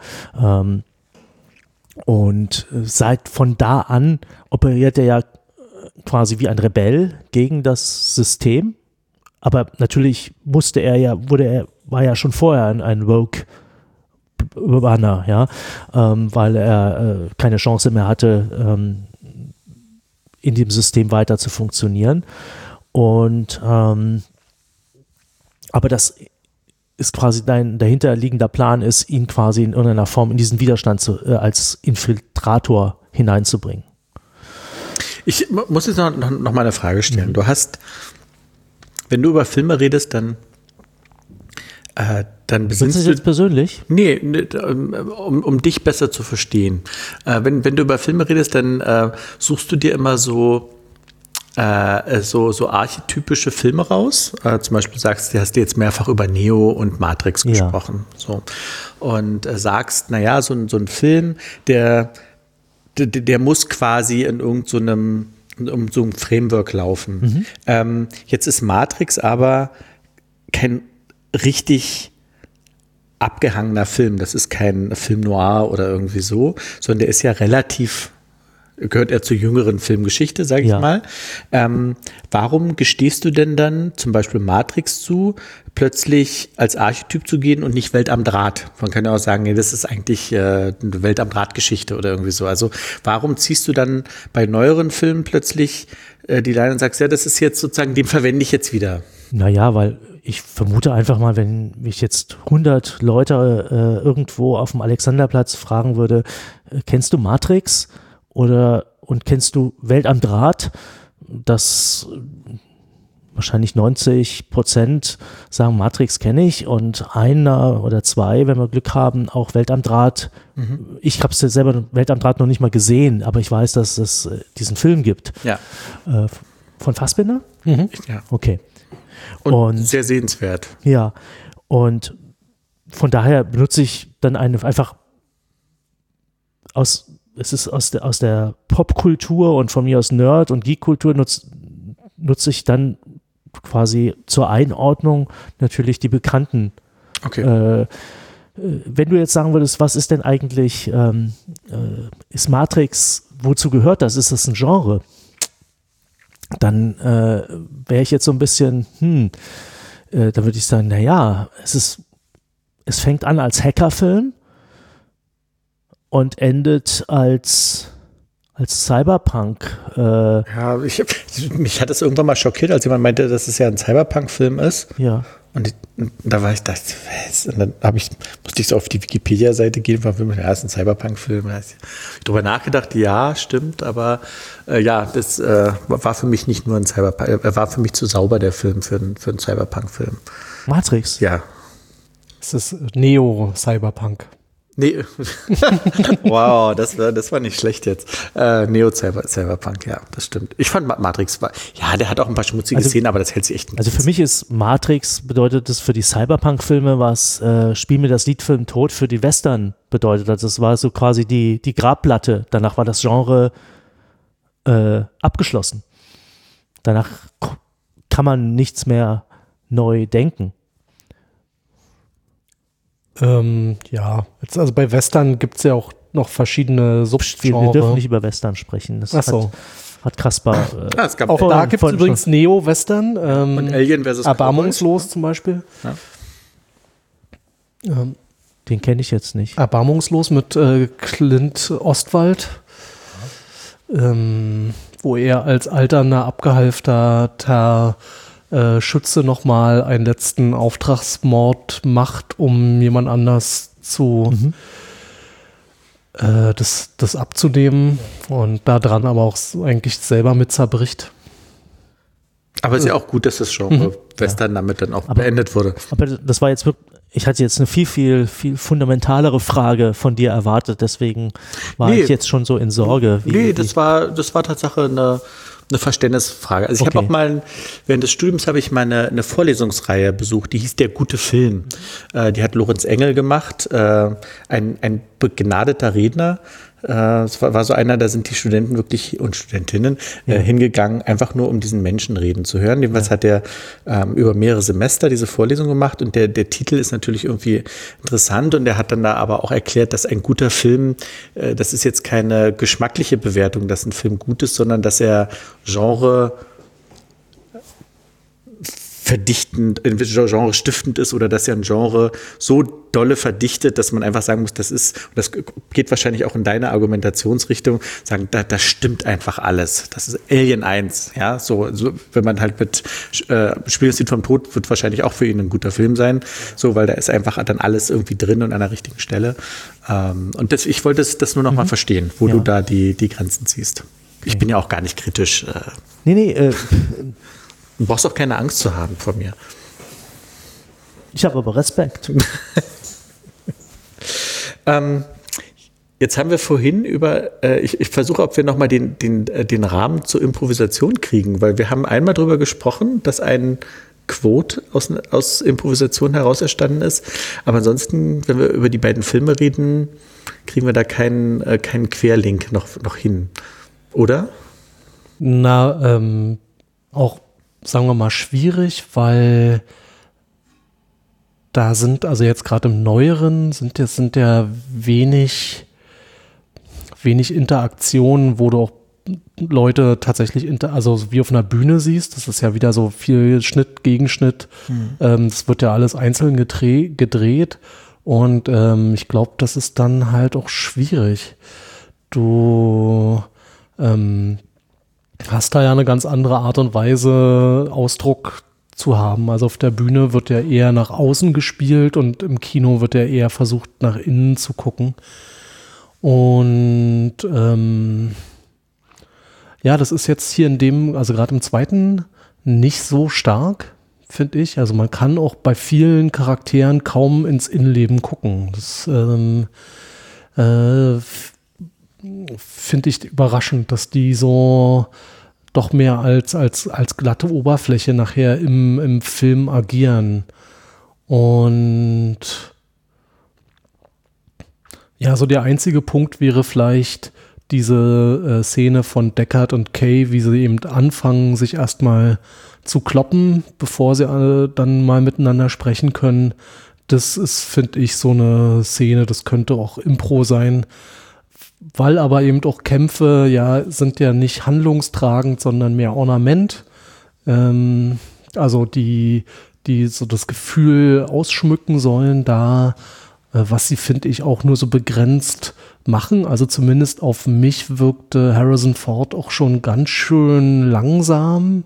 Und von da an operiert er ja quasi wie ein Rebell gegen das System. Aber natürlich war ja schon vorher ein Rogue-Banner, ja, weil er keine Chance mehr hatte, in dem System weiter zu funktionieren. Und aber das ist quasi dein dahinterliegender Plan ist, ihn quasi in irgendeiner Form in diesen Widerstand als Infiltrator hineinzubringen. Ich muss jetzt noch mal eine Frage stellen. Du hast, wenn du über Filme redest, dann besinnst du... jetzt persönlich? Nee, um dich besser zu verstehen. Wenn du über Filme redest, dann suchst du dir immer so archetypische Filme raus. Zum Beispiel hast du jetzt mehrfach über Neo und Matrix gesprochen. So. Und sagst, naja, so ein Film, der muss quasi in so einem Framework laufen. Jetzt ist Matrix aber kein richtig abgehangener Film. Das ist kein Film noir oder irgendwie so, sondern der ist ja gehört er zur jüngeren Filmgeschichte, sage ich mal. Warum gestehst du denn dann zum Beispiel Matrix zu, plötzlich als Archetyp zu gehen und nicht Welt am Draht? Man kann ja auch sagen, nee, das ist eigentlich eine Welt am Draht-Geschichte oder irgendwie so. Also warum ziehst du dann bei neueren Filmen plötzlich die Leine und sagst, ja, das ist jetzt sozusagen, den verwende ich jetzt wieder? Naja, weil ich vermute einfach mal, wenn mich jetzt 100 Leute irgendwo auf dem Alexanderplatz fragen würde, kennst du Matrix? Und kennst du Welt am Draht? dass wahrscheinlich 90% sagen, Matrix kenne ich und einer oder zwei, wenn wir Glück haben, auch Welt am Draht. Ich habe es selber Welt am Draht noch nicht mal gesehen, aber ich weiß, dass es diesen Film gibt. Ja. Von Fassbinder? Ja. Okay. Und sehr sehenswert. Ja, und von daher benutze ich dann einfach es ist aus der Popkultur und von mir aus Nerd- und Geek-Kultur nutze ich dann quasi zur Einordnung natürlich die bekannten. Okay. Wenn du jetzt sagen würdest, was ist denn eigentlich, ist Matrix, wozu gehört das? Ist das ein Genre? Dann wäre ich jetzt so ein bisschen, da würde ich sagen, naja, es fängt an als Hackerfilm und endet als Cyberpunk. Ja, mich hat es irgendwann mal schockiert, als jemand meinte, dass es ja ein Cyberpunk-Film ist. Ja. Und da war ich, und dann musste ich so auf die Wikipedia-Seite gehen, war für mich der erste Cyberpunk-Film. Da habe ich drüber nachgedacht, ja, stimmt, aber das war für mich nicht nur ein Cyberpunk, er war für mich zu sauber, der Film, für einen Cyberpunk-Film. Matrix? Ja. Es ist Neo-Cyberpunk. Nee. Wow, das war nicht schlecht jetzt. Neo-Cyberpunk, ja, das stimmt. Ich fand Matrix, der hat auch ein paar schmutzige Szenen, aber das hält sich echt nicht. Also für mich ist Matrix, bedeutet es für die Cyberpunk-Filme, was Spiel mir das Lied für den Tod für die Western bedeutet. Also das war so quasi die Grabplatte. Danach war das Genre abgeschlossen. Danach kann man nichts mehr neu denken. Also bei Western gibt es ja auch noch verschiedene Subgenres. Wir dürfen nicht über Western sprechen. Das hat Kaspar. Es gab auch da gibt es übrigens Neo-Western. Und Alien vs. Erbarmungslos zum Beispiel. Ja. Den kenne ich jetzt nicht. Erbarmungslos mit Clint Ostwald. Wo er als alternder, abgehalfterter Schütze nochmal einen letzten Auftragsmord macht, um jemand anders das abzunehmen und daran aber auch eigentlich selber mit zerbricht. Aber es ist ja auch gut, dass das Genre Western damit dann auch beendet wurde. Aber das war jetzt wirklich, ich hatte jetzt eine viel fundamentalere Frage von dir erwartet, deswegen war ich jetzt schon so in Sorge. Das war Tatsache eine Verständnisfrage. Also ich habe auch mal, während des Studiums habe ich mal eine Vorlesungsreihe besucht, die hieß Der gute Film. Die hat Lorenz Engel gemacht, ein begnadeter Redner. Es war so einer, da sind die Studenten wirklich und Studentinnen hingegangen, einfach nur um diesen Menschen reden zu hören. Jedenfalls hat er über mehrere Semester diese Vorlesung gemacht und der Titel ist natürlich irgendwie interessant und er hat dann da aber auch erklärt, dass ein guter Film, das ist jetzt keine geschmackliche Bewertung, dass ein Film gut ist, sondern dass er Genre stiftend ist oder dass ja ein Genre so dolle verdichtet, dass man einfach sagen muss, das geht wahrscheinlich auch in deine Argumentationsrichtung, sagen, da stimmt einfach alles. Das ist Alien 1, ja, so wenn man halt mit Spiel das Lied vom Tod wird wahrscheinlich auch für ihn ein guter Film sein, so, weil da ist einfach dann alles irgendwie drin und an der richtigen Stelle. Und ich wollte das nur noch mal verstehen, wo du da die Grenzen ziehst. Ich bin ja auch gar nicht kritisch. Du brauchst auch keine Angst zu haben vor mir. Ich habe aber Respekt. Jetzt haben wir vorhin ich versuche, ob wir nochmal den Rahmen zur Improvisation kriegen, weil wir haben einmal darüber gesprochen, dass ein Quote aus Improvisation heraus entstanden ist. Aber ansonsten, wenn wir über die beiden Filme reden, kriegen wir da keinen Querlink noch hin. Oder? Auch sagen wir mal schwierig, weil da sind, also jetzt gerade im Neueren, sind ja wenig Interaktionen, wo du auch Leute tatsächlich, also wie auf einer Bühne siehst. Das ist ja wieder so viel Schnitt, Gegenschnitt. Das wird ja alles einzeln gedreht und ich glaube, das ist dann halt auch schwierig. Du hast da ja eine ganz andere Art und Weise, Ausdruck zu haben. Also auf der Bühne wird ja eher nach außen gespielt und im Kino wird ja eher versucht, nach innen zu gucken. Und Ja, das ist jetzt hier in dem, also gerade im zweiten, nicht so stark, finde ich. Also man kann auch bei vielen Charakteren kaum ins Innenleben gucken. Das finde ich überraschend, dass die so doch mehr als glatte Oberfläche nachher im Film agieren. Und ja, so der einzige Punkt wäre vielleicht diese Szene von Deckard und Kay, wie sie eben anfangen, sich erstmal zu kloppen, bevor sie dann mal miteinander sprechen können. Das ist, finde ich, so eine Szene, das könnte auch Impro sein, weil aber eben auch Kämpfe sind ja nicht handlungstragend, sondern mehr Ornament. Also die so das Gefühl ausschmücken sollen, was sie, finde ich, auch nur so begrenzt machen. Also zumindest auf mich wirkte Harrison Ford auch schon ganz schön langsam,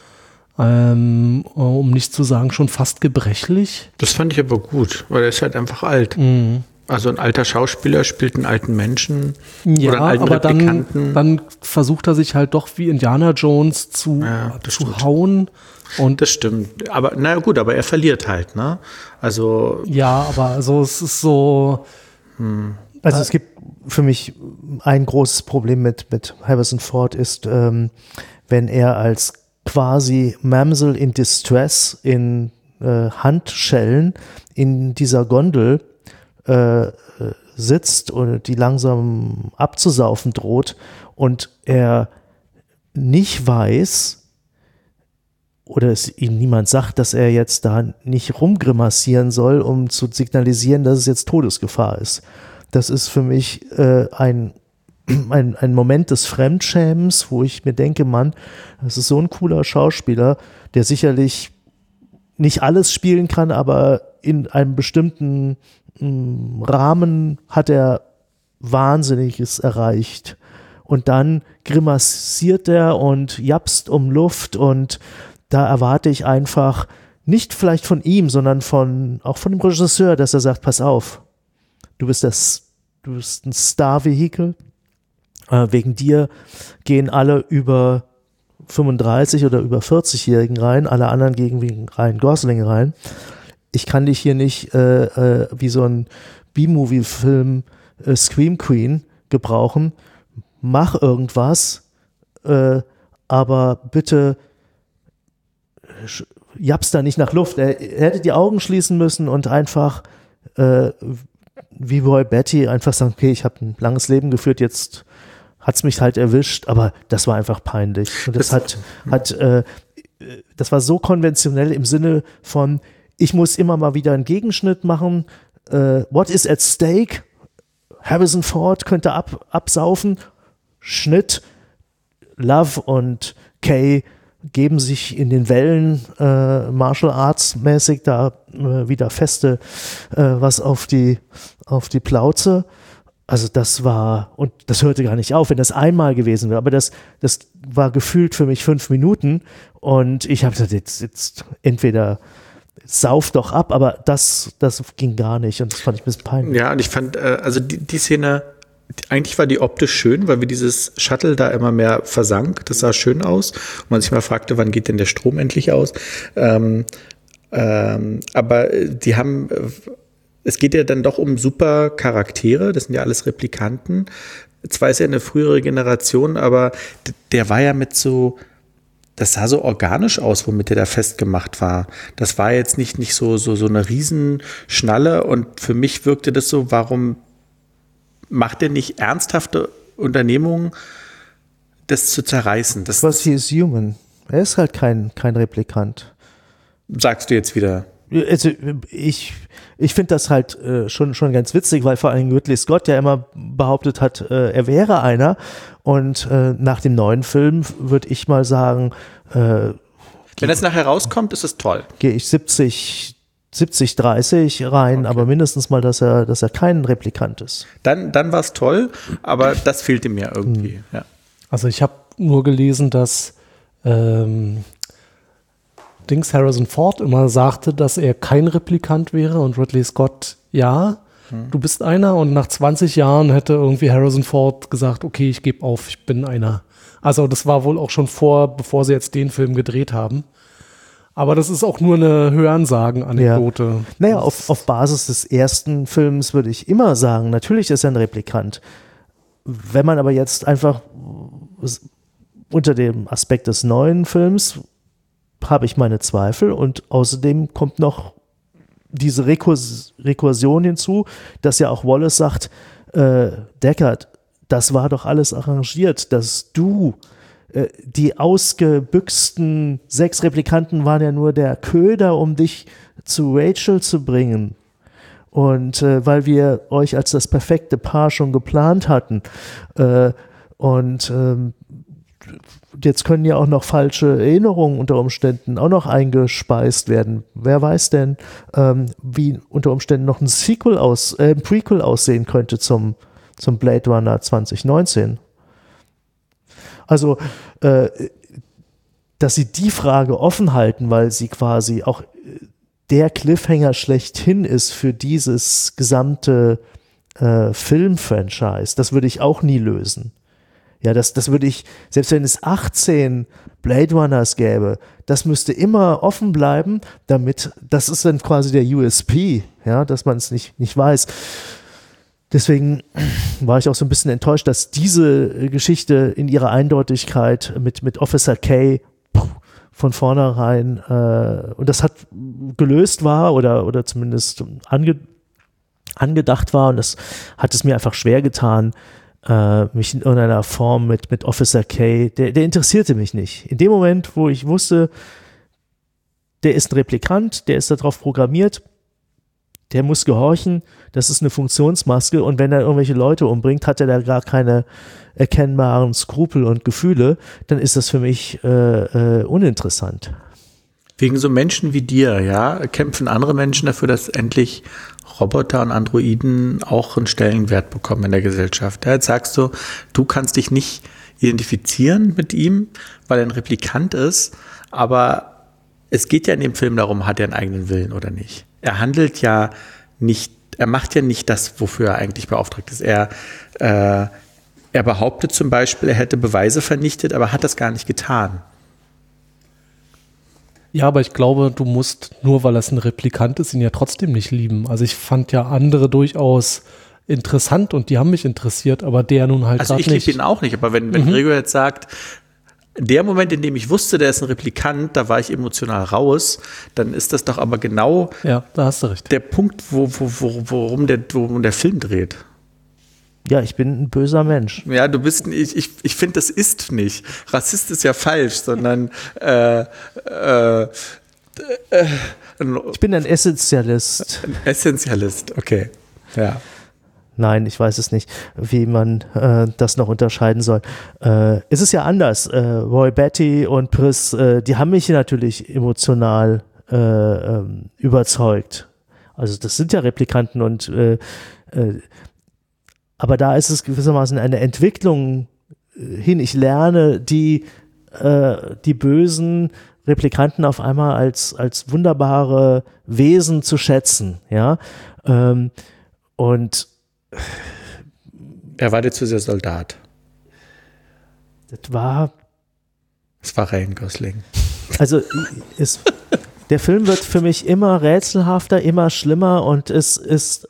um nicht zu sagen schon fast gebrechlich. Das fand ich aber gut, weil er ist halt einfach alt. Mhm. Also ein alter Schauspieler spielt einen alten Menschen Ja, oder einen alten aber Replikanten. dann versucht er sich halt doch wie Indiana Jones zu hauen. Und das stimmt. Aber na gut, aber er verliert halt, ne? Also ja, aber also es ist so. Also es gibt für mich ein großes Problem mit Harrison Ford ist, wenn er als quasi Mamsel in Distress in Handschellen in dieser Gondel sitzt und die langsam abzusaufen droht und er nicht weiß oder es ihm niemand sagt, dass er jetzt da nicht rumgrimassieren soll, um zu signalisieren, dass es jetzt Todesgefahr ist. Das ist für mich ein Moment des Fremdschämens, wo ich mir denke, Mann, das ist so ein cooler Schauspieler, der sicherlich nicht alles spielen kann, aber in einem bestimmten Rahmen hat er Wahnsinniges erreicht. Und dann grimassiert er und japst um Luft und da erwarte ich einfach nicht vielleicht von ihm, sondern auch von dem Regisseur, dass er sagt, pass auf, du bist ein Star-Vehikel, wegen dir gehen alle über 35 oder über 40-Jährigen rein, alle anderen gehen wegen Ryan Gosling rein. Ich kann dich hier nicht wie so ein B-Movie-Film Scream Queen gebrauchen. Mach irgendwas, aber bitte jappst da nicht nach Luft. Er hätte die Augen schließen müssen und einfach wie Roy Batty einfach sagen, okay, ich habe ein langes Leben geführt, jetzt hat es mich halt erwischt, aber das war einfach peinlich. Und das das war so konventionell im Sinne von, ich muss immer mal wieder einen Gegenschnitt machen. What is at stake? Harrison Ford könnte absaufen. Schnitt. Love und Kay geben sich in den Wellen Martial Arts mäßig da wieder feste was auf die Plauze. Also das war, und das hörte gar nicht auf, wenn das einmal gewesen wäre, aber das war gefühlt für mich 5 Minuten und ich habe gesagt, jetzt entweder sauf doch ab, aber das ging gar nicht und das fand ich ein bisschen peinlich. Ja, und ich fand, also die Szene, eigentlich war die optisch schön, weil wir dieses Shuttle da immer mehr versank, das sah schön aus und man sich mal fragte, wann geht denn der Strom endlich aus, aber die haben, es geht ja dann doch um super Charaktere, das sind ja alles Replikanten, zwar ist er eine frühere Generation, aber der war ja mit so, das sah so organisch aus, womit der da festgemacht war. Das war jetzt nicht so eine Riesenschnalle und für mich wirkte das so, warum macht er nicht ernsthafte Unternehmungen, das zu zerreißen? Was he is human. Er ist halt kein Replikant. Sagst du jetzt wieder? Also ich finde das halt schon ganz witzig, weil vor allem Ridley Scott ja immer behauptet hat, er wäre einer. Und nach dem neuen Film würde ich mal sagen, wenn es nachher rauskommt, ist es toll. Gehe ich 70-30 rein, okay. Aber mindestens mal, dass er kein Replikant ist. Dann war es toll, aber das fehlte mir irgendwie. Ja. Also ich habe nur gelesen, dass Harrison Ford immer sagte, dass er kein Replikant wäre und Ridley Scott, ja, du bist einer, und nach 20 Jahren hätte irgendwie Harrison Ford gesagt, okay, ich gebe auf, ich bin einer Also das war wohl auch schon bevor sie jetzt den Film gedreht haben. Aber das ist auch nur eine Hörensagen-Anekdote. Ja. Naja, auf Basis des ersten Films würde ich immer sagen, natürlich ist er ein Replikant. Wenn man aber jetzt einfach unter dem Aspekt des neuen Films habe ich meine Zweifel und außerdem kommt noch diese Rekursion hinzu, dass ja auch Wallace sagt, Deckard, das war doch alles arrangiert, dass du, die ausgebüxten 6 Replikanten waren ja nur der Köder, um dich zu Rachel zu bringen. Und weil wir euch als das perfekte Paar schon geplant hatten. Jetzt können ja auch noch falsche Erinnerungen unter Umständen auch noch eingespeist werden. Wer weiß denn, wie unter Umständen noch ein Prequel aussehen könnte zum Blade Runner 2019. Also, dass sie die Frage offen halten, weil sie quasi auch der Cliffhanger schlechthin ist für dieses gesamte Film-Franchise, das würde ich auch nie lösen. Ja, das würde ich, selbst wenn es 18 Blade Runners gäbe, das müsste immer offen bleiben, damit, das ist dann quasi der USP, ja, dass man es nicht weiß. Deswegen war ich auch so ein bisschen enttäuscht, dass diese Geschichte in ihrer Eindeutigkeit mit Officer K von vornherein und das hat gelöst war oder zumindest angedacht war und das hat es mir einfach schwer getan, mich in irgendeiner Form mit Officer K, der interessierte mich nicht. In dem Moment, wo ich wusste, der ist ein Replikant, der ist darauf programmiert, der muss gehorchen, das ist eine Funktionsmaske und wenn er irgendwelche Leute umbringt, hat er da gar keine erkennbaren Skrupel und Gefühle, dann ist das für mich uninteressant. Wegen so Menschen wie dir, ja, kämpfen andere Menschen dafür, dass endlich Roboter und Androiden auch einen Stellenwert bekommen in der Gesellschaft. Ja, jetzt sagst du, du kannst dich nicht identifizieren mit ihm, weil er ein Replikant ist, aber es geht ja in dem Film darum, hat er einen eigenen Willen oder nicht. Er handelt ja nicht, er macht ja nicht das, wofür er eigentlich beauftragt ist. Er behauptet zum Beispiel, er hätte Beweise vernichtet, aber hat das gar nicht getan. Ja, aber ich glaube, du musst, nur weil es ein Replikant ist, ihn ja trotzdem nicht lieben. Also ich fand ja andere durchaus interessant und die haben mich interessiert, aber der nun halt also ich liebe ihn auch nicht, aber wenn Gregor jetzt sagt, der Moment, in dem ich wusste, der ist ein Replikant, da war ich emotional raus, dann ist das doch aber genau ja, da hast du recht. Der Punkt, worum der Film dreht. Ja, ich bin ein böser Mensch. Ja, du bist, ich finde, das ist nicht. Rassist ist ja falsch, sondern ich bin ein Essentialist. Ein Essentialist, okay. Ja. Nein, ich weiß es nicht, wie man das noch unterscheiden soll. Es ist ja anders. Roy Batty und Pris, die haben mich natürlich emotional überzeugt. Also das sind ja Replikanten und aber da ist es gewissermaßen eine Entwicklung hin. Ich lerne die bösen Replikanten auf einmal als wunderbare Wesen zu schätzen. Ja? Und er war dir zu sehr Soldat. Das war Ryan Gosling. Also der Film wird für mich immer rätselhafter, immer schlimmer und es ist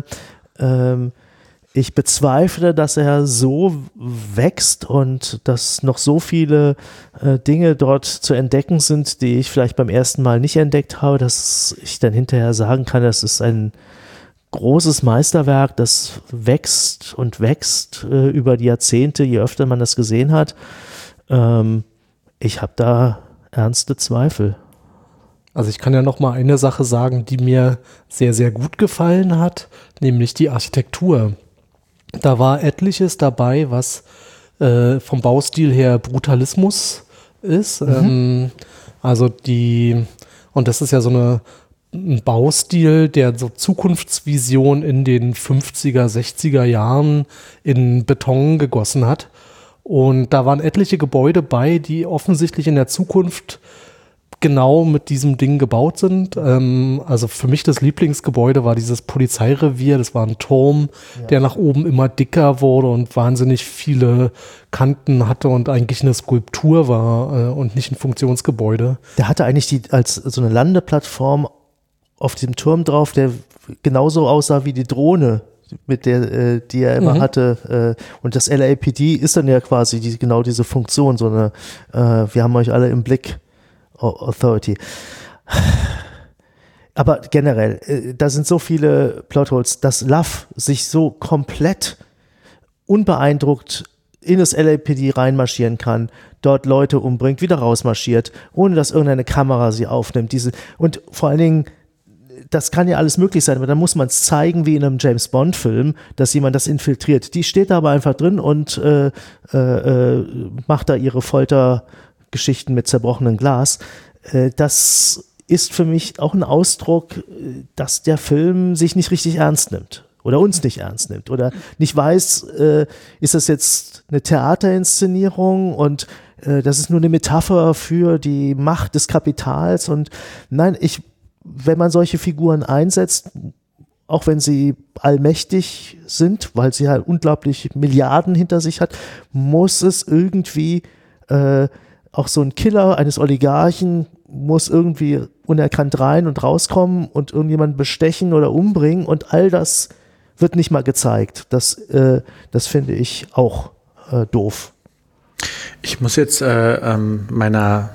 ich bezweifle, dass er so wächst und dass noch so viele Dinge dort zu entdecken sind, die ich vielleicht beim ersten Mal nicht entdeckt habe, dass ich dann hinterher sagen kann, das ist ein großes Meisterwerk, das wächst und wächst über die Jahrzehnte, je öfter man das gesehen hat. Ich habe da ernste Zweifel. Also ich kann ja noch mal eine Sache sagen, die mir sehr, sehr gut gefallen hat, nämlich die Architektur. Da war etliches dabei, was vom Baustil her Brutalismus ist. Und das ist ja so ein Baustil, der so Zukunftsvision in den 50er, 60er Jahren in Beton gegossen hat. Und da waren etliche Gebäude bei, die offensichtlich in der Zukunft genau mit diesem Ding gebaut sind. Also für mich das Lieblingsgebäude war dieses Polizeirevier. Das war ein Turm, der nach oben immer dicker wurde und wahnsinnig viele Kanten hatte und eigentlich eine Skulptur war und nicht ein Funktionsgebäude. Der hatte eigentlich als so eine Landeplattform auf diesem Turm drauf, der genauso aussah wie die Drohne, mit der, die er immer hatte. Und das LAPD ist dann ja quasi genau diese Funktion, so eine, wir haben euch alle im Blick, Authority. Aber generell, da sind so viele Plotholes, dass Love sich so komplett unbeeindruckt in das LAPD reinmarschieren kann, dort Leute umbringt, wieder rausmarschiert, ohne dass irgendeine Kamera sie aufnimmt. Und vor allen Dingen, das kann ja alles möglich sein, aber dann muss man es zeigen wie in einem James-Bond-Film, dass jemand das infiltriert. Die steht da aber einfach drin und macht da ihre Foltergeschichten mit zerbrochenem Glas. Das ist für mich auch ein Ausdruck, dass der Film sich nicht richtig ernst nimmt oder uns nicht ernst nimmt oder nicht weiß, ist das jetzt eine Theaterinszenierung und das ist nur eine Metapher für die Macht des Kapitals und nein, wenn man solche Figuren einsetzt, auch wenn sie allmächtig sind, weil sie halt unglaublich Milliarden hinter sich hat, muss es irgendwie auch so ein Killer eines Oligarchen muss irgendwie unerkannt rein und rauskommen und irgendjemanden bestechen oder umbringen und all das wird nicht mal gezeigt. Das finde ich auch doof. Ich muss jetzt meinem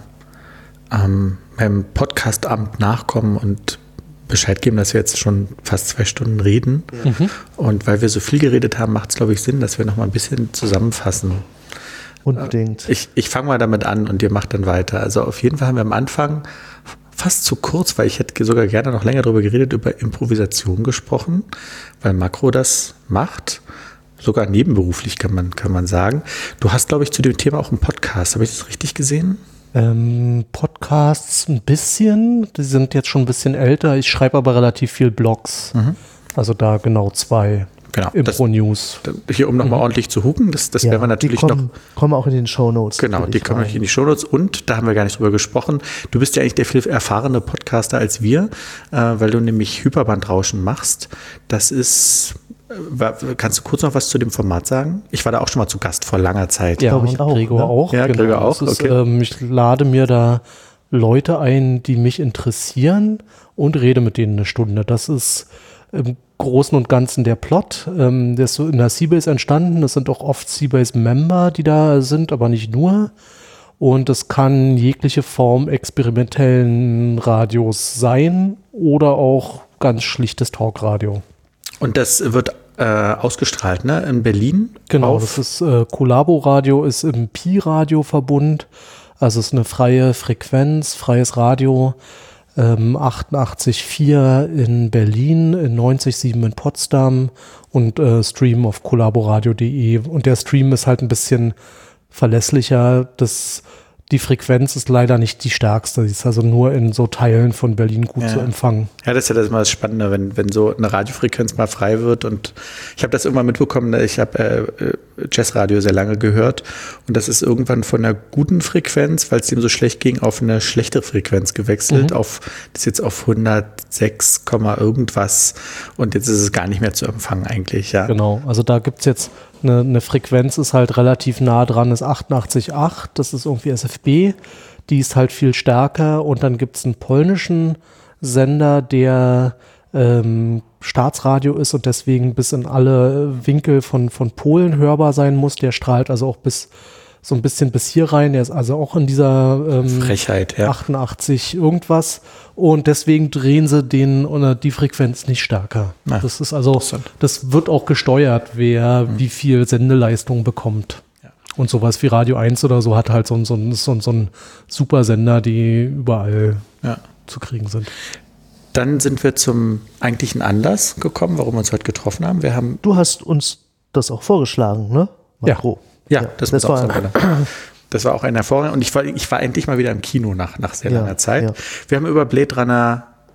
Podcast-Amt nachkommen und Bescheid geben, dass wir jetzt schon fast 2 Stunden reden. Und weil wir so viel geredet haben, macht es, glaube ich, Sinn, dass wir noch mal ein bisschen zusammenfassen. Unbedingt. Ich fange mal damit an und ihr macht dann weiter. Also auf jeden Fall haben wir am Anfang fast zu kurz, weil ich hätte sogar gerne noch länger darüber geredet, über Improvisation gesprochen, weil Makro das macht. Sogar nebenberuflich kann man sagen. Du hast, glaube ich, zu dem Thema auch einen Podcast. Habe ich das richtig gesehen? Podcasts ein bisschen. Die sind jetzt schon ein bisschen älter. Ich schreibe aber relativ viel Blogs. Also da genau 2. Genau. Impro-News. Hier, um nochmal ordentlich zu hupen, das werden wir natürlich kommen auch in den Shownotes. Genau, die kommen in die Shownotes und da haben wir gar nicht drüber gesprochen. Du bist ja eigentlich der viel erfahrene Podcaster als wir, weil du nämlich Hyperbandrauschen machst. Das ist, kannst du kurz noch was zu dem Format sagen? Ich war da auch schon mal zu Gast vor langer Zeit. Ja, ich auch. Gregor auch. Ja, genau. Gregor auch, okay. Ich lade mir da Leute ein, die mich interessieren und rede mit denen eine Stunde. Das ist im Großen und Ganzen der Plot. Der ist so in der Seabase entstanden. Das sind auch oft Seabase-Member, die da sind, aber nicht nur. Und es kann jegliche Form experimentellen Radios sein oder auch ganz schlichtes Talkradio. Und das wird ausgestrahlt, ne? In Berlin? Genau, das ist Collabo-Radio, ist im Pi-Radio-Verbund. Also es ist eine freie Frequenz, freies Radio. 88,4 in Berlin, 90,7 in Potsdam und Stream auf collaboradio.de. Und der Stream ist halt ein bisschen verlässlicher. Die Frequenz ist leider nicht die stärkste. Sie ist also nur in so Teilen von Berlin gut zu empfangen. Ja, das ist ja das immer das Spannende, wenn so eine Radiofrequenz mal frei wird. Und ich habe das irgendwann mitbekommen, ich habe Jazzradio sehr lange gehört. Und das ist irgendwann von einer guten Frequenz, weil es dem so schlecht ging, auf eine schlechte Frequenz gewechselt. Das ist jetzt auf 106, irgendwas. Und jetzt ist es gar nicht mehr zu empfangen eigentlich. Ja. Genau, also da gibt es jetzt eine Frequenz, ist halt relativ nah dran, ist 88,8. Das ist irgendwie SFB. Die ist halt viel stärker. Und dann gibt es einen polnischen Sender, der Staatsradio ist und deswegen bis in alle Winkel von Polen hörbar sein muss. Der strahlt also auch so ein bisschen bis hier rein. Der ist also auch in dieser Frechheit, ja. 88 irgendwas. Und deswegen drehen sie die Frequenz nicht stärker. Das ist also, das wird auch gesteuert, wer wie viel Sendeleistung bekommt. Ja. Und sowas wie Radio 1 oder so hat halt so ein Supersender, die überall zu kriegen sind. Dann sind wir zum eigentlichen Anlass gekommen, warum wir uns heute getroffen haben. Du hast uns das auch vorgeschlagen, ne? Makro. Ja, das war auch ein hervorragender. Und ich war endlich mal wieder im Kino nach sehr langer Zeit. Ja. Wir haben über Blade Runner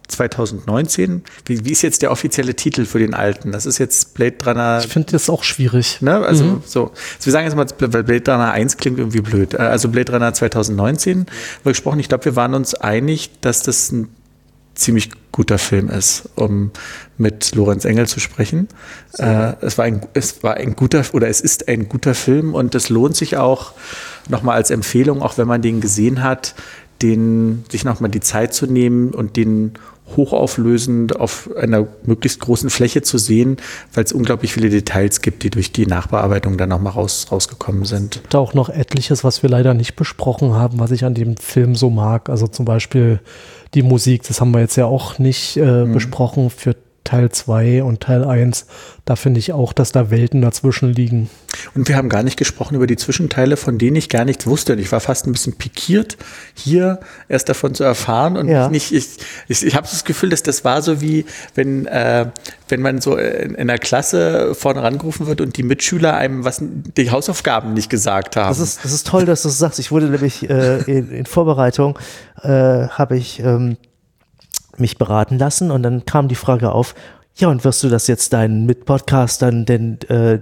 2019. Wie ist jetzt der offizielle Titel für den alten? Das ist jetzt Blade Runner. Ich finde das auch schwierig. Ne? Also so. Wir sagen jetzt mal, weil Blade Runner 1 klingt irgendwie blöd. Also Blade Runner 2019 gesprochen. Ich glaube, wir waren uns einig, dass das ein ziemlich guter Film ist, um mit Lorenz Engel zu sprechen. Es ist ein guter Film und es lohnt sich auch nochmal als Empfehlung, auch wenn man den gesehen hat, sich nochmal die Zeit zu nehmen und den hochauflösend auf einer möglichst großen Fläche zu sehen, weil es unglaublich viele Details gibt, die durch die Nachbearbeitung dann nochmal rausgekommen sind. Da auch noch etliches, was wir leider nicht besprochen haben, was ich an dem Film so mag. Also zum Beispiel die Musik, das haben wir jetzt ja auch nicht besprochen für Teil 2 und Teil 1. Da finde ich auch, dass da Welten dazwischen liegen. Und wir haben gar nicht gesprochen über die Zwischenteile, von denen ich gar nichts wusste. Und ich war fast ein bisschen pikiert, hier erst davon zu erfahren. Und ich habe das Gefühl, dass das war so wie, wenn man so in der Klasse vorne rangerufen wird und die Mitschüler einem die Hausaufgaben nicht gesagt haben. Das ist toll, dass du das sagst. Ich wurde nämlich in Vorbereitung, habe ich mich beraten lassen und dann kam die Frage auf, ja, und wirst du das jetzt deinen Mitpodcastern denn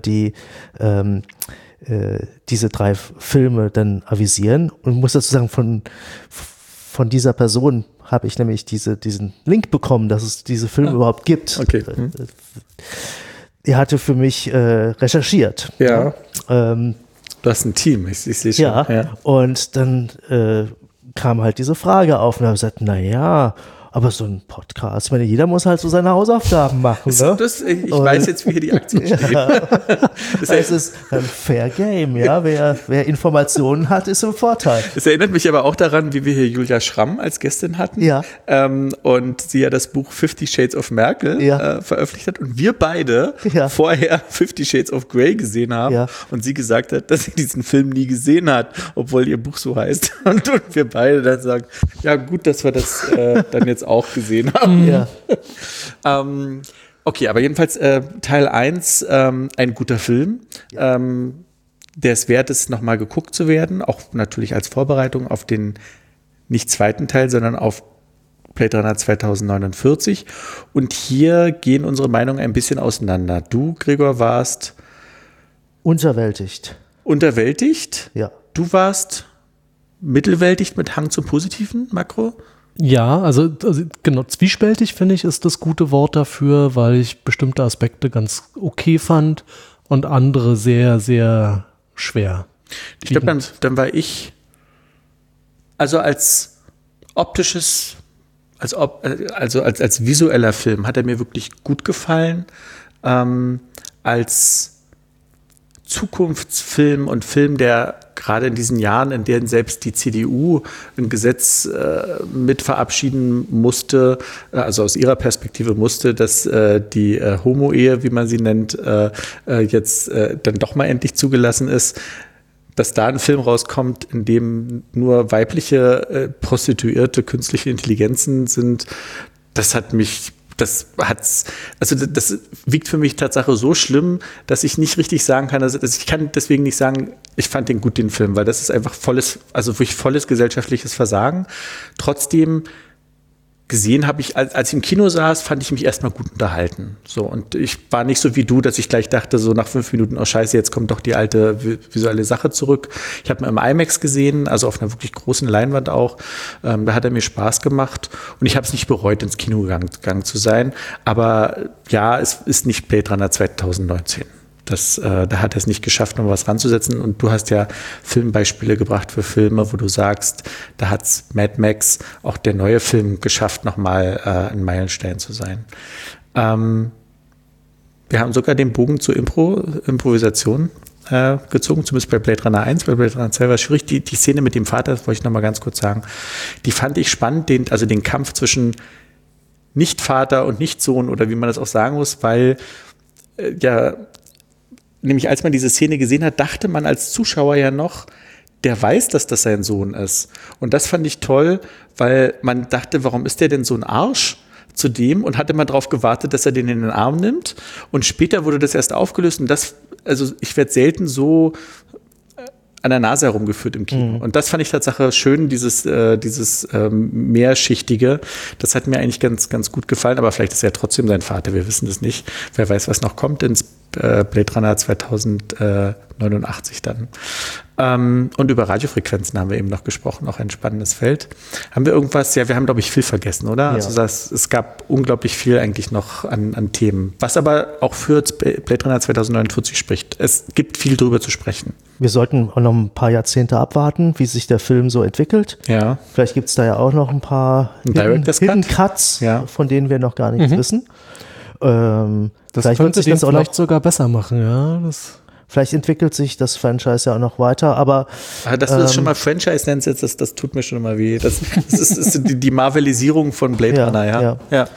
diese 3 Filme dann avisieren? Und muss dazu sagen, von dieser Person habe ich nämlich diesen Link bekommen, dass es diese Filme überhaupt gibt. Okay. Er hatte für mich recherchiert. Ja. Du hast ein Team, ich sehe schon. Ja, und dann kam halt diese Frage auf und habe gesagt, naja, aber so ein Podcast, ich meine, jeder muss halt so seine Hausaufgaben machen. Ne? Ich weiß jetzt, wie hier die Aktion steht. Es ist ein Fair Game, ja. Wer Informationen hat, ist im Vorteil. Es erinnert mich aber auch daran, wie wir hier Julia Schramm als Gästin hatten. Ja. Und sie ja das Buch 50 Shades of Merkel veröffentlicht hat. Und wir beide vorher 50 Shades of Grey gesehen haben. Ja. Und sie gesagt hat, dass sie diesen Film nie gesehen hat, obwohl ihr Buch so heißt. Und wir beide dann sagen, ja gut, dass wir das dann jetzt auch gesehen haben. Ja. Okay, aber jedenfalls Teil 1, ein guter Film. Ja. Der es wert ist, nochmal geguckt zu werden, auch natürlich als Vorbereitung auf den nicht zweiten Teil, sondern auf Blade Runner 2049. Und hier gehen unsere Meinungen ein bisschen auseinander. Du, Gregor, warst unterwältigt. Unterwältigt? Ja. Du warst mittelwältigt mit Hang zum Positiven, Makro? Ja, also genau, zwiespältig finde ich ist das gute Wort dafür, weil ich bestimmte Aspekte ganz okay fand und andere sehr, sehr schwer. Ich glaube, dann war ich, also als optisches, als visueller Film hat er mir wirklich gut gefallen, als Zukunftsfilm und Film, der gerade in diesen Jahren, in denen selbst die CDU ein Gesetz mit verabschieden musste, also aus ihrer Perspektive musste, dass die Homo-Ehe, wie man sie nennt, jetzt dann doch mal endlich zugelassen ist, dass da ein Film rauskommt, in dem nur weibliche Prostituierte künstliche Intelligenzen sind, das wiegt für mich Tatsache so schlimm, dass ich nicht richtig sagen kann, ich kann deswegen nicht sagen, ich fand den gut, den Film, weil das ist einfach wirklich volles gesellschaftliches Versagen. Trotzdem gesehen habe ich, als ich im Kino saß, fand ich mich erstmal gut unterhalten. So, und ich war nicht so wie du, dass ich gleich dachte, so nach 5 Minuten, oh scheiße, jetzt kommt doch die alte visuelle Sache zurück. Ich habe ihn im IMAX gesehen, also auf einer wirklich großen Leinwand auch. Da hat er mir Spaß gemacht und ich habe es nicht bereut, ins Kino gegangen zu sein. Aber ja, es ist nicht Blade Runner 2019. Da hat er es nicht geschafft, noch was ranzusetzen. Und du hast ja Filmbeispiele gebracht für Filme, wo du sagst, da hat es Mad Max, auch der neue Film, geschafft, nochmal ein Meilenstein zu sein. Wir haben sogar den Bogen zur Improvisation gezogen, zumindest bei Blade Runner 1. Bei Blade Runner 2 war es schwierig. Die Szene mit dem Vater, das wollte ich nochmal ganz kurz sagen, die fand ich spannend, den Kampf zwischen Nicht-Vater und Nicht-Sohn oder wie man das auch sagen muss, weil nämlich als man diese Szene gesehen hat, dachte man als Zuschauer ja noch, der weiß, dass das sein Sohn ist. Und das fand ich toll, weil man dachte, warum ist der denn so ein Arsch zu dem? Und hatte man darauf gewartet, dass er den in den Arm nimmt. Und später wurde das erst aufgelöst. Und ich werde selten so an der Nase herumgeführt im Kino. Und das fand ich tatsächlich schön, dieses Mehrschichtige. Das hat mir eigentlich ganz, ganz gut gefallen, aber vielleicht ist er trotzdem sein Vater, wir wissen das nicht. Wer weiß, was noch kommt ins Blade Runner 2089 dann. Und über Radiofrequenzen haben wir eben noch gesprochen, auch ein spannendes Feld. Haben wir irgendwas? Ja, wir haben, glaube ich, viel vergessen, oder? Ja. Also es gab unglaublich viel eigentlich noch an Themen. Was aber auch für Blade Runner 2049 spricht. Es gibt viel drüber zu sprechen. Wir sollten auch noch ein paar Jahrzehnte abwarten, wie sich der Film so entwickelt. Ja. Vielleicht gibt es da ja auch noch ein paar Hidden Cuts, von denen wir noch gar nichts wissen. Das könnte sich das vielleicht sogar besser machen, ja. Vielleicht entwickelt sich das Franchise ja auch noch weiter, aber dass du das schon mal Franchise nennst, das tut mir schon mal weh. Das ist die Marvelisierung von Blade Runner,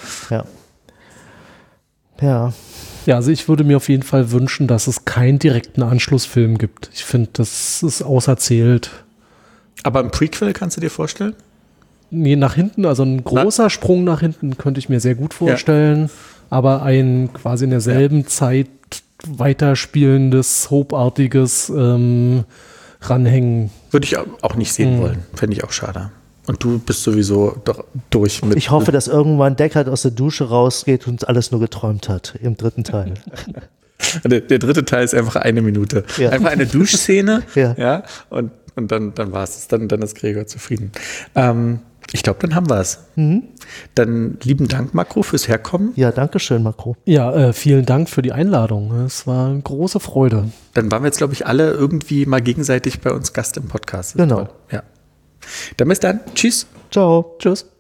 Ja, also ich würde mir auf jeden Fall wünschen, dass es keinen direkten Anschlussfilm gibt. Ich finde, das ist auserzählt. Aber ein Prequel kannst du dir vorstellen? Nee, nach hinten, also ein großer Sprung nach hinten könnte ich mir sehr gut vorstellen, aber ein quasi in derselben Zeit weiterspielendes, soapartiges Ranhängen. Würde ich auch nicht sehen wollen. Fände ich auch schade. Und du bist sowieso doch durch mit. Ich hoffe, dass irgendwann Deckard aus der Dusche rausgeht und alles nur geträumt hat im dritten Teil. Der dritte Teil ist einfach 1 Minute. Ja. Einfach eine Duschszene. Und dann war es. Dann ist Gregor zufrieden. Ich glaube, dann haben wir es. Dann lieben Dank, Makro, fürs Herkommen. Ja, danke schön, Makro. Ja, vielen Dank für die Einladung. Es war eine große Freude. Dann waren wir jetzt, glaube ich, alle irgendwie mal gegenseitig bei uns Gast im Podcast. Genau. Toll. Ja. Dann bis dann. Tschüss. Ciao. Tschüss.